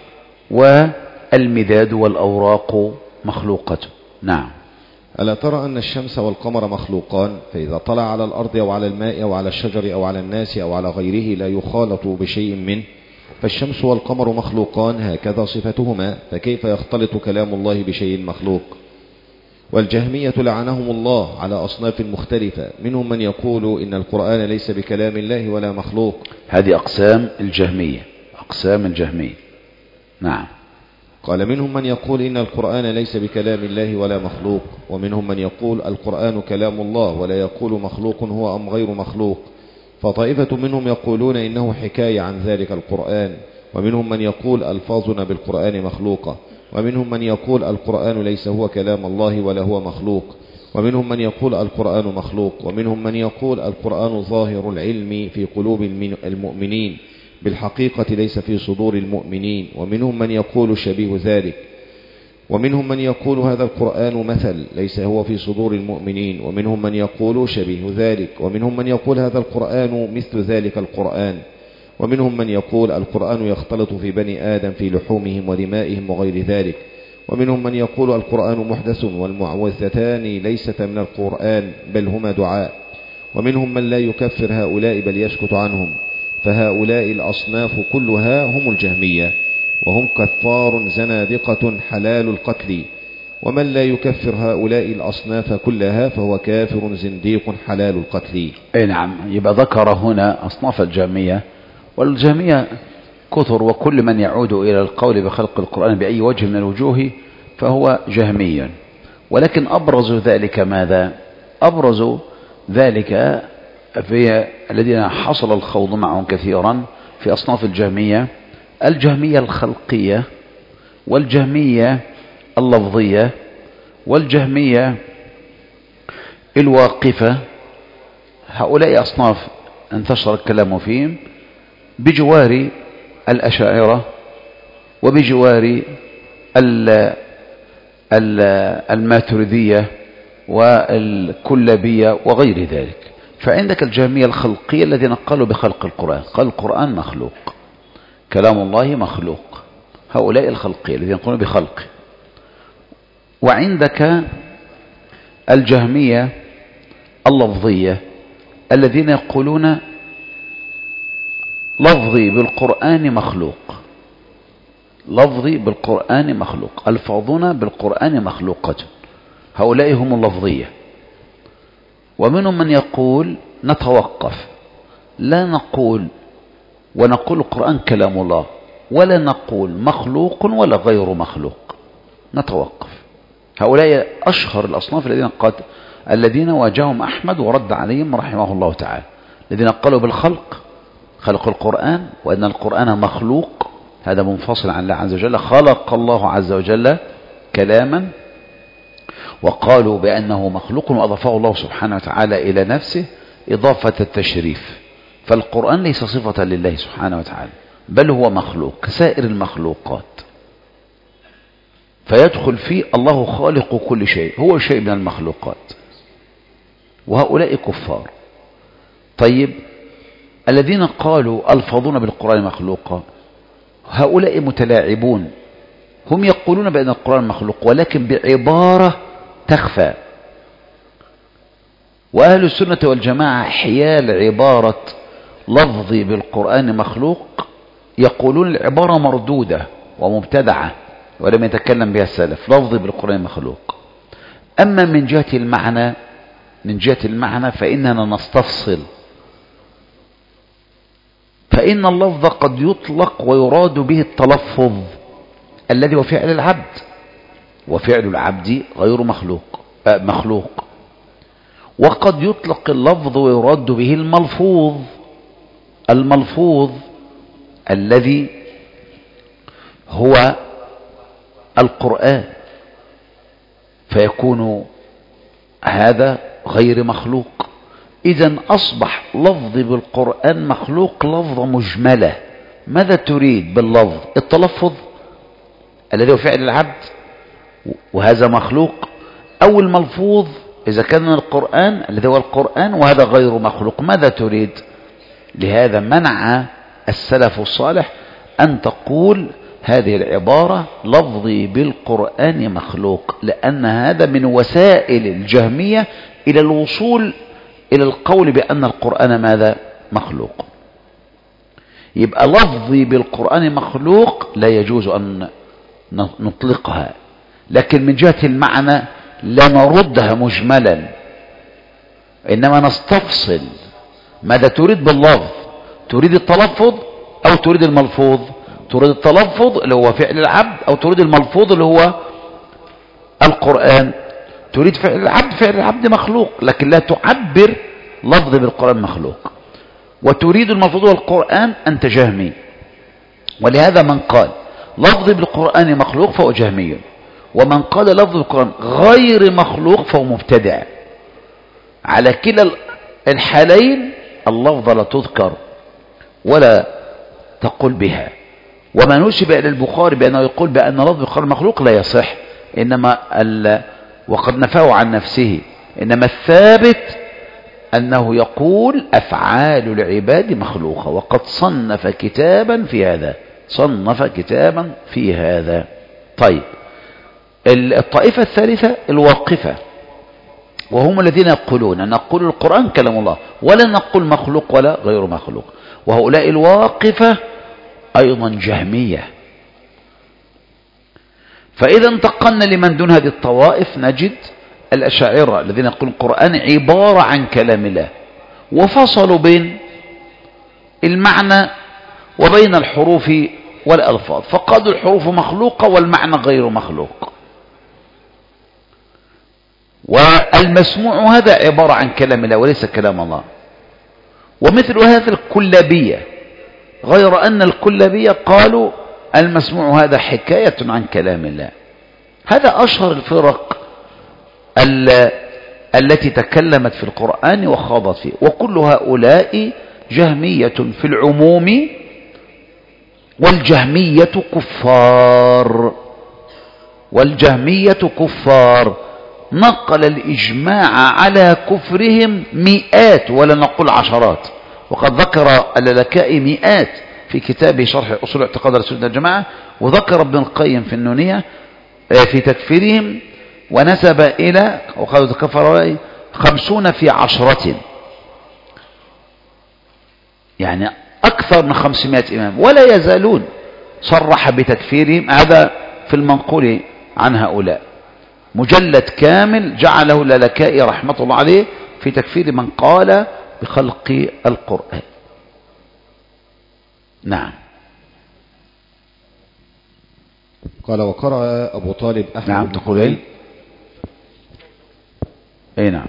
والمداد والأوراق مخلوقة. نعم. ألا ترى أن الشمس والقمر مخلوقان، فإذا طلع على الأرض أو على الماء أو على الشجر أو على الناس أو على غيره لا يخالط بشيء منه، فالشمس والقمر مخلوقان هكذا صفتهما، فكيف يختلط كلام الله بشيء مخلوق؟ والجهمية لعنهم الله على أصناف مختلفة، منهم من يقول إن القرآن ليس بكلام الله ولا مخلوق. هذه أقسام الجهمية أقسام الجهمية. نعم. قال: منهم من يقول إن القرآن ليس بكلام الله ولا مخلوق، ومنهم من يقول القرآن كلام الله ولا يقول مخلوق هو أم غير مخلوق. فطائفة منهم يقولون إنه حكاية عن ذلك القرآن، ومنهم من يقول ألفاظنا بالقرآن مخلوقة، ومنهم من يقول القرآن ليس هو كلام الله ولا هو مخلوق، ومنهم من يقول القرآن مخلوق، ومنهم من يقول القرآن ظاهر العلم في قلوب المؤمنين بالحقيقة ليس في صدور المؤمنين، ومنهم من يقول شبيه ذلك. ومنهم من يقول هذا القرآن مثل ليس هو في صدور المؤمنين، ومنهم من يقول شبيه ذلك، ومنهم من يقول هذا القرآن مثل ذلك القرآن، ومنهم من يقول القرآن يختلط في بني آدم في لحومهم ودمائهم وغير ذلك، ومنهم من يقول القرآن محدث والمعوذتان ليستا من القرآن بل هما دعاء، ومنهم من لا يكفر هؤلاء بل يسكت عنهم، فهؤلاء الأصناف كلها هم الجهمية، وهم كفار زنادقة حلال القتل. ومن لا يكفر هؤلاء الأصناف كلها فهو كافر زنديق حلال القتل. اي نعم. يبقى ذكر هنا أصناف الجهمية، والجهمية كثر، وكل من يعود إلى القول بخلق القرآن بأي وجه من الوجوه فهو جهمي. ولكن أبرز ذلك ماذا؟ أبرز ذلك في الذين حصل الخوض معهم كثيرا في أصناف الجهمية: الجهمية الخلقية، والجهمية اللفظية، والجهمية الواقفة. هؤلاء أصناف انتشر الكلام فيهم بجوار الأشاعرة وبجوار الماتريدية والكلابية وغير ذلك. فعندك الجهمية الخلقية الذين قالوا بخلق القرآن، قال القرآن مخلوق، كلام الله مخلوق، هؤلاء الخلقية الذين يقولون بخلق. وعندك الجهمية اللفظية الذين يقولون لفظي بالقرآن مخلوق، لفظي بالقرآن مخلوق، ألفاظنا بالقرآن مخلوقة، هؤلاء هم اللفظية. ومنهم من يقول نتوقف، لا نقول ونقول القرآن كلام الله، ولا نقول مخلوق ولا غير مخلوق، نتوقف. هؤلاء أشهر الأصناف الذين قد الذين واجههم أحمد ورد عليهم رحمه الله تعالى، الذين قالوا بالخلق، خلق القرآن، وأن القرآن مخلوق، هذا منفصل عن الله عز وجل، خلق الله عز وجل كلاما، وقالوا بأنه مخلوق وأضافه الله سبحانه وتعالى إلى نفسه إضافة التشريف. فالقرآن ليس صفة لله سبحانه وتعالى، بل هو مخلوق كسائر المخلوقات، فيدخل فيه الله خالق كل شيء، هو شيء من المخلوقات، وهؤلاء كفار. طيب الذين قالوا ألفظون بالقرآن مخلوقا، هؤلاء متلاعبون، هم يقولون بأن القرآن مخلوق ولكن بعبارة تخفى. وأهل السنة والجماعة حيال عبارة لفظي بالقرآن مخلوق يقولون العبارة مردودة ومبتدعة ولم يتكلم بها السلف، لفظي بالقرآن مخلوق. أما من جهة المعنى، من جهة المعنى فإننا نستفصل، فإن اللفظ قد يطلق ويراد به التلفظ الذي هو فعل العبد، وفعل العبد غير مخلوق آه مخلوق. وقد يطلق اللفظ ويراد به الملفوظ، الملفوظ الذي هو القرآن، فيكون هذا غير مخلوق. إذن أصبح لفظ بالقرآن مخلوق لفظة مجملة. ماذا تريد باللفظ؟ التلفظ الذي هو فعل العبد وهذا مخلوق، أو الملفوظ إذا كان القرآن الذي هو القرآن وهذا غير مخلوق؟ ماذا تريد؟ لهذا منع السلف الصالح أن تقول هذه العبارة لفظي بالقرآن مخلوق، لأن هذا من وسائل الجهمية إلى الوصول إلى القول بأن القرآن ماذا؟ مخلوق. يبقى لفظي بالقرآن مخلوق لا يجوز أن نطلقها، لكن من جهة المعنى لا نردها مجملا، إنما نستفصل. ماذا تريد باللفظ؟ تريد التلفظ أو تريد الملفوظ؟ تريد التلفظ اللي هو فعل العبد أو تريد الملفوظ اللي هو القرآن؟ تريد فعل العبد، فعل العبد مخلوق، لكن لا تعبر لفظ بالقرآن مخلوق. وتريد الملفوظ والقرآن، أنت جهمي. ولهذا من قال لفظ بالقرآن مخلوق فهو جهمي، ومن قال لفظ بالقرآن غير مخلوق فهو مبتدع. على كلا الحالين اللفظ لا تذكر ولا تقول بها. وما نسب إلى البخاري بأنه يقول بأن لفظ القرآن مخلوق لا يصح، إنما وقد نفاه عن نفسه، إنما الثابت أنه يقول أفعال العباد مخلوقة، وقد صنف كتابا في هذا، صنف كتابا في هذا. طيب الطائفة الثالثة الواقفة، وهم الذين يقولون أن نقول القرآن كلام الله ولا نقول مخلوق ولا غير مخلوق، وهؤلاء الواقفة أيضا جهمية. فإذا انتقلنا لمن دون هذه الطوائف نجد الأشاعرة الذين يقولون القرآن عبارة عن كلام الله، وفصلوا بين المعنى وبين الحروف والألفاظ، فقالوا الحروف مخلوقة والمعنى غير مخلوق، والمسموع هذا عبارة عن كلام الله وليس كلام الله. ومثل هذا الكلابية، غير أن الكلابية قالوا المسموع هذا حكاية عن كلام الله. هذا أشهر الفرق التي تكلمت في القرآن وخاضت فيه، وكل هؤلاء جهمية في العموم، والجهمية كفار، والجهمية كفار. نقل الإجماع على كفرهم مئات ولا نقول عشرات، وقد ذكر اللالكائي مئات في كتابه شرح أصول اعتقاد رسول الجماعة، وذكر ابن القيم في النونية في تكفيرهم ونسب إلى وقالوا تكفر خمسون في عشرة، يعني أكثر من خمسمائة إمام، ولا يزالون صرح بتكفيرهم. هذا في المنقول عن هؤلاء مجلد كامل جعله اللالكائي رحمة الله عليه في تكفير من قال بخلق القرآن. نعم. قال وقرأ أبو طالب أحمد. نعم تقول ايه؟ اي نعم.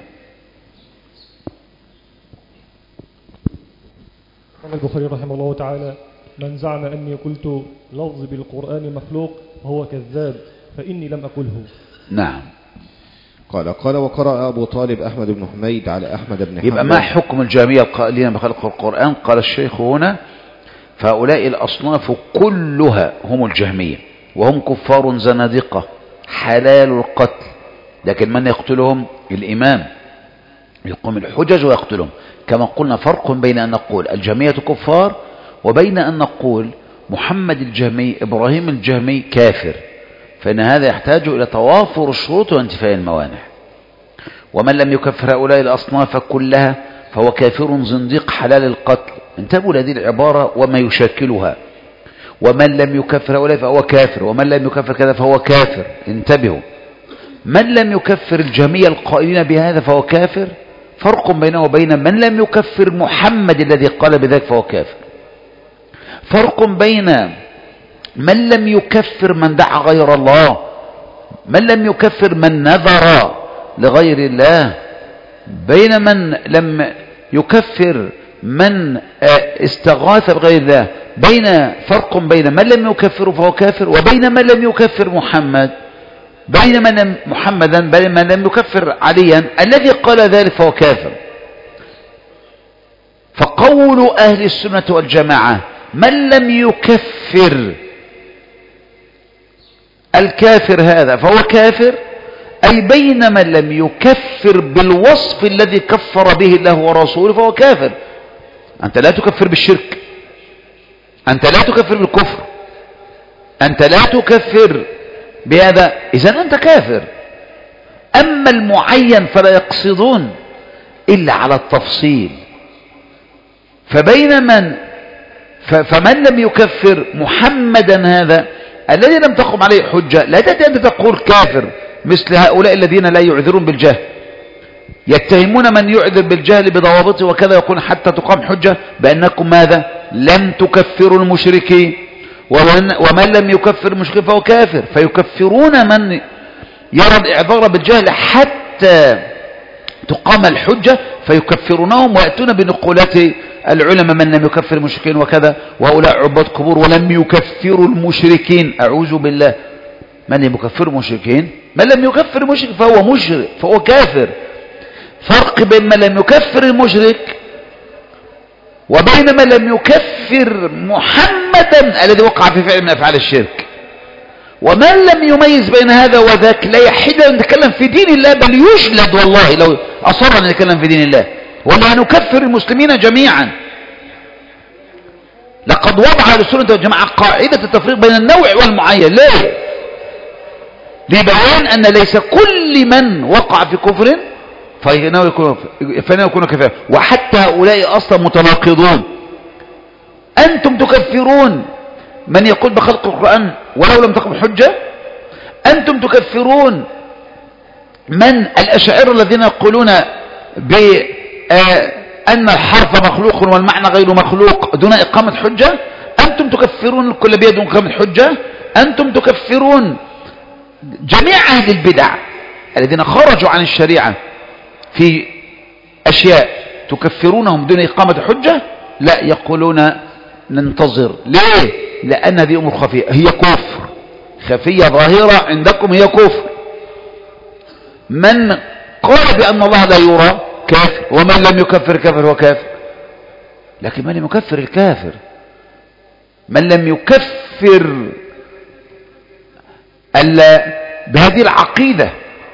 قال البخاري رحمه الله تعالى: من زعم أني قلت لفظ بالقرآن مخلوق فهو كذاب، فإني لم أقله. نعم. قال قال وقرأ أبو طالب أحمد بن حميد على أحمد بن حنبل. يبقى ما حكم الجهمية القائلين بخلق القرآن؟ قال الشيخ هنا: فهؤلاء الأصناف كلها هم الجهمية، وهم كفار زنادقة حلال القتل، لكن من يقتلهم؟ الإمام يقوم الحجج ويقتلهم. كما قلنا فرق بين أن نقول الجهمية كفار وبين أن نقول محمد الجهمي إبراهيم الجهمي كافر، فإن هذا يحتاج إلى توافر الشروط وانتفاء الموانع. ومن لم يكفر هؤلاء الأصناف كلها فهو كافر زنديق حلال القتل. انتبهوا لهذه العبارة وما يشكلها. ومن لم يكفر هؤلاء فهو كافر، ومن لم يكفر كذا فهو كافر. انتبهوا، من لم يكفر الجميع القائلين بهذا فهو كافر، فرق بينه وبين من لم يكفر محمد الذي قال بذلك فهو كافر. فرق بين من لم يكفر من دعا غير الله، من لم يكفر من نذر لغير الله، بين من لم يكفر من استغاث بغير الله، بين فرق بين من لم يكفر فهو كافر وبين من لم يكفر محمد، بين من لم محمدا بين من لم يكفر عليا الذي قال ذلك فهو كافر. فقول أهل السنة والجماعة من لم يكفر الكافر هذا فهو كافر، أي بين من لم يكفر بالوصف الذي كفر به الله ورسوله فهو كافر. أنت لا تكفر بالشرك، أنت لا تكفر بالكفر، أنت لا تكفر بهذا، إذن أنت كافر. أما المعين فلا يقصدون إلا على التفصيل. فبين من فمن لم يكفر محمدا هذا الذي لم تقم عليه حجة، لا تأتي أنت تقول كافر مثل هؤلاء الذين لا يعذرون بالجهل، يتهمون من يعذر بالجهل بضوابطه وكذا، يقول حتى تقام حجة بأنكم ماذا لم تكفروا المشركين، ومن, ومن لم يكفر المشركين فهو كافر. فيكفرون من يرى الإعذار بالجهل حتى تقام الحجة فيكفرونهم، ويأتون بنقولات العلماء من لم يكفر المشركين وكذا، وهؤلاء عباد قبور ولم يكفروا المشركين. أعوذ بالله، من لم يكفر المشركين، من لم يكفر المشرك فهو مشرك فهو كافر. فرق بين من لم يكفر المشرك وبين من لم يكفر محمدا الذي وقع في فعل من أفعال الشرك. ومن لم يميز بين هذا وذاك لا يحل أن يتكلم في دين الله، بل يجلد والله لو أصر أن يتكلم في دين الله، ولا نكفر المسلمين جميعا. لقد وضع أهل السنة والجماعة قاعدة التفريق بين النوع والمعين. ليه؟ لبيان أن ليس كل من وقع في كفر فإنه يكون, يكون كفار، وحتى هؤلاء أصلا متناقضون. أنتم تكفرون من يقول بخلق القرآن ولو لم تقم حجة، أنتم تكفرون من الأشاعرة الذين يقولون بأن الحرف مخلوق والمعنى غير مخلوق دون إقامة حجة، أنتم تكفرون الكل بيد دون إقامة حجة، أنتم تكفرون جميع أهل البدع الذين خرجوا عن الشريعة في أشياء تكفرونهم دون إقامة حجة. لا، يقولون ننتظر. ليه؟ لأن هذه أمور خفية، هي كفر خفية ظاهرة عندكم، هي كفر. من قال بأن الله لا يرى كافر، ومن لم يكفر كافر وكافر. لكن من لم يكفر الكافر، من لم يكفر بهذه العقيدة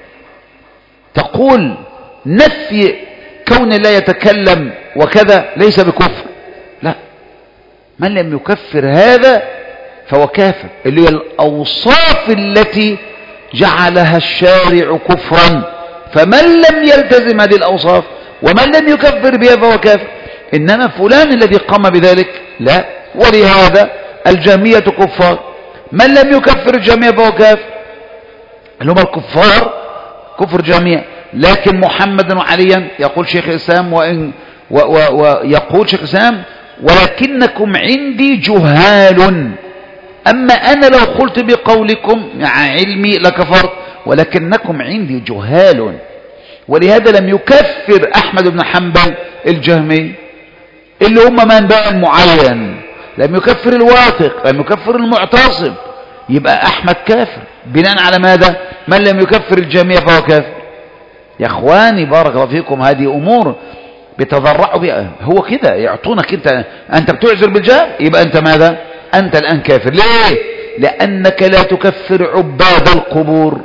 تقول نفي كون الله يتكلم وكذا ليس بكفر، لا، من لم يكفر هذا فهو كافر، اللي هي الأوصاف التي جعلها الشارع كفرا. فمن لم يلتزم هذه الأوصاف ومن لم يكفر بها فهو كافر. إنما فلان الذي قام بذلك لا. ولهذا الجهمية كفار، من لم يكفر الجهمية فهو كافر، اللي هم الكفار كفر جهمية. لكن محمد وعليا يقول شيخ الإسلام وإن و و ويقول شيخ الإسلام ولكنكم عندي جهال، أما أنا لو قلت بقولكم مع علمي لكفرت، ولكنكم عندي جهال. ولهذا لم يكفر أحمد بن حنبل الجهمي اللي هم من بقى المعين، لم يكفر الواثق، لم يكفر المعتصم. يبقى أحمد كافر بناء على ماذا؟ من لم يكفر الجميع فهو كافر. يا اخواني بارك الله فيكم، هذه امور بتضرعوا بها. هو كده يعطونك، انت انت بتعذر بالجهل، يبقى انت ماذا؟ انت الان كافر. ليه؟ لانك لا تكفر عباد القبور،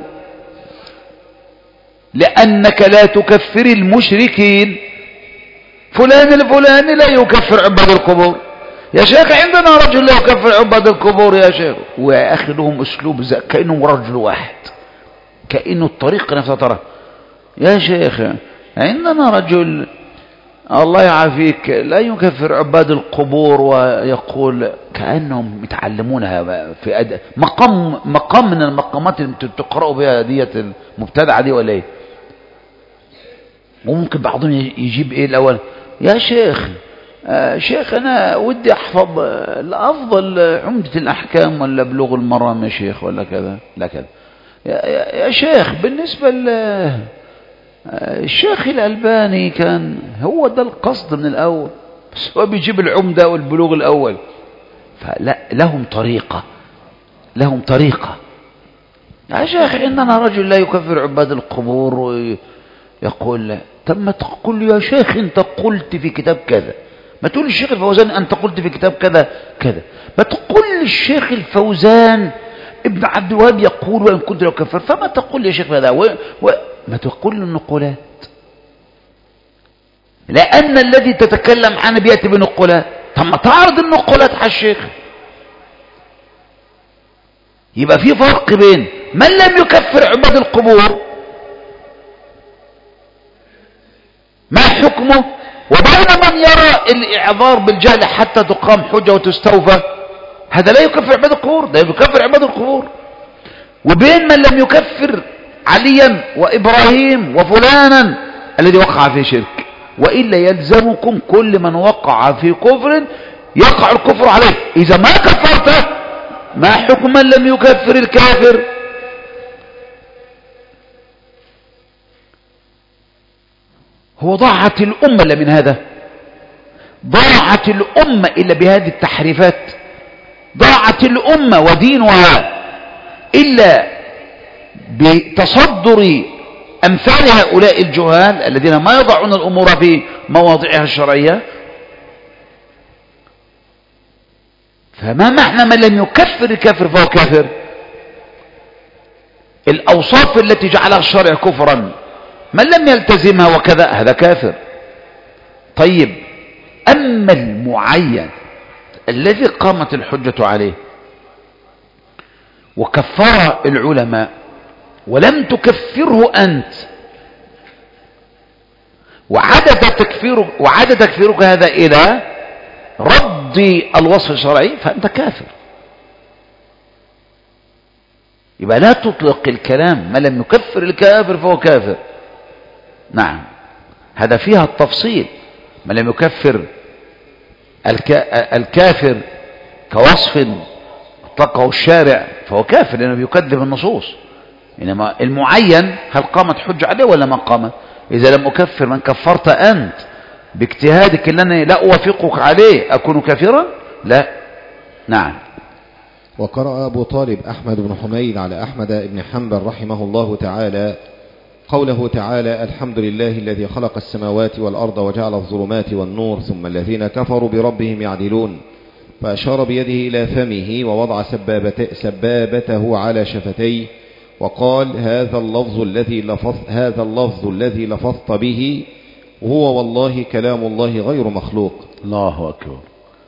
لانك لا تكفر المشركين. فلان الفلاني لا يكفر عباد القبور. يا شيخ عندنا رجل لا يكفر عباد القبور يا شيخ، ويا اخي لهم اسلوب كانهم رجل واحد، كانه الطريق نفسها. ترى يا شيخ عندنا رجل الله يعافيك لا يكفر عباد القبور، ويقول كأنهم يتعلمونها في أد... مقام مقام من المقامات اللي تقرأوا بها ديت المبتدعة دي ولا ايه؟ وممكن بعضهم يجيب ايه الاول؟ يا شيخ آه شيخ انا ودي احفظ الافضل عمدة الاحكام ولا بلوغ المرام يا شيخ ولا كذا لا كذا. يا, يا, يا شيخ بالنسبة ل الشيخ الألباني كان هو ده القصد من الأول، بس هو بيجيب العمدة والبلوغ الأول. فلا، لهم طريقة، لهم طريقة. يا شيخ إننا رجل لا يكفر عباد القبور، ويقول لا. طب ما تقول يا شيخ أنت قلت في كتاب كذا، ما تقول الشيخ الفوزان أنت قلت في كتاب كذا كذا، ما تقول الشيخ الفوزان ابن عبد الوهاب يقول وإن كنت لو كفر، فما تقول يا شيخ هذا و... و... ما تقول النقولات، لأن الذي تتكلم عنه بيأتي بنقولات. طب ما تعرض النقولات على الشيخ. يبقى في فرق بين من لم يكفر عباد القبور ما حكمه، وبين من يرى الإعذار بالجهل حتى تقام حجة وتستوفى، هذا لا يكفر عباد القبور، ده يكفر عباد القبور. وبين من لم يكفر عليا وإبراهيم وفلانا الذي وقع في شرك، وإلا يلزمكم كل من وقع في كفر يقع الكفر عليه. إذا ما كفرته ما حكم من لم يكفر الكافر؟ هو ضاعت الأمة إلا من هذا، ضاعت الأمة إلا بهذه التحريفات، ضاعت الأمة ودينها إلا بتصدر أمثال هؤلاء الجهال الذين ما يضعون الأمور في مواضعها الشرعية. فما معنى من لم يكفر الكافر فهو كافر؟ الأوصاف التي جعلها الشرع كفرا من لم يلتزمها وكذا هذا كافر. طيب أما المعين الذي قامت الحجة عليه وكفر العلماء ولم تكفره أنت وعدد تكفيرك, وعدد تكفيرك هذا إلى رد الوصف الشرعي فأنت كافر. يبقى لا تطلق الكلام ما لم يكفر الكافر فهو كافر. نعم هذا فيها التفصيل. ما لم يكفر الكافر كوصف اطلقه الشارع فهو كافر لأنه بيكذب النصوص. إنما المعين هل قامت حجة عليه ولا ما قامت؟ إذا لم أكفر من كفرت أنت باجتهادك اللي أنا لا أوافقك عليه أكون كافرا؟ لا. نعم. وقرأ أبو طالب أحمد بن حميد على أحمد بن حنبل رحمه الله تعالى قوله تعالى الحمد لله الذي خلق السماوات والأرض وجعل الظلمات والنور ثم الذين كفروا بربهم يعدلون، فأشار بيده إلى فمه ووضع سبابته, سبابته على شفتيه وقال هذا اللفظ الذي لفظ هذا اللفظ الذي لفظت به هو والله كلام الله غير مخلوق. الله أكبر.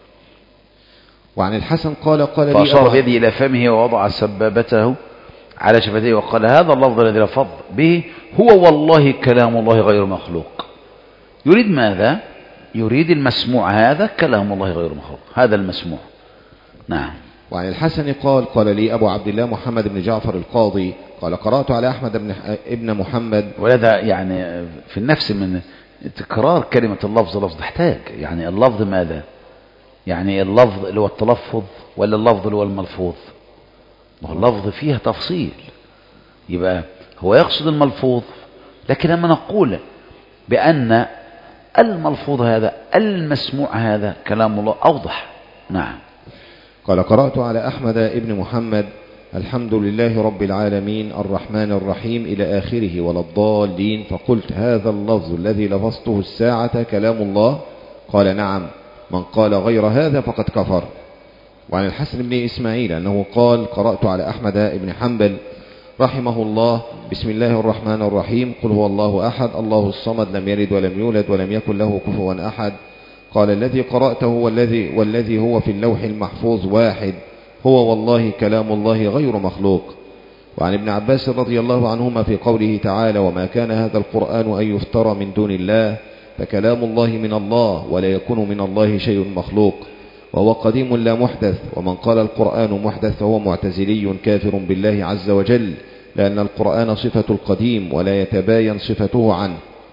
وعن الحسن قال قال لي فأشار بيده إلى فمه ووضع سبابته على شفتيه وقال هذا اللفظ الذي لفظ به هو والله كلام الله غير مخلوق. يريد ماذا؟ يريد المسموع هذا كلام الله غير مخلوق، هذا المسموع. نعم. وعن الحسن قال قال لي أبو عبد الله محمد بن جعفر القاضي قال قرأت على أحمد بن ابن محمد. وهذا يعني في النفس من تكرار كلمة اللفظ لفظ تحتاج يعني اللفظ ماذا؟ يعني اللفظ اللي هو التلفظ ولا اللفظ اللي هو الملفوظ؟ واللفظ فيها تفصيل. يبقى هو يقصد الملفوظ، لكن لما نقول بأن الملفوظ هذا المسموع هذا كلام الله أوضح. نعم. قال قرأت على أحمد ابن محمد الحمد لله رب العالمين الرحمن الرحيم إلى آخره ولا الضالين، فقلت هذا اللفظ الذي لفظته الساعة كلام الله؟ قال نعم، من قال غير هذا فقد كفر. وعن الحسن بن إسماعيل أنه قال قرأت على أحمد بن حنبل رحمه الله بسم الله الرحمن الرحيم قل هو الله أحد الله الصمد لم يلد ولم يولد ولم يكن له كفوا أحد. قال الذي قرأته والذي, والذي هو في اللوح المحفوظ واحد هو والله كلام الله غير مخلوق. وعن ابن عباس رضي الله عنهما في قوله تعالى وما كان هذا القرآن أن يفترى من دون الله فكلام الله من الله ولا يكون من الله شيء مخلوق وهو قديم لا محدث. ومن قال القرآن محدث فهو معتزلي كافر بالله عز وجل لأن القرآن صفة القديم ولا يتباين صفته عنه.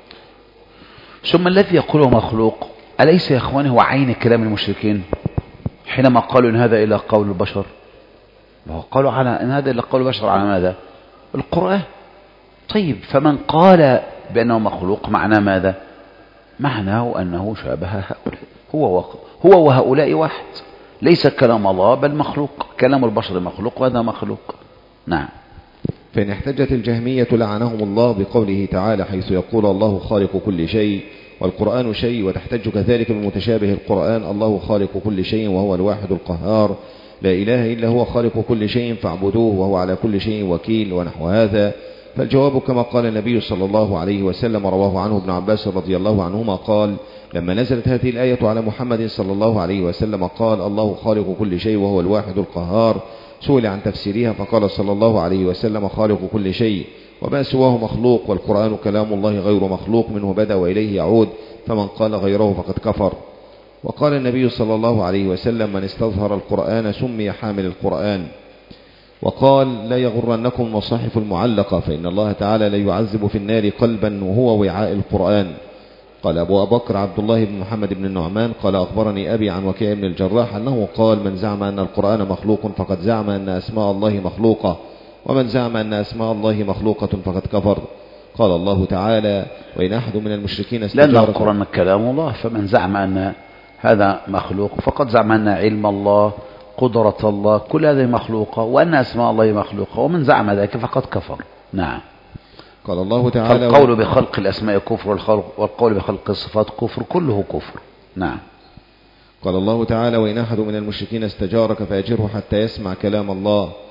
ثم الذي يقوله مخلوق أليس يا إخواني هو عين كلام المشركين حينما قالوا إن هذا إلا قول البشر؟ قالوا على إن هذا إلا قول البشر على ماذا؟ القرآن. طيب فمن قال بأنه مخلوق معناه ماذا؟ معناه أنه شابه هؤلاء. هو هو وهؤلاء واحد، ليس كلام الله بل مخلوق، كلام البشر مخلوق وهذا مخلوق. نعم. فإن احتجت الجهمية لعنهم الله بقوله تعالى حيث يقول الله خالق كل شيء والقرآن شيء، وتحتج كذلك بمتشابه القرآن الله خالق كل شيء وهو الواحد القهار لا إله إلا هو خالق كل شيء فاعبدوه وهو على كل شيء وكيل ونحو هذا. فالجواب كما قال النبي صلى الله عليه وسلم رواه عنه ابن عباس رضي الله عنهما قال لما نزلت هذه الآية على محمد صلى الله عليه وسلم قال الله خالق كل شيء وهو الواحد القهار، سئل عن تفسيرها فقال صلى الله عليه وسلم خالق كل شيء وما سواه مخلوق والقرآن كلام الله غير مخلوق منه بدأ وإليه يعود فمن قال غيره فقد كفر. وقال النبي صلى الله عليه وسلم من استظهر القرآن سمي حامل القرآن. وقال لا يغرنكم المصاحف المعلقة فإن الله تعالى لا يعذب في النار قلبا وهو وعاء القرآن. قال أبو بكر عبد الله بن محمد بن النعمان قال أخبرني أبي عن وكيع بن الجراح أنه قال من زعم أن القرآن مخلوق فقد زعم أن أسماء الله مخلوقة ومن زعم أن أسماء الله مخلوقة فقد كفر. قال الله تعالى وإن أحد من المشركين استجارك لأن القرآن كلام الله فمن زعم أن هذا مخلوق فقد زعم أن علم الله قدرة الله كل هذه مخلوقة وأن أسماء الله مخلوقة ومن زعم ذلك فقد كفر. نعم. قال الله تعالى فالقول بخلق الأسماء كفر والخلق والقول بخلق الصفات كفر كله كفر. نعم. قال الله تعالى وإن أحد من المشركين استجارك فأجره حتى يسمع كلام الله.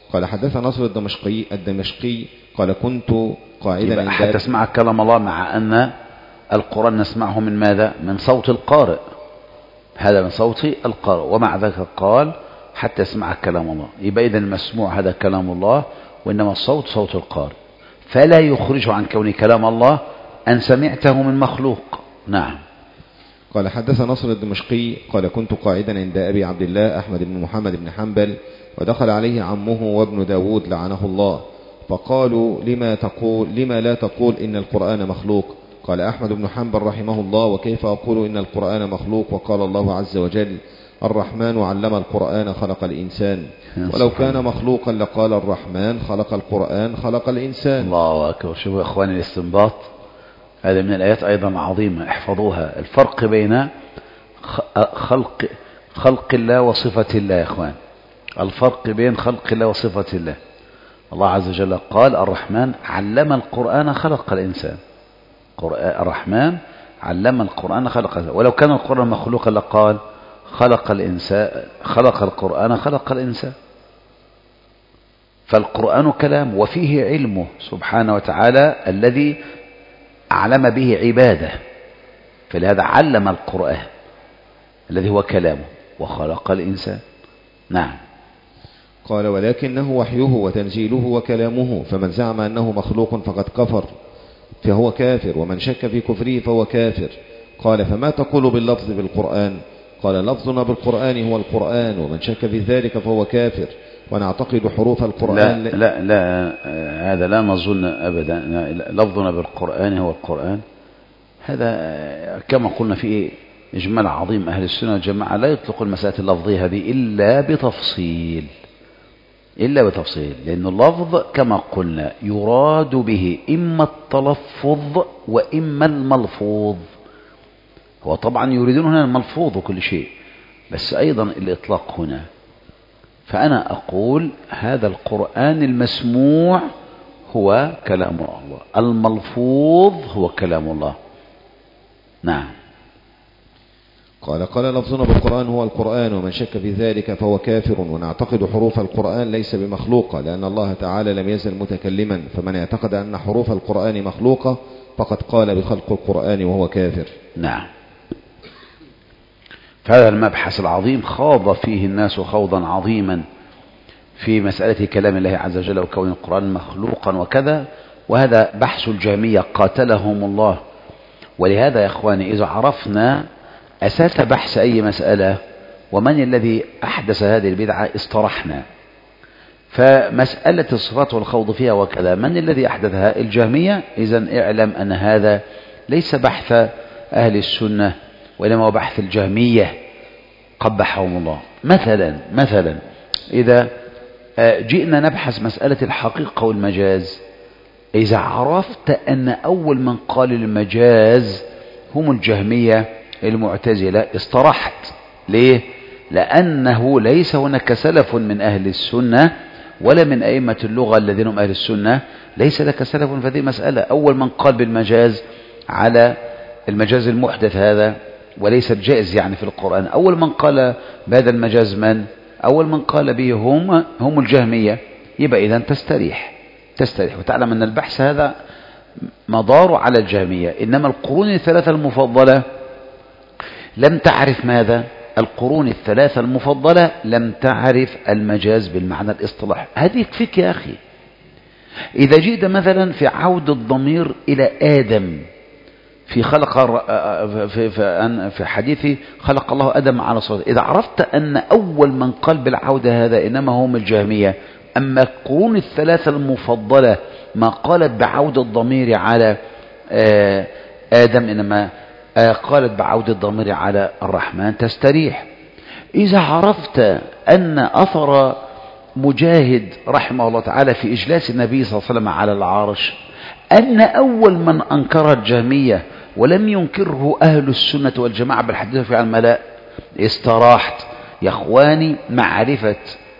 قال حدث نصر الدمشقي الدمشقي قال كنت قاعدا عند حتى تسمع كلام الله، مع أن القرآن نسمعه من ماذا؟ من صوت القارئ، هذا من صوت القارئ، ومع ذلك قال حتى يسمع كلام الله. يبقى إذن المسموع هذا كلام الله، وإنما الصوت صوت القارئ، فلا يخرج عن كون كلام الله أن سمعته من مخلوق. نعم. قال حدث نصر الدمشقي قال كنت قاعدا عند أبي عبد الله أحمد بن محمد بن حنبل، ودخل عليه عمه وابن داود لعنه الله، فقالوا لما تقول لما لا تقول إن القرآن مخلوق؟ قال أحمد بن حنبل رحمه الله: وكيف أقول إن القرآن مخلوق وقال الله عز وجل: الرحمن علم القرآن خلق الإنسان، ولو كان مخلوقا لقال الرحمن خلق القرآن خلق الإنسان. الله أكبر. شوفوا يا إخواني الاستنباط، هذا من الآيات أيضا عظيمة احفظوها. الفرق بين خلق خلق الله وصفة الله يا إخوان، الفرق بين خلق الله وصفة الله. الله عز وجل قال: الرحمن علم القرآن خلق الإنسان. الرحمن علم القرآن خلق الإنسان، ولو كان القرآن مخلوقا لقال خلق الإنسان خلق القرآن خلق الإنسان. فالقرآن كلام وفيه علمه سبحانه وتعالى الذي أعلم به عباده، فلهذا علم القرآن الذي هو كلامه وخلق الإنسان. نعم. قال: ولكنه وحيه وتنزيله وكلامه، فمن زعم أنه مخلوق فقد كفر فهو كافر، ومن شك في كفره فهو كافر. قال: فما تقول باللفظ بالقرآن؟ قال: لفظنا بالقرآن هو القرآن، ومن شك في ذلك فهو كافر، ونعتقد حروف القرآن. لا لا, لا هذا لا نظن أبدا. لفظنا بالقرآن هو القرآن، هذا كما قلنا في إجمال عظيم أهل السنة والجماعة لا يطلق المسألة اللفظية هذه إلا بتفصيل إلا بتفصيل لأن اللفظ كما قلنا يراد به إما التلفظ وإما الملفوظ. هو طبعا يريدون هنا الملفوظ وكل شيء، بس أيضا الإطلاق هنا. فأنا أقول هذا القرآن المسموع هو كلام الله، الملفوظ هو كلام الله. نعم. قال: قال لفظنا بالقرآن هو القرآن، ومن شك في ذلك فهو كافر، ونعتقد حروف القرآن ليس بمخلوقة، لأن الله تعالى لم يزل متكلما، فمن اعتقد أن حروف القرآن مخلوقة فقد قال بخلق القرآن وهو كافر. نعم. فهذا المبحث العظيم خاض فيه الناس خوضا عظيما في مسألة كلام الله عز وجل وكون القرآن مخلوقا وكذا، وهذا بحث الجهمية قاتلهم الله. ولهذا يا إخواني إذا عرفنا أساس بحث أي مسألة ومن الذي أحدث هذه البدعة استرحنا. فمسألة الصفات والخوض فيها وكذا من الذي أحدثها؟ الجهمية. إذن اعلم أن هذا ليس بحث أهل السنة وإنما هو بحث الجهمية قبحهم الله. مثلا مثلا إذا جئنا نبحث مسألة الحقيقة والمجاز، إذا عرفت أن أول من قال المجاز هم الجهمية المعتزلة استرحت. ليه؟ لأنه ليس هناك سلف من أهل السنة ولا من أئمة اللغة الذين هم أهل السنة، ليس لك سلف في هذه المسألة. أول من قال بالمجاز على المجاز المحدث هذا وليس الجائز يعني في القرآن، أول من قال بهذا المجاز من؟ أول من قال به هم هم الجهمية. يبقى إذن تستريح تستريح وتعلم أن البحث هذا مدار على الجهمية. إنما القرون الثلاثة المفضلة لم تعرف ماذا؟ القرون الثلاثة المفضلة لم تعرف المجاز بالمعنى الاصطلاحي. هذه يكفيك يا أخي. إذا جئت مثلا في عود الضمير إلى آدم في خلق في في في حديث خلق الله آدم على صورته، إذا عرفت أن أول من قال بالعودة هذا إنما هم الجهمية، أما القرون الثلاثة المفضلة ما قالت بعودة الضمير على آدم إنما قالت بعودة الضمير على الرحمن، تستريح. إذا عرفت أن أثر مجاهد رحمه الله تعالى في إجلاس النبي صلى الله عليه وسلم على العرش أن أول من أنكر الجهمية ولم ينكره أهل السنة والجماعة بل حدثوا في الملاء، استراحت. يا أخواني معرفة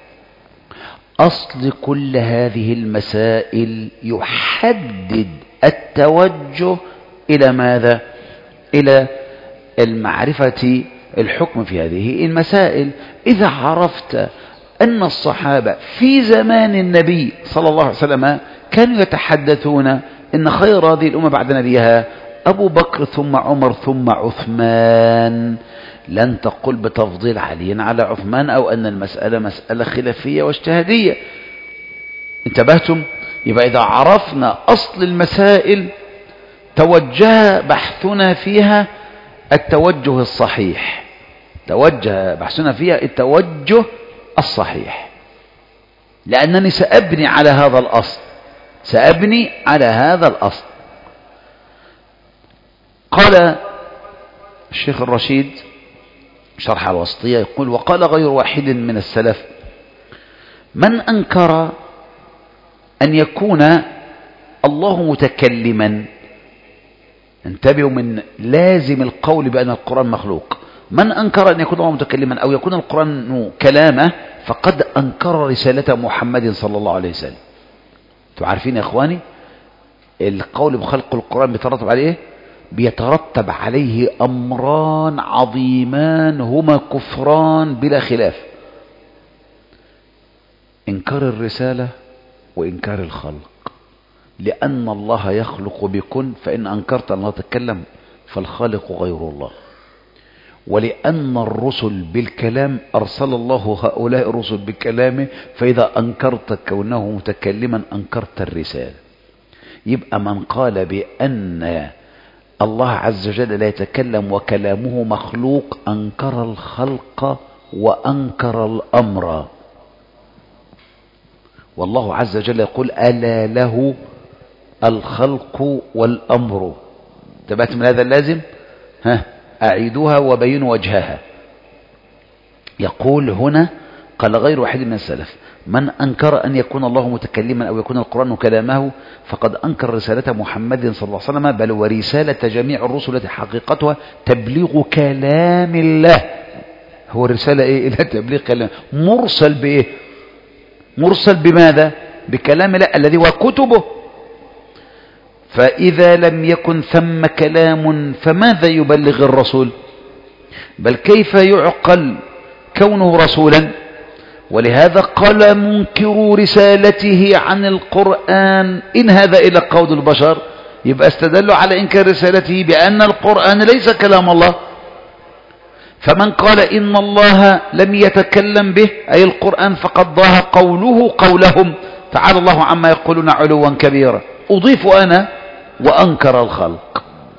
أصل كل هذه المسائل يحدد التوجه إلى ماذا؟ إلى المعرفة الحكم في هذه المسائل. إذا عرفت أن الصحابة في زمان النبي صلى الله عليه وسلم كانوا يتحدثون إن خير هذه الأمة بعد نبيها أبو بكر ثم عمر ثم عثمان. لن تقل بتفضيل علي على عثمان أو أن المسألة مسألة خلافية واجتهادية. انتبهتم؟ يبقى إذا عرفنا أصل المسائل توجه بحثنا فيها التوجه الصحيح، توجه بحثنا فيها التوجه الصحيح، لأنني سأبني على هذا الأصل، سأبني على هذا الأصل. قال الشيخ الرشيد شرح الوسطية يقول: وقال غير واحد من السلف: من أنكر أن يكون الله متكلما، انتبهوا من لازم القول بأن القرآن مخلوق، من أنكر أن يكون الله متكلما أو يكون القرآن كلامه فقد أنكر رسالة محمد صلى الله عليه وسلم. تعرفين يا إخواني القول بخلق القرآن بيترتب عليه إيه؟ بيترتب عليه أمران عظيمان هما كفران بلا خلاف: إنكار الرسالة وإنكار الخلق. لأن الله يخلق بكن، فإن أنكرت أن الله تتكلم فالخالق غير الله. ولأن الرسل بالكلام أرسل الله هؤلاء الرسل بكلامه، فإذا أنكرت كونه متكلما أنكرت الرسالة. يبقى من قال بأن الله عز وجل لا يتكلم وكلامه مخلوق أنكر الخلق وأنكر الأمر. والله عز وجل يقول: ألا له الخلق والأمر. تبعت من هذا اللازم؟ ها أعيدوها وبينوا وجهها. يقول هنا قال غير واحد من السلف: من أنكر أن يكون الله متكلما أو يكون القرآن كلامه فقد أنكر رسالة محمد صلى الله عليه وسلم، بل ورسالة جميع الرسل التي حقيقتها تبليغ كلام الله. هو الرسالة إيه؟ إلى تبليغ كلام. مرسل بإيه؟ مرسل بماذا؟ بكلام الله الذي هو كتبه. فإذا لم يكن ثم كلام فماذا يبلغ الرسول؟ بل كيف يعقل كونه رسولا؟ ولهذا قال منكر رسالته عن القرآن: إن هذا إلا قول البشر. يبقى استدلوا على إنكار رسالته بأن القرآن ليس كلام الله. فمن قال إن الله لم يتكلم به أي القرآن فقد ضاه قوله قولهم، تعالى الله عما يقولون علوا كبيرا. أضيف أنا وأنكر الخلق.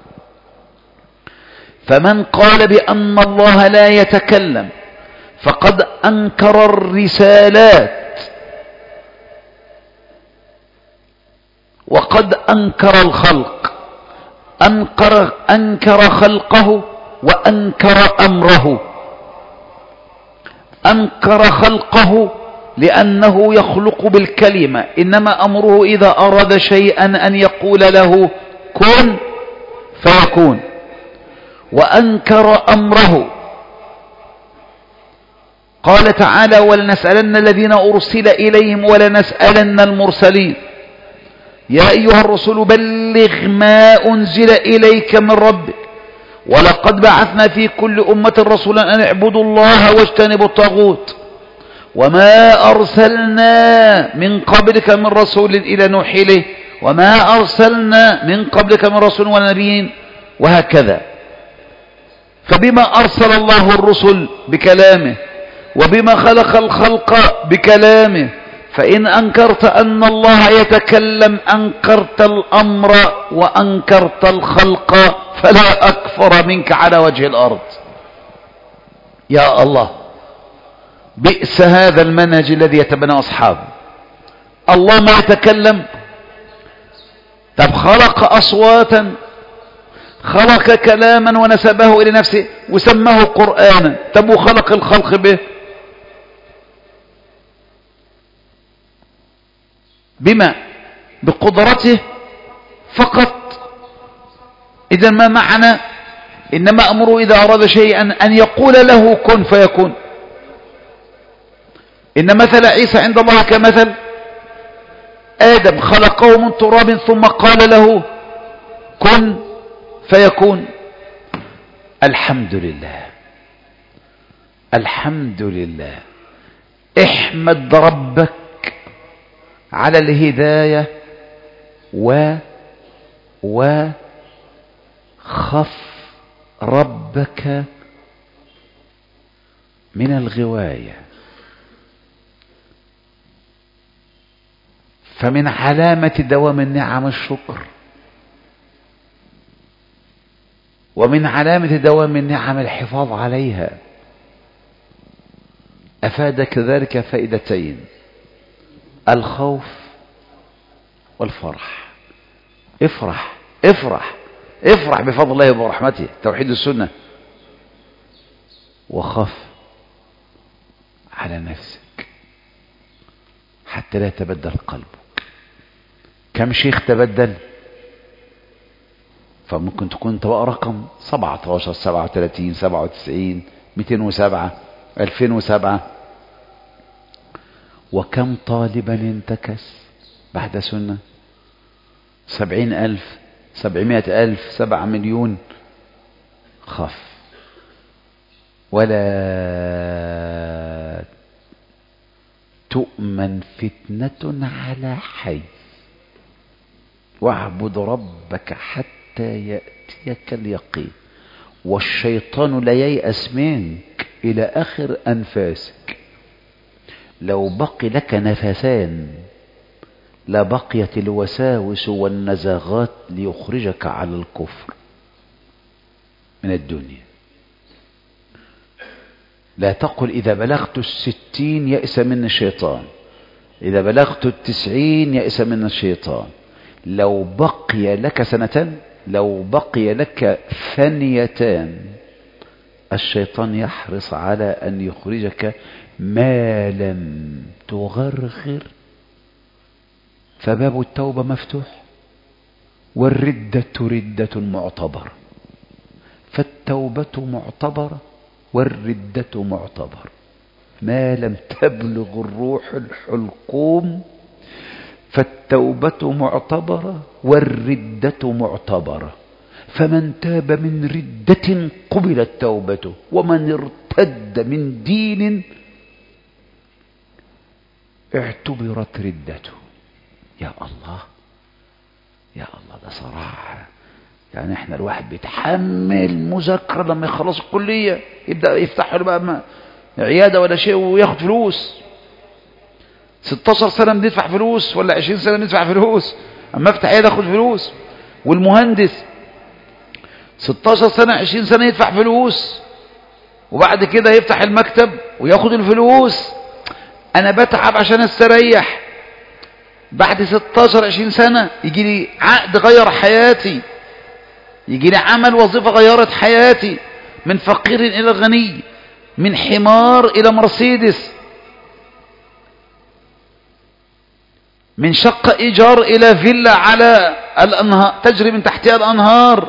فمن قال بأن الله لا يتكلم فقد أنكر الرسالات وقد أنكر الخلق. أنكر, أنكر خلقه وأنكر أمره. أنكر خلقه لأنه يخلق بالكلمة، إنما أمره إذا أراد شيئا أن يقول له كن فيكون. وأنكر أمره، قال تعالى: ولنسألن الذين أرسل إليهم ولنسألن المرسلين. يا أيها الرسل بلغ ما أنزل إليك من ربك ولقد بعثنا في كل أمة رسولا أن اعبدوا الله واجتنبوا الطاغوت وما أرسلنا من قبلك من رسول إلى نوح إليه وما أرسلنا من قبلك من رسول ولا نبي، وهكذا. فبما أرسل الله الرسل؟ بكلامه. وبما خلق الخلق؟ بكلامه. فإن أنكرت أن الله يتكلم أنكرت الأمر وأنكرت الخلق، فلا أكفر منك على وجه الأرض. يا الله، بئس هذا المنهج الذي يتبنى أصحابه. الله ما يتكلم؟ طب خلق أصواتا، خلق كلاما ونسبه إلى نفسه وسماه قرآنا. طب وخلق الخلق به؟ بما بقدرته فقط. إذا ما معنى إنما أمره إذا أراد شيئا أن يقول له كن فيكون؟ إن مثل عيسى عند الله كمثل آدم، خلقه من تراب ثم قال له كن فيكون. الحمد لله، الحمد لله. احمد ربك على الهداية و وخف ربك من الغواية. فمن علامة دوام النعم الشكر، ومن علامة دوام النعم الحفاظ عليها. أفادك ذلك فائدتين: الخوف والفرح. افرح افرح افرح بفضل الله وبرحمته، توحيد السنة. وخف على نفسك حتى لا يتبدل قلبك. كم شيخ تبدل؟ فممكن تكون انت بقى رقم سبعة عشر سبعة وثلاثين سبعة وتسعين مئتين وسبعة ألفين وسبعة. وكم طالبا انتكس بعد سنة؟ سبعين ألف سبعمائة ألف سبعة مليون. خف ولا تؤمن فتنة على حي، واعبد ربك حتى يأتيك اليقين. والشيطان لا ييأس منك إلى آخر أنفاسك. لو بقي لك نفسان لبقيت الوساوس والنزاغات ليخرجك على الكفر من الدنيا. لا تقل إذا بلغت الستين يأس من الشيطان، إذا بلغت التسعين يأس من الشيطان. لو بقي لك سنتان، لو بقي لك ثانيتان، الشيطان يحرص على أن يخرجك ما لم تغرغر. فباب التوبة مفتوح، والردة ردة معتبرة. فالتوبة معتبرة والردة معتبرة ما لم تبلغ الروح الحلقوم. فالتوبة معتبرة والردة معتبرة. فمن تاب من ردة قبلت توبته، ومن ارتد من دين اعتبرت ردته. يا الله يا الله، ده صراحة يعني احنا الواحد بيتحمل مذاكرة لما يخلص الكلية يبدأ يفتح له بقى عيادة ولا شيء وياخد فلوس. ستاشر سنة بندفع فلوس ولا عشرين سنة بندفع فلوس، اما افتح عيادة اخد فلوس. والمهندس ستاشر سنة عشرين سنة يدفع فلوس، وبعد كده يفتح المكتب وياخد الفلوس. انا بتعب عشان استريح. بعد ستاشر عشرين سنة يجي لي عقد غير حياتي، يجي لي عمل وظيفة غيرت حياتي، من فقير إلى غني، من حمار إلى مرسيدس، من شقة إيجار إلى فيلا على الأنهار تجري من تحتها الأنهار.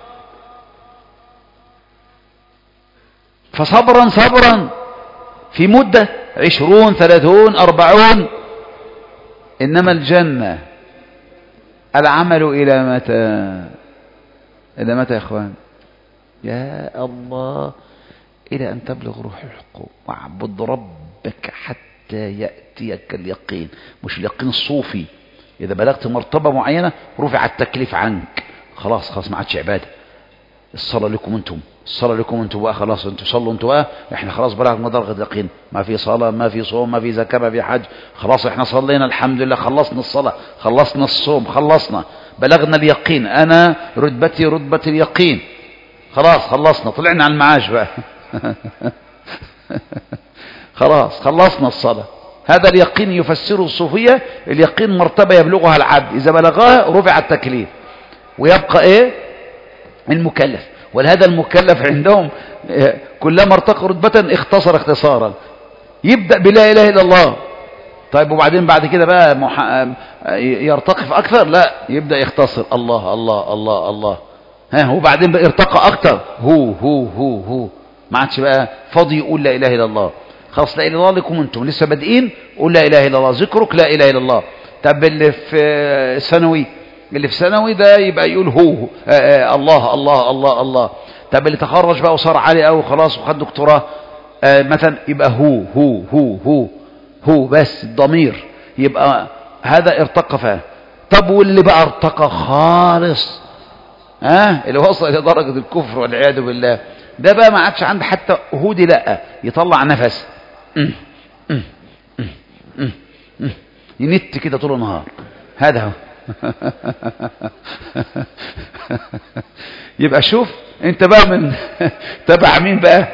فصبرا صبرا في مدة عشرون ثلاثون أربعون. إنما الجنة العمل إلى متى؟ إلى متى يا إخوان؟ يا الله، إلى أن تبلغ روح الحقوق. واعبد ربك حتى يأتيك اليقين. مش اليقين الصوفي، إذا بلغت مرتبة معينة رفع التكليف عنك، خلاص خلاص ما عادش عبادة. الصلاة لكم أنتم، الصلاة لكم أنتم بقى، خلاص أنتم صلوا أنتم بقى، إحنا خلاص بلغنا درجة اليقين. ما في صلاة، ما في صوم، ما في زكاة، ما في حج، خلاص إحنا صلينا الحمد لله، خلصنا الصلاة، خلصنا الصوم، خلصنا، بلغنا اليقين. أنا رتبتي رتبة اليقين، خلاص خلصنا، طلعنا على المعاش بقى. خلاص خلصنا الصلاة. هذا اليقين يفسره الصوفية. اليقين مرتبة يبلغها العبد، إذا بلغها رفع التكليف ويبقى إيه؟ المكلف. ولهذا المكلف عندهم كلما ارتقى رتبة اختصر اختصارا. يبدأ بلا إله إلا الله، طيب وبعدين بعد كده بقى مح... يرتقي في أكثر، لا يبدأ يختصر الله الله الله الله، ها وبعدين بقى يرتقى أكثر، هو هو هو هو ما عادش بقى فاضي يقول لا إله إلا الله. خلاص لا إله إلا الله لكم أنتم لسه بادئين، قول لا إله إلا الله، ذكرك لا إله إلا الله. طب اللي في الثانوي، اللي في ثانوي ده يبقى يقول هو آه آه الله الله الله الله. طب اللي تخرج بقى وصار عالي أو خلاص وخد دكتوراه آه مثلا، يبقى هو هو هو هو هو بس الضمير، يبقى هذا ارتقى فيه. طب واللي بقى ارتقى خالص، ها أه؟ اللي وصل إلى درجة الكفر والعياذ بالله، ده بقى ما عادش عنده حتى هودي، لا يطلع نفس ينت كده طول النهار، هذا هو. يبقى شوف انت بقى من تبع مين بقى.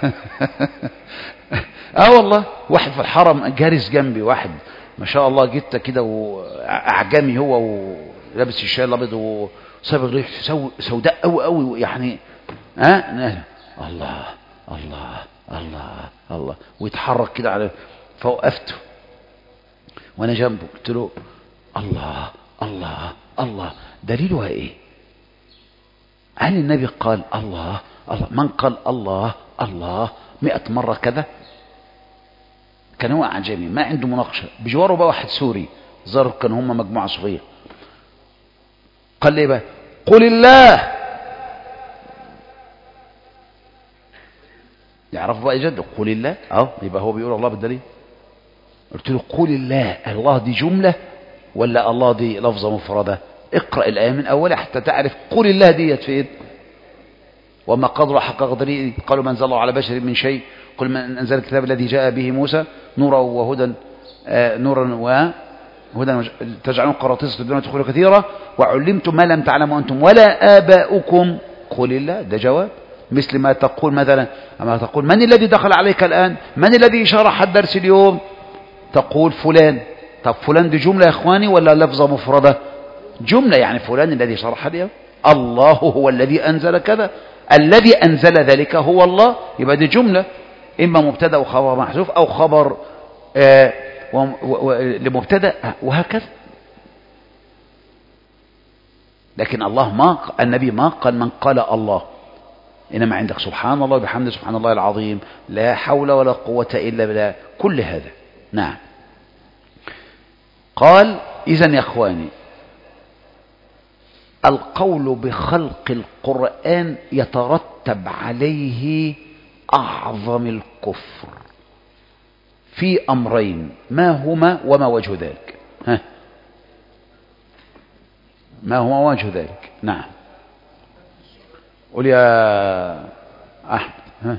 اه والله واحد في الحرم جالس جنبي، واحد ما شاء الله جته كده واعجمي هو ولابس الشاي الابيض وصابغ ريح سوداء قوي قوي يعني، ها أه؟ الله الله الله الله، ويتحرك كده على، فوقفته وانا جنبه قلت له الله الله الله، دليلها ايه؟ هل النبي قال الله الله؟ من قال الله الله مئة مرة كذا؟ كان هو أعجمي ما عنده مناقشة، بجواره بقى واحد سوري ظهر، كان هم مجموعة صوفية، قال لي بقى قل الله، يعرف بقى جد قل الله، اه يبقى هو بيقول الله بالدليل. قلت له قل الله، الله دي جملة ولا الله دي لفظة مفردة؟ اقرأ الآية من أولها حتى تعرف قل الله ديت فين. وما قدر حق قدره قالوا ما انزل الله على بشر من شيء، قل من انزل الكتاب الذي جاء به موسى نورا وهدى، آه نورا وهدى تجعلون قراطيس تبدون تدخلوا كثيرا وعلمتم ما لم تعلموا انتم ولا آباؤكم، قل الله، ده جواب. مثل ما تقول مثلا، اما تقول من الذي دخل عليك الآن، من الذي شرح الدرس اليوم، تقول فلان. طب فلان دي جملة يا اخواني ولا لفظة مفردة؟ جملة، يعني فلان الذي شرح اليوم، الله هو الذي انزل كذا، الذي أنزل ذلك هو الله، يبقى دي جملة إما مبتدأ وخبر محذوف أو خبر آه لمبتدأ وهكذا. لكن الله ما النبي ما قال من قال الله، إنما عندك سبحان الله وبحمده سبحان الله العظيم، لا حول ولا قوة إلا بالله، كل هذا. نعم. قال إذن يا أخواني القول بخلق القرآن يترتب عليه أعظم الكفر في أمرين، ما هما وما وجه ذلك؟ ها ما هو وجه ذلك؟ نعم قل يا أحمد. ها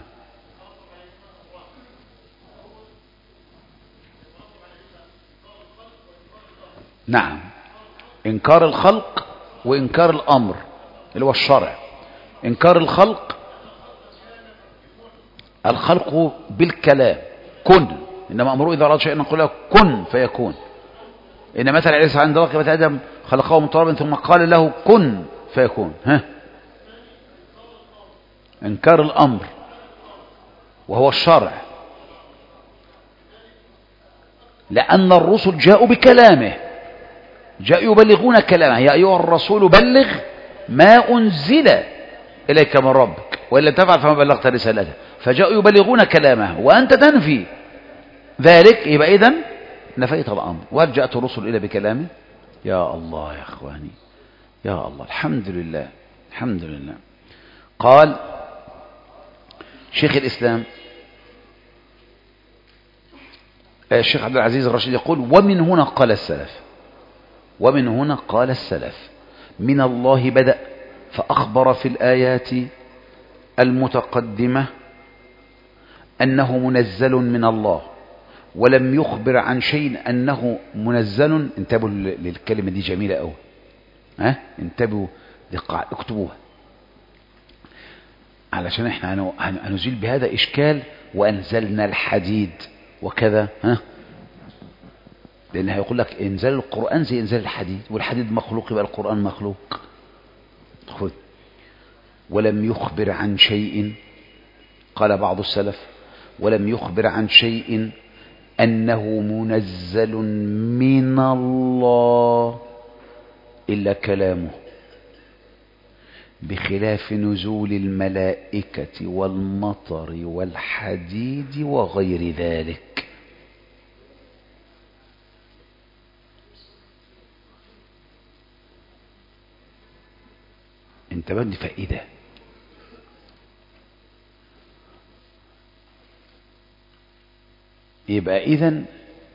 نعم، إنكار الخلق وإنكار الأمر اللي هو الشرع. إنكار الخلق، الخلق بالكلام كن، إنما أمره إذا أراد شيئا نقول له كن فيكون. إن مثل عيسى عند رقبة آدم خلقه من تراب ثم قال له كن فيكون. ها إنكار الأمر وهو الشرع، لأن الرسل جاءوا بكلامه، جاءوا يبلغون كلامه، يا أيها الرسول بلغ ما أنزل إليك من ربك وإلا تفعل فما بلغت رسالته، فجاءوا يبلغون كلامه وأنت تنفي ذلك، يبقى إذن نفيت الأمر. وهل جاءت الرسل إلا بكلامه؟ يا الله يا أخواني يا الله، الحمد لله الحمد لله. قال شيخ الإسلام الشيخ عبد العزيز الرشيد يقول ومن هنا قال السلف، ومن هنا قال السلف من الله بدأ فأخبر في الآيات المتقدمة أنه منزل من الله، ولم يخبر عن شيء أنه منزل. انتبهوا للكلمة دي جميلة أوي، ها انتبهوا للقاعدة، اكتبوها علشان احنا هنزيل بهذا إشكال وأنزلنا الحديد وكذا، ها لأن هيقول لك إنزال القرآن زي إنزال الحديد، والحديد مخلوق يبقى القرآن مخلوق. خذ ولم يخبر عن شيء، قال بعض السلف ولم يخبر عن شيء أنه منزل من الله إلا كلامه، بخلاف نزول الملائكة والمطر والحديد وغير ذلك. انت بدي فائدة. يبقى إذن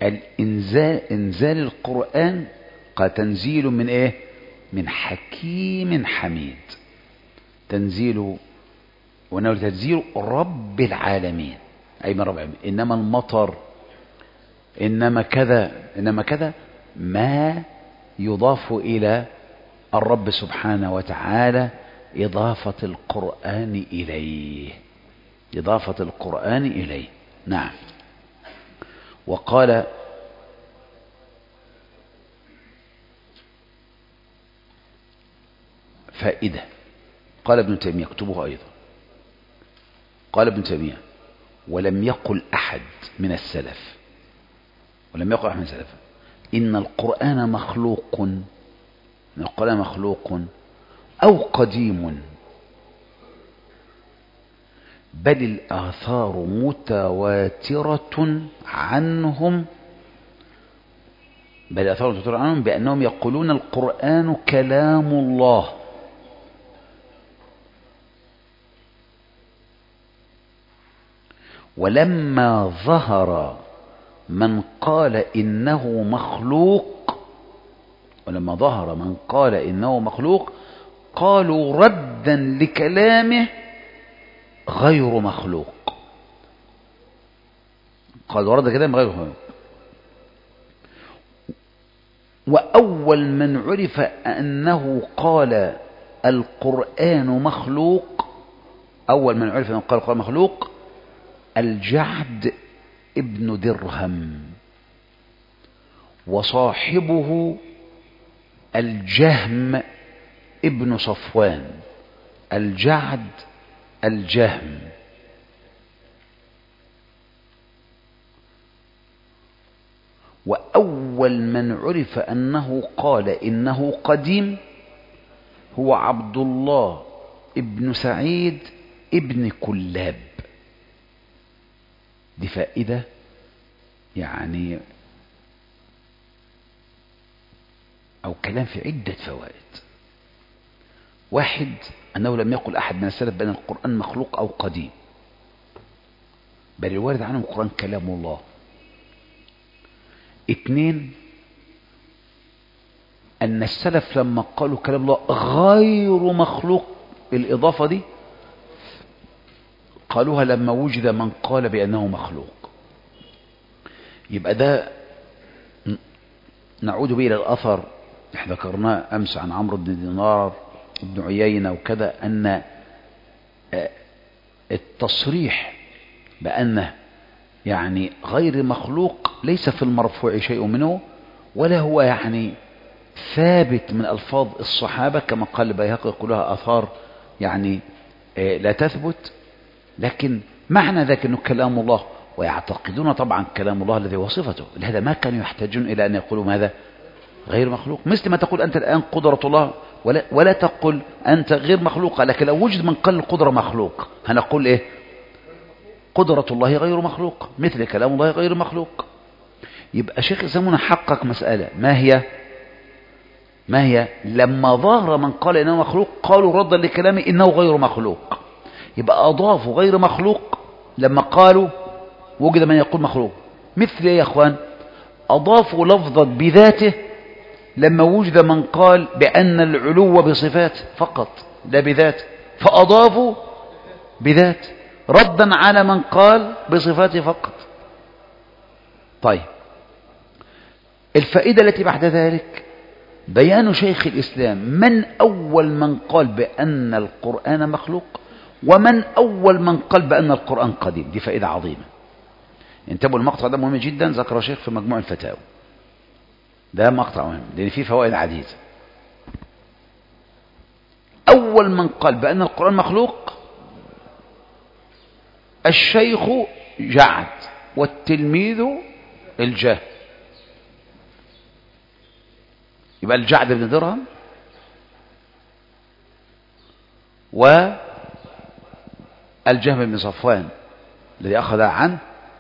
الإنزال إنزال القرآن قال تنزيل من إيه؟ من حكيم حميد. تنزيل ونقول تنزيل رب العالمين، أي من رب العالمين. إنما المطر، إنما كذا، إنما كذا ما يضاف إلى الرب سبحانه وتعالى إضافة القرآن إليه، إضافة القرآن إليه. نعم. وقال فائدة، قال ابن تيمية، اكتبوها أيضا، قال ابن تيمية: ولم يقل أحد من السلف، ولم يقل أحد من السلف إن القرآن مخلوق، إن القرآن مخلوق أو قديم، بل الآثار متواترة عنهم، بل الآثار متواترة عنهم بأنهم يقولون القرآن كلام الله. ولما ظهر من قال إنه مخلوق، ولما ظهر من قال إنه مخلوق قالوا ردا لكلامه غير مخلوق، قالوا رد كلامه غير مخلوق. وأول من عرف أنه قال القرآن مخلوق، أول من عرف أنه قال القرآن مخلوق الجعد ابن درهم، وصاحبه الجهم ابن صفوان، الجعد الجهم. وأول من عرف أنه قال إنه قديم هو عبد الله ابن سعيد ابن كلاب. دي فائدة يعني أو كلام في عدة فوائد. واحد، أنه لم يقل أحد من السلف بأن القرآن مخلوق أو قديم، بل الوارد عنه القرآن كلام الله. اثنين، أن السلف لما قالوا كلام الله غير مخلوق، الإضافة دي قالوها لما وجد من قال بأنه مخلوق. يبقى ده نعود به إلى الأثر احنا ذكرناه أمس عن عمرو بن دينار ابن عيينة وكذا، أن التصريح بأنه يعني غير مخلوق ليس في المرفوع شيء منه، ولا هو يعني ثابت من ألفاظ الصحابة كما قال البيهقي كلها آثار يعني لا تثبت، لكن معنى ذلك أنه كلام الله، ويعتقدون طبعا كلام الله الذي هو صفته، لهذا ما كانوا يحتاجون إلى أن يقولوا ماذا غير مخلوق. مثل ما تقول أنت الآن قدرة الله، ولا, ولا تقل أنت غير مخلوقة، لكن لو وجد من قال القدرة مخلوق هنقول إيه؟ قدرة الله غير مخلوق، مثل كلام الله غير مخلوق. يبقى شيخ الإسلام حقق مسألة، ما هي؟ ما هي؟ لما ظهر من قال إنه مخلوق قالوا ردا لكلامه إنه غير مخلوق، يبقى أضافوا غير مخلوق لما قالوا وجد من يقول مخلوق. مثل يا أخوان أضافوا لفظا بذاته لما وجد من قال بأن العلو بصفات فقط لا بذات، فأضافوا بذات ردا على من قال بصفاته فقط. طيب، الفائدة التي بعد ذلك بيان شيخ الإسلام من أول من قال بأن القرآن مخلوق ومن أول من قال بأن القرآن قديم. دي فائدة عظيمة، انتبهوا المقطع ده مهم جدا، ذكر الشيخ في مجموع الفتاوى. ده مقطع مهم لأن فيه فوائد عديدة. أول من قال بأن القرآن مخلوق الشيخ جعد والتلميذ الجهم. يبقى الجعد بن درهم والجهم بن صفوان الذي أخذ عنه.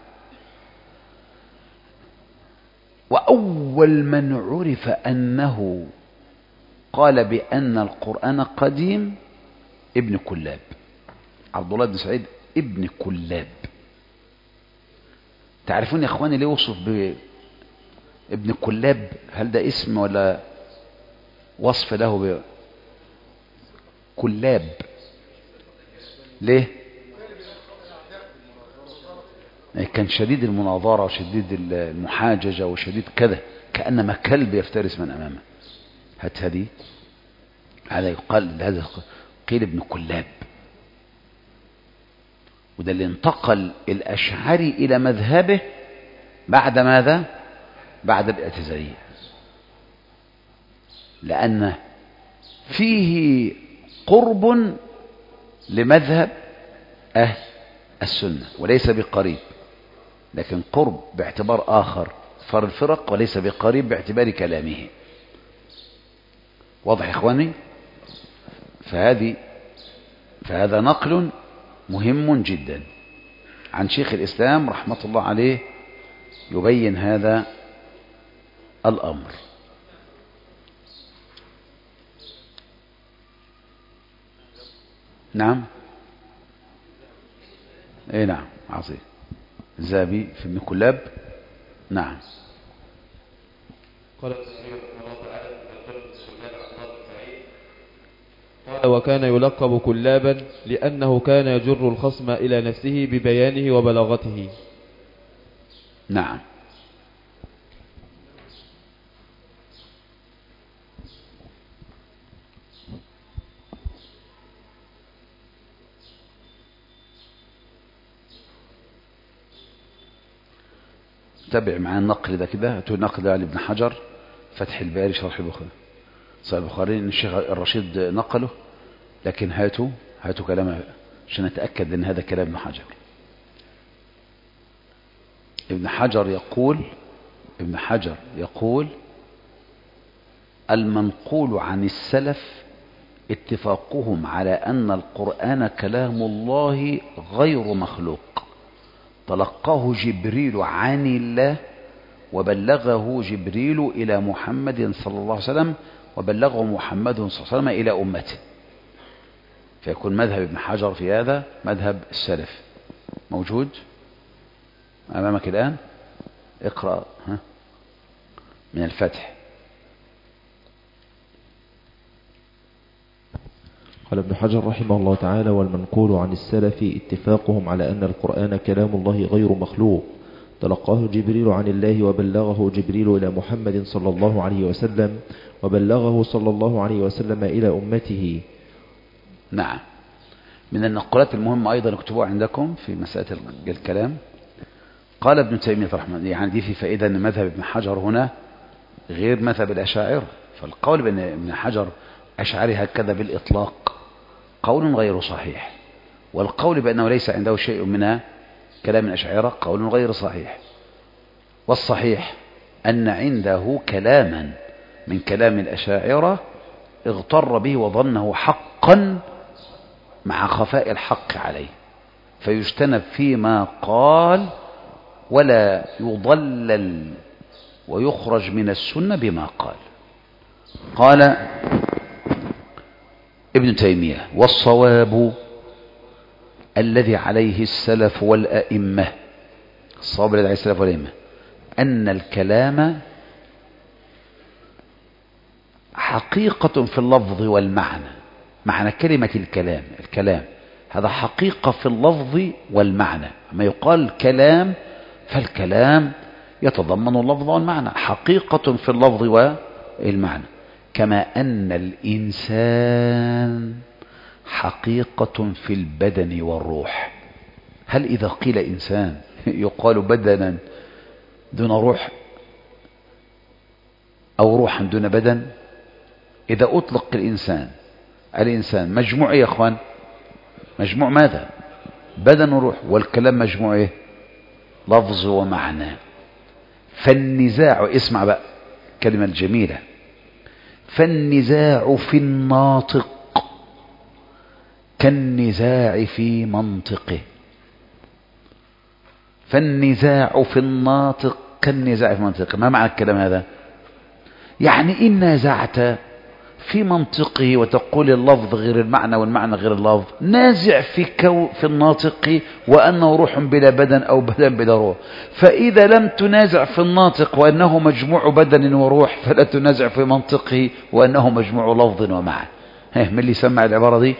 وأول من عرف أنه قال بأن القرآن قديم ابن كلاب، عبد الله بن سعيد ابن كلاب. تعرفون يا اخواني ليه وصف ابن كلاب، هل ده اسم ولا وصف له؟ ب... كلاب ليه؟ كان شديد المناظرة وشديد المحاججة وشديد كذا، كأنما كلب يفترس من أمامه. هات هذه، هذا يقال، هذا قيل ابن كلاب. وده اللي انتقل الأشعري إلى مذهبه بعد ماذا؟ بعد الاعتزالية، لأن فيه قرب لمذهب أهل السنة وليس بقريب، لكن قرب باعتبار آخر فر الفرق، وليس بقريب باعتبار كلامه. واضح يا إخواني؟ فهذه فهذا نقل مهم جدا عن شيخ الإسلام رحمة الله عليه يبين هذا الأمر. نعم، اي نعم، عظيم. الذهبي في ابن كلاب. نعم. قال وكان يلقب كلابا لأنه كان يجر الخصم إلى نفسه ببيانه وبلاغته. نعم. تابع معنا النقل ده كده، هاتوا النقل ده لابن حجر فتح الباري شرح البخاري صحيح البخاري، ان الشيخ الرشيد نقله، لكن هاتوا هاتوا كلامه عشان نتأكد ان هذا كلام ابن حجر. ابن حجر يقول ابن حجر يقول المنقول عن السلف اتفاقهم على أن القرآن كلام الله غير مخلوق، تلقاه جبريل عن الله وبلغه جبريل إلى محمد صلى الله عليه وسلم وبلغه محمد صلى الله عليه وسلم إلى أمته. فيكون مذهب ابن حجر في هذا مذهب السلف. موجود أمامك الآن، اقرأ ها من الفتح. قال ابن حجر رحمه الله تعالى: والمنقول عن السلف اتفاقهم على أن القرآن كلام الله غير مخلوق، تلقاه جبريل عن الله وبلغه جبريل إلى محمد صلى الله عليه وسلم وبلغه صلى الله عليه وسلم إلى أمته. نعم. من النقلات المهمة أيضا اكتبوها عندكم في مسألة الكلام. قال ابن تيمية رحمه الله، يعني دي في فائدة أن مذهب ابن حجر هنا غير مذهب الأشاعرة، فالقول بأن ابن حجر أشعري هكذا بالإطلاق قول غير صحيح، والقول بأنه ليس عنده شيء من كلام الأشاعرة قول غير صحيح. والصحيح أن عنده كلاما من كلام الأشاعرة اغتر به وظنه حقا مع خفاء الحق عليه، فيجتنب فيما قال ولا يضلل ويخرج من السنة بما قال. قال ابن تيمية: والصواب الذي عليه السلف والأئمة، الصواب الذي عليه السلف والأئمة أن الكلام حقيقة في اللفظ والمعنى. معنى كلمة الكلام، الكلام هذا حقيقة في اللفظ والمعنى. ما يقال كلام فالكلام يتضمن اللفظ والمعنى، حقيقة في اللفظ والمعنى، كما أن الإنسان حقيقة في البدن والروح. هل إذا قيل إنسان يقال بدنا دون روح أو روحا دون بدن؟ إذا أطلق الإنسان الإنسان مجموع إيه يا أخوان؟ مجموع ماذا؟ بدن وروح. والكلام مجموع إيه؟ لفظ ومعنى. فالنزاع، اسمع بقى كلمة الجميلة، فالنزاع في الناطق كالنزاع في منطقه. فالنزاع في الناطق كالنزاع في منطقه. ما معنى الكلام هذا؟ يعني إن نازعت في منطقه وتقول اللفظ غير المعنى والمعنى غير اللفظ، نازع في كو في الناطق وأنه روح بلا بدن أو بدن بلا روح. فإذا لم تنازع في الناطق وأنه مجموع بدن وروح، فلا تنازع في منطقه وأنه مجموع لفظ ومعنى. ها من اللي سمع العبارة دي؟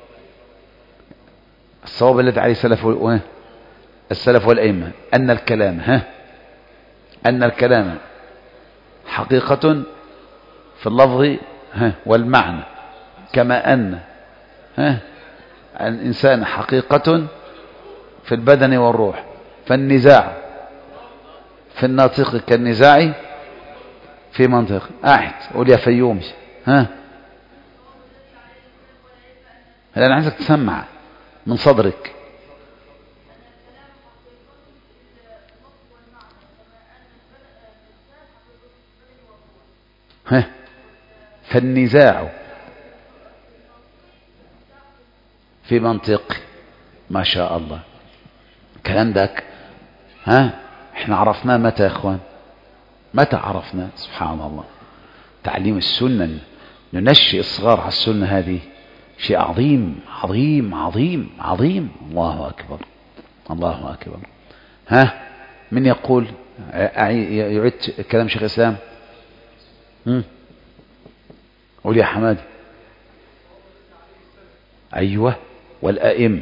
الصواب الذي عليه السلف السلف والأئمة أن الكلام ها أن الكلام حقيقة في اللفظ ها والمعنى، كما أن ها الإنسان حقيقة في البدن والروح. فالنزاع في الناطق كالنزاع في منطق. أحد قول يا فيومي ها. هل أنا عايزك تسمع من صدرك. ها فالنزاع في منطق. ما شاء الله الكلام ده ها احنا عرفناه متى يا اخوان؟ متى عرفناه؟ سبحان الله. تعليم السنة، ننشئ الصغار على السنة، هذه شيء عظيم عظيم عظيم عظيم. الله أكبر الله أكبر. ها من يقول يعيد كلام شيخ الإسلام؟ قول يا حماد. أيوة والأئمة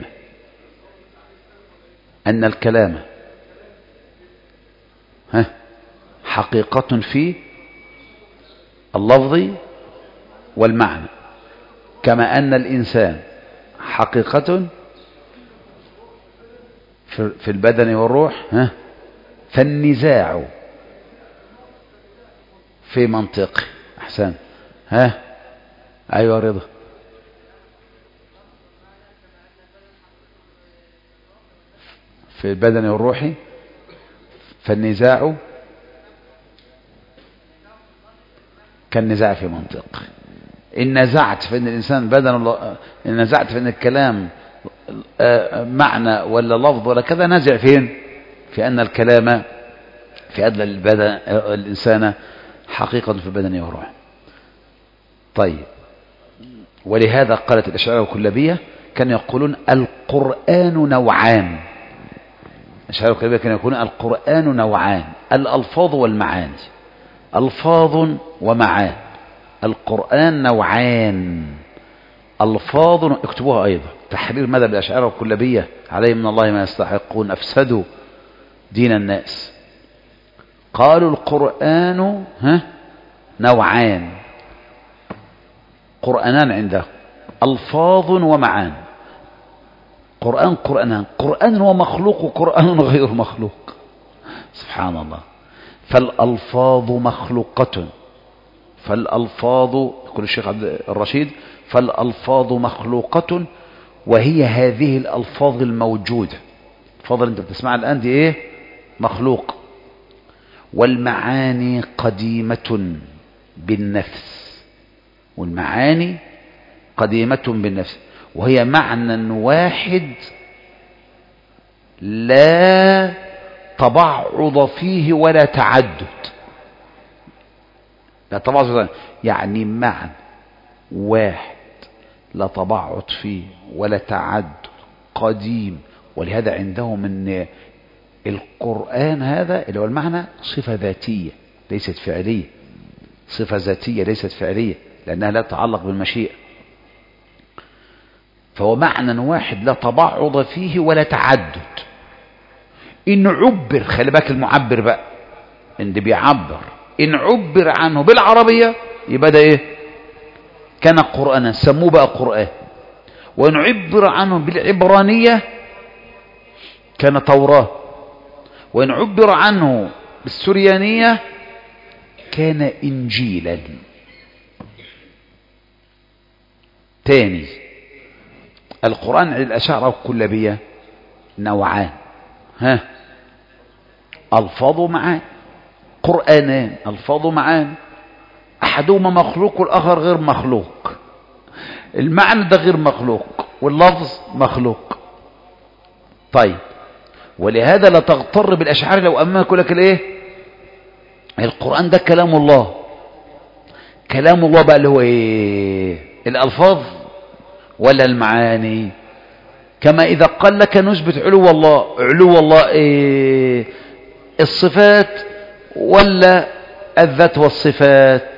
أن الكلام ها حقيقة في اللفظ والمعنى، كما أن الإنسان حقيقة في البدن والروح. ها فالنزاع في منطق. أحسن. ها أيوة رضا. في البدن والروح فالنزاع كالنزاع في منطق. إن نزعت فإن الإنسان بدن الله، إن نزعت فإن الكلام معنى ولا لفظ ولا كذا، نزع فين؟ في أن الكلام في أدلى البدن الإنسان حقيقة في البدن والروح. طيب ولهذا قالت الأشاعرة والكلابية كانوا يقولون القرآن نوعان. الأشاعرة والكلابية كانوا يقولون القرآن نوعان، الألفاظ والمعاني. ألفاظ ومعاني. القرآن نوعان، ألفاظ. اكتبوها أيضا، تحرير مذهب الأشاعرة والكلابية عليهم من الله ما يستحقون، أفسدوا دين الناس. قالوا القرآن ها نوعان، قرآنان عنده، ألفاظ ومعان. قرآن قرآنان، قرآن هو مخلوق وقرآن غير مخلوق. سبحان الله. فالألفاظ مخلوقة، فالألفاظ يقول الشيخ عبد الرشيد فالألفاظ مخلوقة، وهي هذه الألفاظ الموجودة. الفاظ انت بتسمعها الآن دي ايه؟ مخلوق. والمعاني قديمة بالنفس، والمعاني قديمة بالنفس، وهي معنى واحد لا تبعض فيه ولا تعدد. لا تبعض يعني معنى واحد لا تبعض فيه ولا تعدد، قديم. ولهذا عندهم ان القرآن هذا اللي هو المعنى صفة ذاتية ليست فعلية، صفة ذاتية ليست فعلية، لأنها لا تتعلق بالمشيئة. فهو معنى واحد لا تبعض فيه ولا تعدد. إن عبر، خلي بالك المعبر بقى، إن بيعبر، إن عبر عنه بالعربية يبقى ده إيه؟ كان قرآنا، سموه بقى قرآن. وإن عبر عنه بالعبرانية كان توراة. وإن عبر عنه بالسريانية كان إنجيلا. تاني، القرآن عند الأشاعرة والكلابية نوعان، ها ألفاظ معان. قرآنان ألفاظ معان، أحدهما مخلوق والآخر غير مخلوق. المعنى ده غير مخلوق واللفظ مخلوق. طيب ولهذا لا تغتر بالأشعار لو أمامك يقول لك الايه؟ القرآن ده كلام الله. كلام الله بقى اللي هو ايه؟ الألفاظ ولا المعاني؟ كما إذا قال لك نثبت علو الله، علو الله إيه؟ الصفات ولا الذات والصفات؟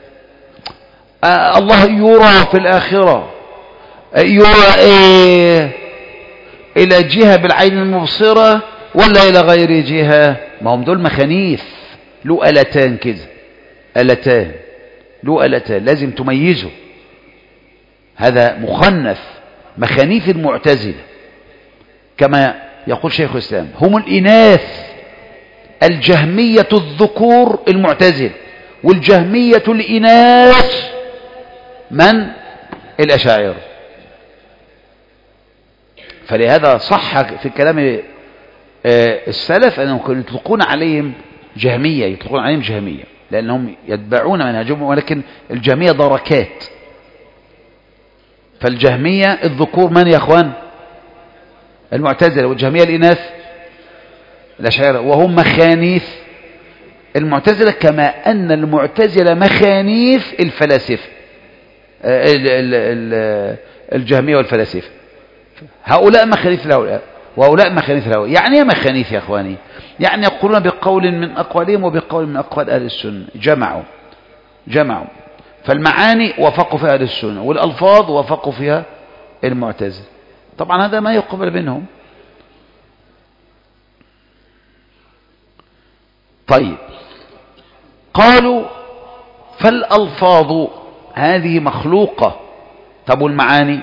آه الله يرى في الآخرة، يرى إيه؟ إلى جهة بالعين المبصرة ولا إلى غير جهة؟ ما هم دول مخانيث، له ألتان كده، ألتان، له ألتان، لازم تميزه. هذا مخنث، مخانيث المعتزلة كما يقول شيخ الإسلام، هم الإناث الجهمية الذكور المعتزلة، والجهمية الإناث من؟ الأشاعرة. فلهذا صح في كلام السلف أنهم كانوا يطلقون عليهم جهمية، يطلقون عليهم جهمية لأنهم يتبعون منهجهم، ولكن الجهمية دركات. فالجهمية الذكور من يا أخوان؟ المعتزلة، والجهمية الإناث الأشاعرة، وهم مخانيث المعتزلة، كما أن المعتزلة مخانيث الفلاسفة الجهمية والفلاسفة. هؤلاء مخانيث هؤلاء وهؤلاء مخانيث هؤلاء. يعني ايه مخانيث يا أخواني؟ يعني يقولون بقول من أقوالهم وبقول من أقوال أهل السنة، جمعوا جمعوا فالمعاني وافقوا فيها أهل السنة، والألفاظ وافقوا فيها المعتزلة. طبعا هذا ما يقبل منهم. طيب، قالوا فالألفاظ هذه مخلوقة. طب والمعاني؟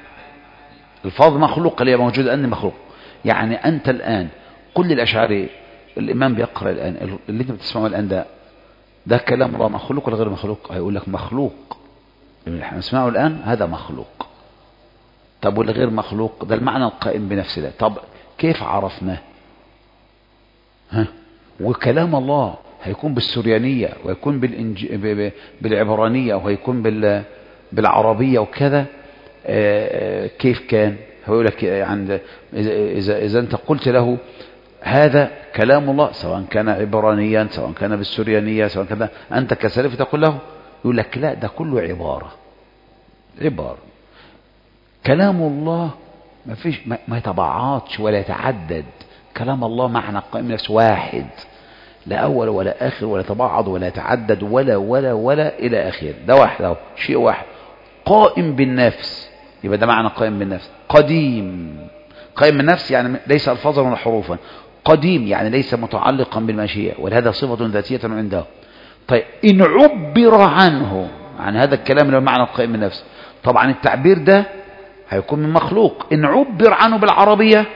الفاظ مخلوقة اللي هي موجودة أني مخلوق. يعني أنت الآن كل الأشعري الإمام بيقرأ الآن اللي أنت بتسمعه الآن ده ده كلام الله مخلوق ولا غير مخلوق؟ هيقول لك مخلوق. اللي احنا نسمعه الآن هذا مخلوق. طب والغير مخلوق؟ ده المعنى القائم بنفس الله. طب كيف عرفناه؟ ها؟ وكلام الله هيكون بالسريانية ويكون بالإنج... بالعبرانية وهيكون بال... بالعربية وكذا. آه كيف كان؟ هيقول لك عند إذا إذا أنت قلت له هذا كلام الله سواء كان عبرانيا سواء كان بالسريانية سواء كذا، أنت كسلف تقول له، يقول لك لا، ده كله عبارة عبارة. كلام الله ما فيش ما, ما يتبعاتش ولا يتعدد. كلام الله معنى قائم نفس واحد، لا أول ولا آخر ولا يتبعض ولا يتعدد ولا ولا ولا إلى آخره. ده واحد، أهو شيء واحد قائم بالنفس. يبقى ده معنى قائم بالنفس. قديم، قائم بالنفس يعني ليس ألفاظا ولا حروفا. قديم يعني ليس متعلقا بالمشيئة، ولهذا صفة ذاتية عنده. طيب، إن عبر عنه عن هذا الكلام اللي هو معنى القائم بالنفس، طبعا التعبير ده هيكون من مخلوق. إن عبر عنه بالعربية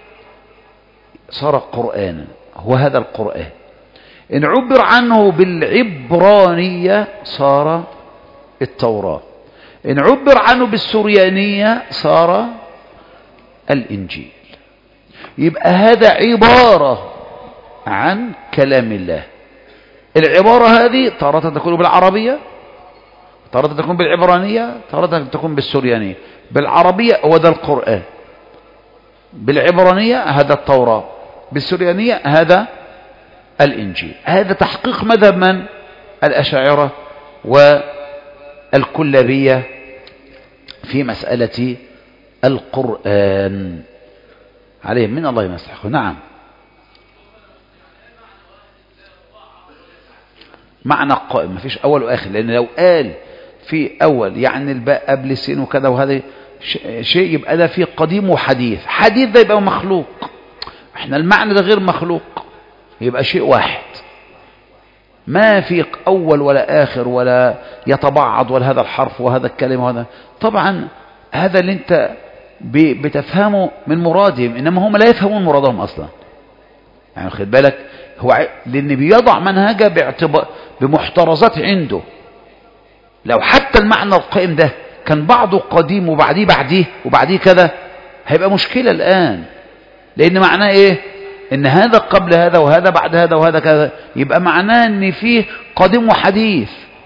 صار قرآنا، هو هذا القرآن. إن عبر عنه بالعبرانية صار التوراة. إن عبر عنه بالسريانية صار الإنجيل. يبقى هذا عبارة عن كلام الله. العبارة هذه تارة تكون بالعربية، تارة تكون بالعبرانية، تارة تكون بالسريانية. بالعربية هو ده القرآن، بالعبرانية هذا التوراة، بالسريانية هذا الإنجيل. هذا تحقيق مذهب من؟ الأشاعرة والكلابية في مسألة القرآن، عليهم من الله ما يستحقه. نعم، معنى قائم، ما فيش أول وآخر. لأن لو قال في أول يعني الباء قبل السين وكذا وهذا شيء، يبقى ده في قديم وحديث. حديث ده يبقى مخلوق، احنا المعنى ده غير مخلوق، يبقى شيء واحد ما في أول ولا آخر ولا يتبعض ولا هذا الحرف وهذا الكلمة وهذا. طبعا هذا اللي انت بتفهمه من مرادهم، إنما هم لا يفهمون مرادهم أصلا. يعني خد بالك، هو لأن بيضع منهجه باعتبار بمحترزات عنده. لو حتى المعنى القائم ده كان بعضه قديم وبعديه بعديه وبعديه كذا، هيبقى مشكلة الآن. لأن معناه إيه؟ إن هذا قبل هذا وهذا بعد هذا وهذا كذا، يبقى معناه إن فيه قديم وحديث،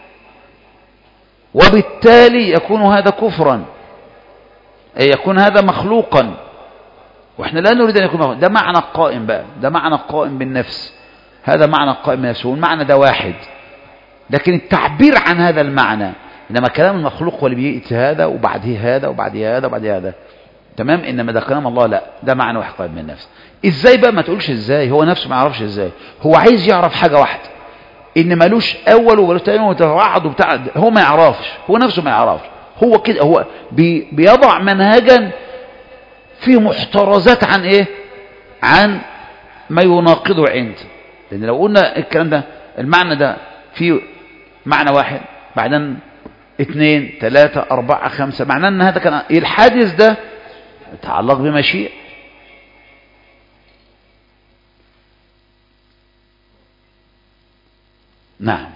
وبالتالي يكون هذا كفرا، يكون هذا مخلوقا، واحنا لا نريد أن يكون مخلوقا. ده معنى قائم بقى، ده معنى قائم بالنفس، هذا معنى قائم بالنفس، والمعنى ده واحد. لكن التعبير عن هذا المعنى، إنما كلام المخلوق هو اللي بيأتي هذا وبعده هذا وبعده هذا وبعده هذا، تمام. إنما ده كلام الله لا، ده معنى واحد قريب من النفس. إزاي بقى؟ ما تقولش إزاي، هو نفسه ما يعرفش إزاي، هو عايز يعرف حاجة واحدة، إن ملوش أول وملوش تاني وتوعد وبتاع، هو ما يعرفش، هو نفسه ما يعرفش، هو كده، هو بي بيضع منهجا فيه محترزات عن إيه؟ عن ما يناقضه عنده. لأن لو قلنا الكلام ده المعنى ده فيه معنى واحد، بعدين اثنين ثلاثة أربعة خمسة، معناه أن هذا كان الحادث ده يتعلق بمشيئة. نعم،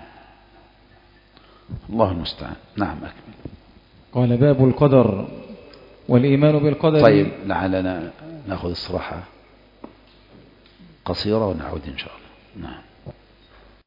الله المستعان. نعم أكمل. قال باب القدر والإيمان بالقدر. طيب لعلنا نأخذ استراحة قصيرة ونعود إن شاء الله. نعم.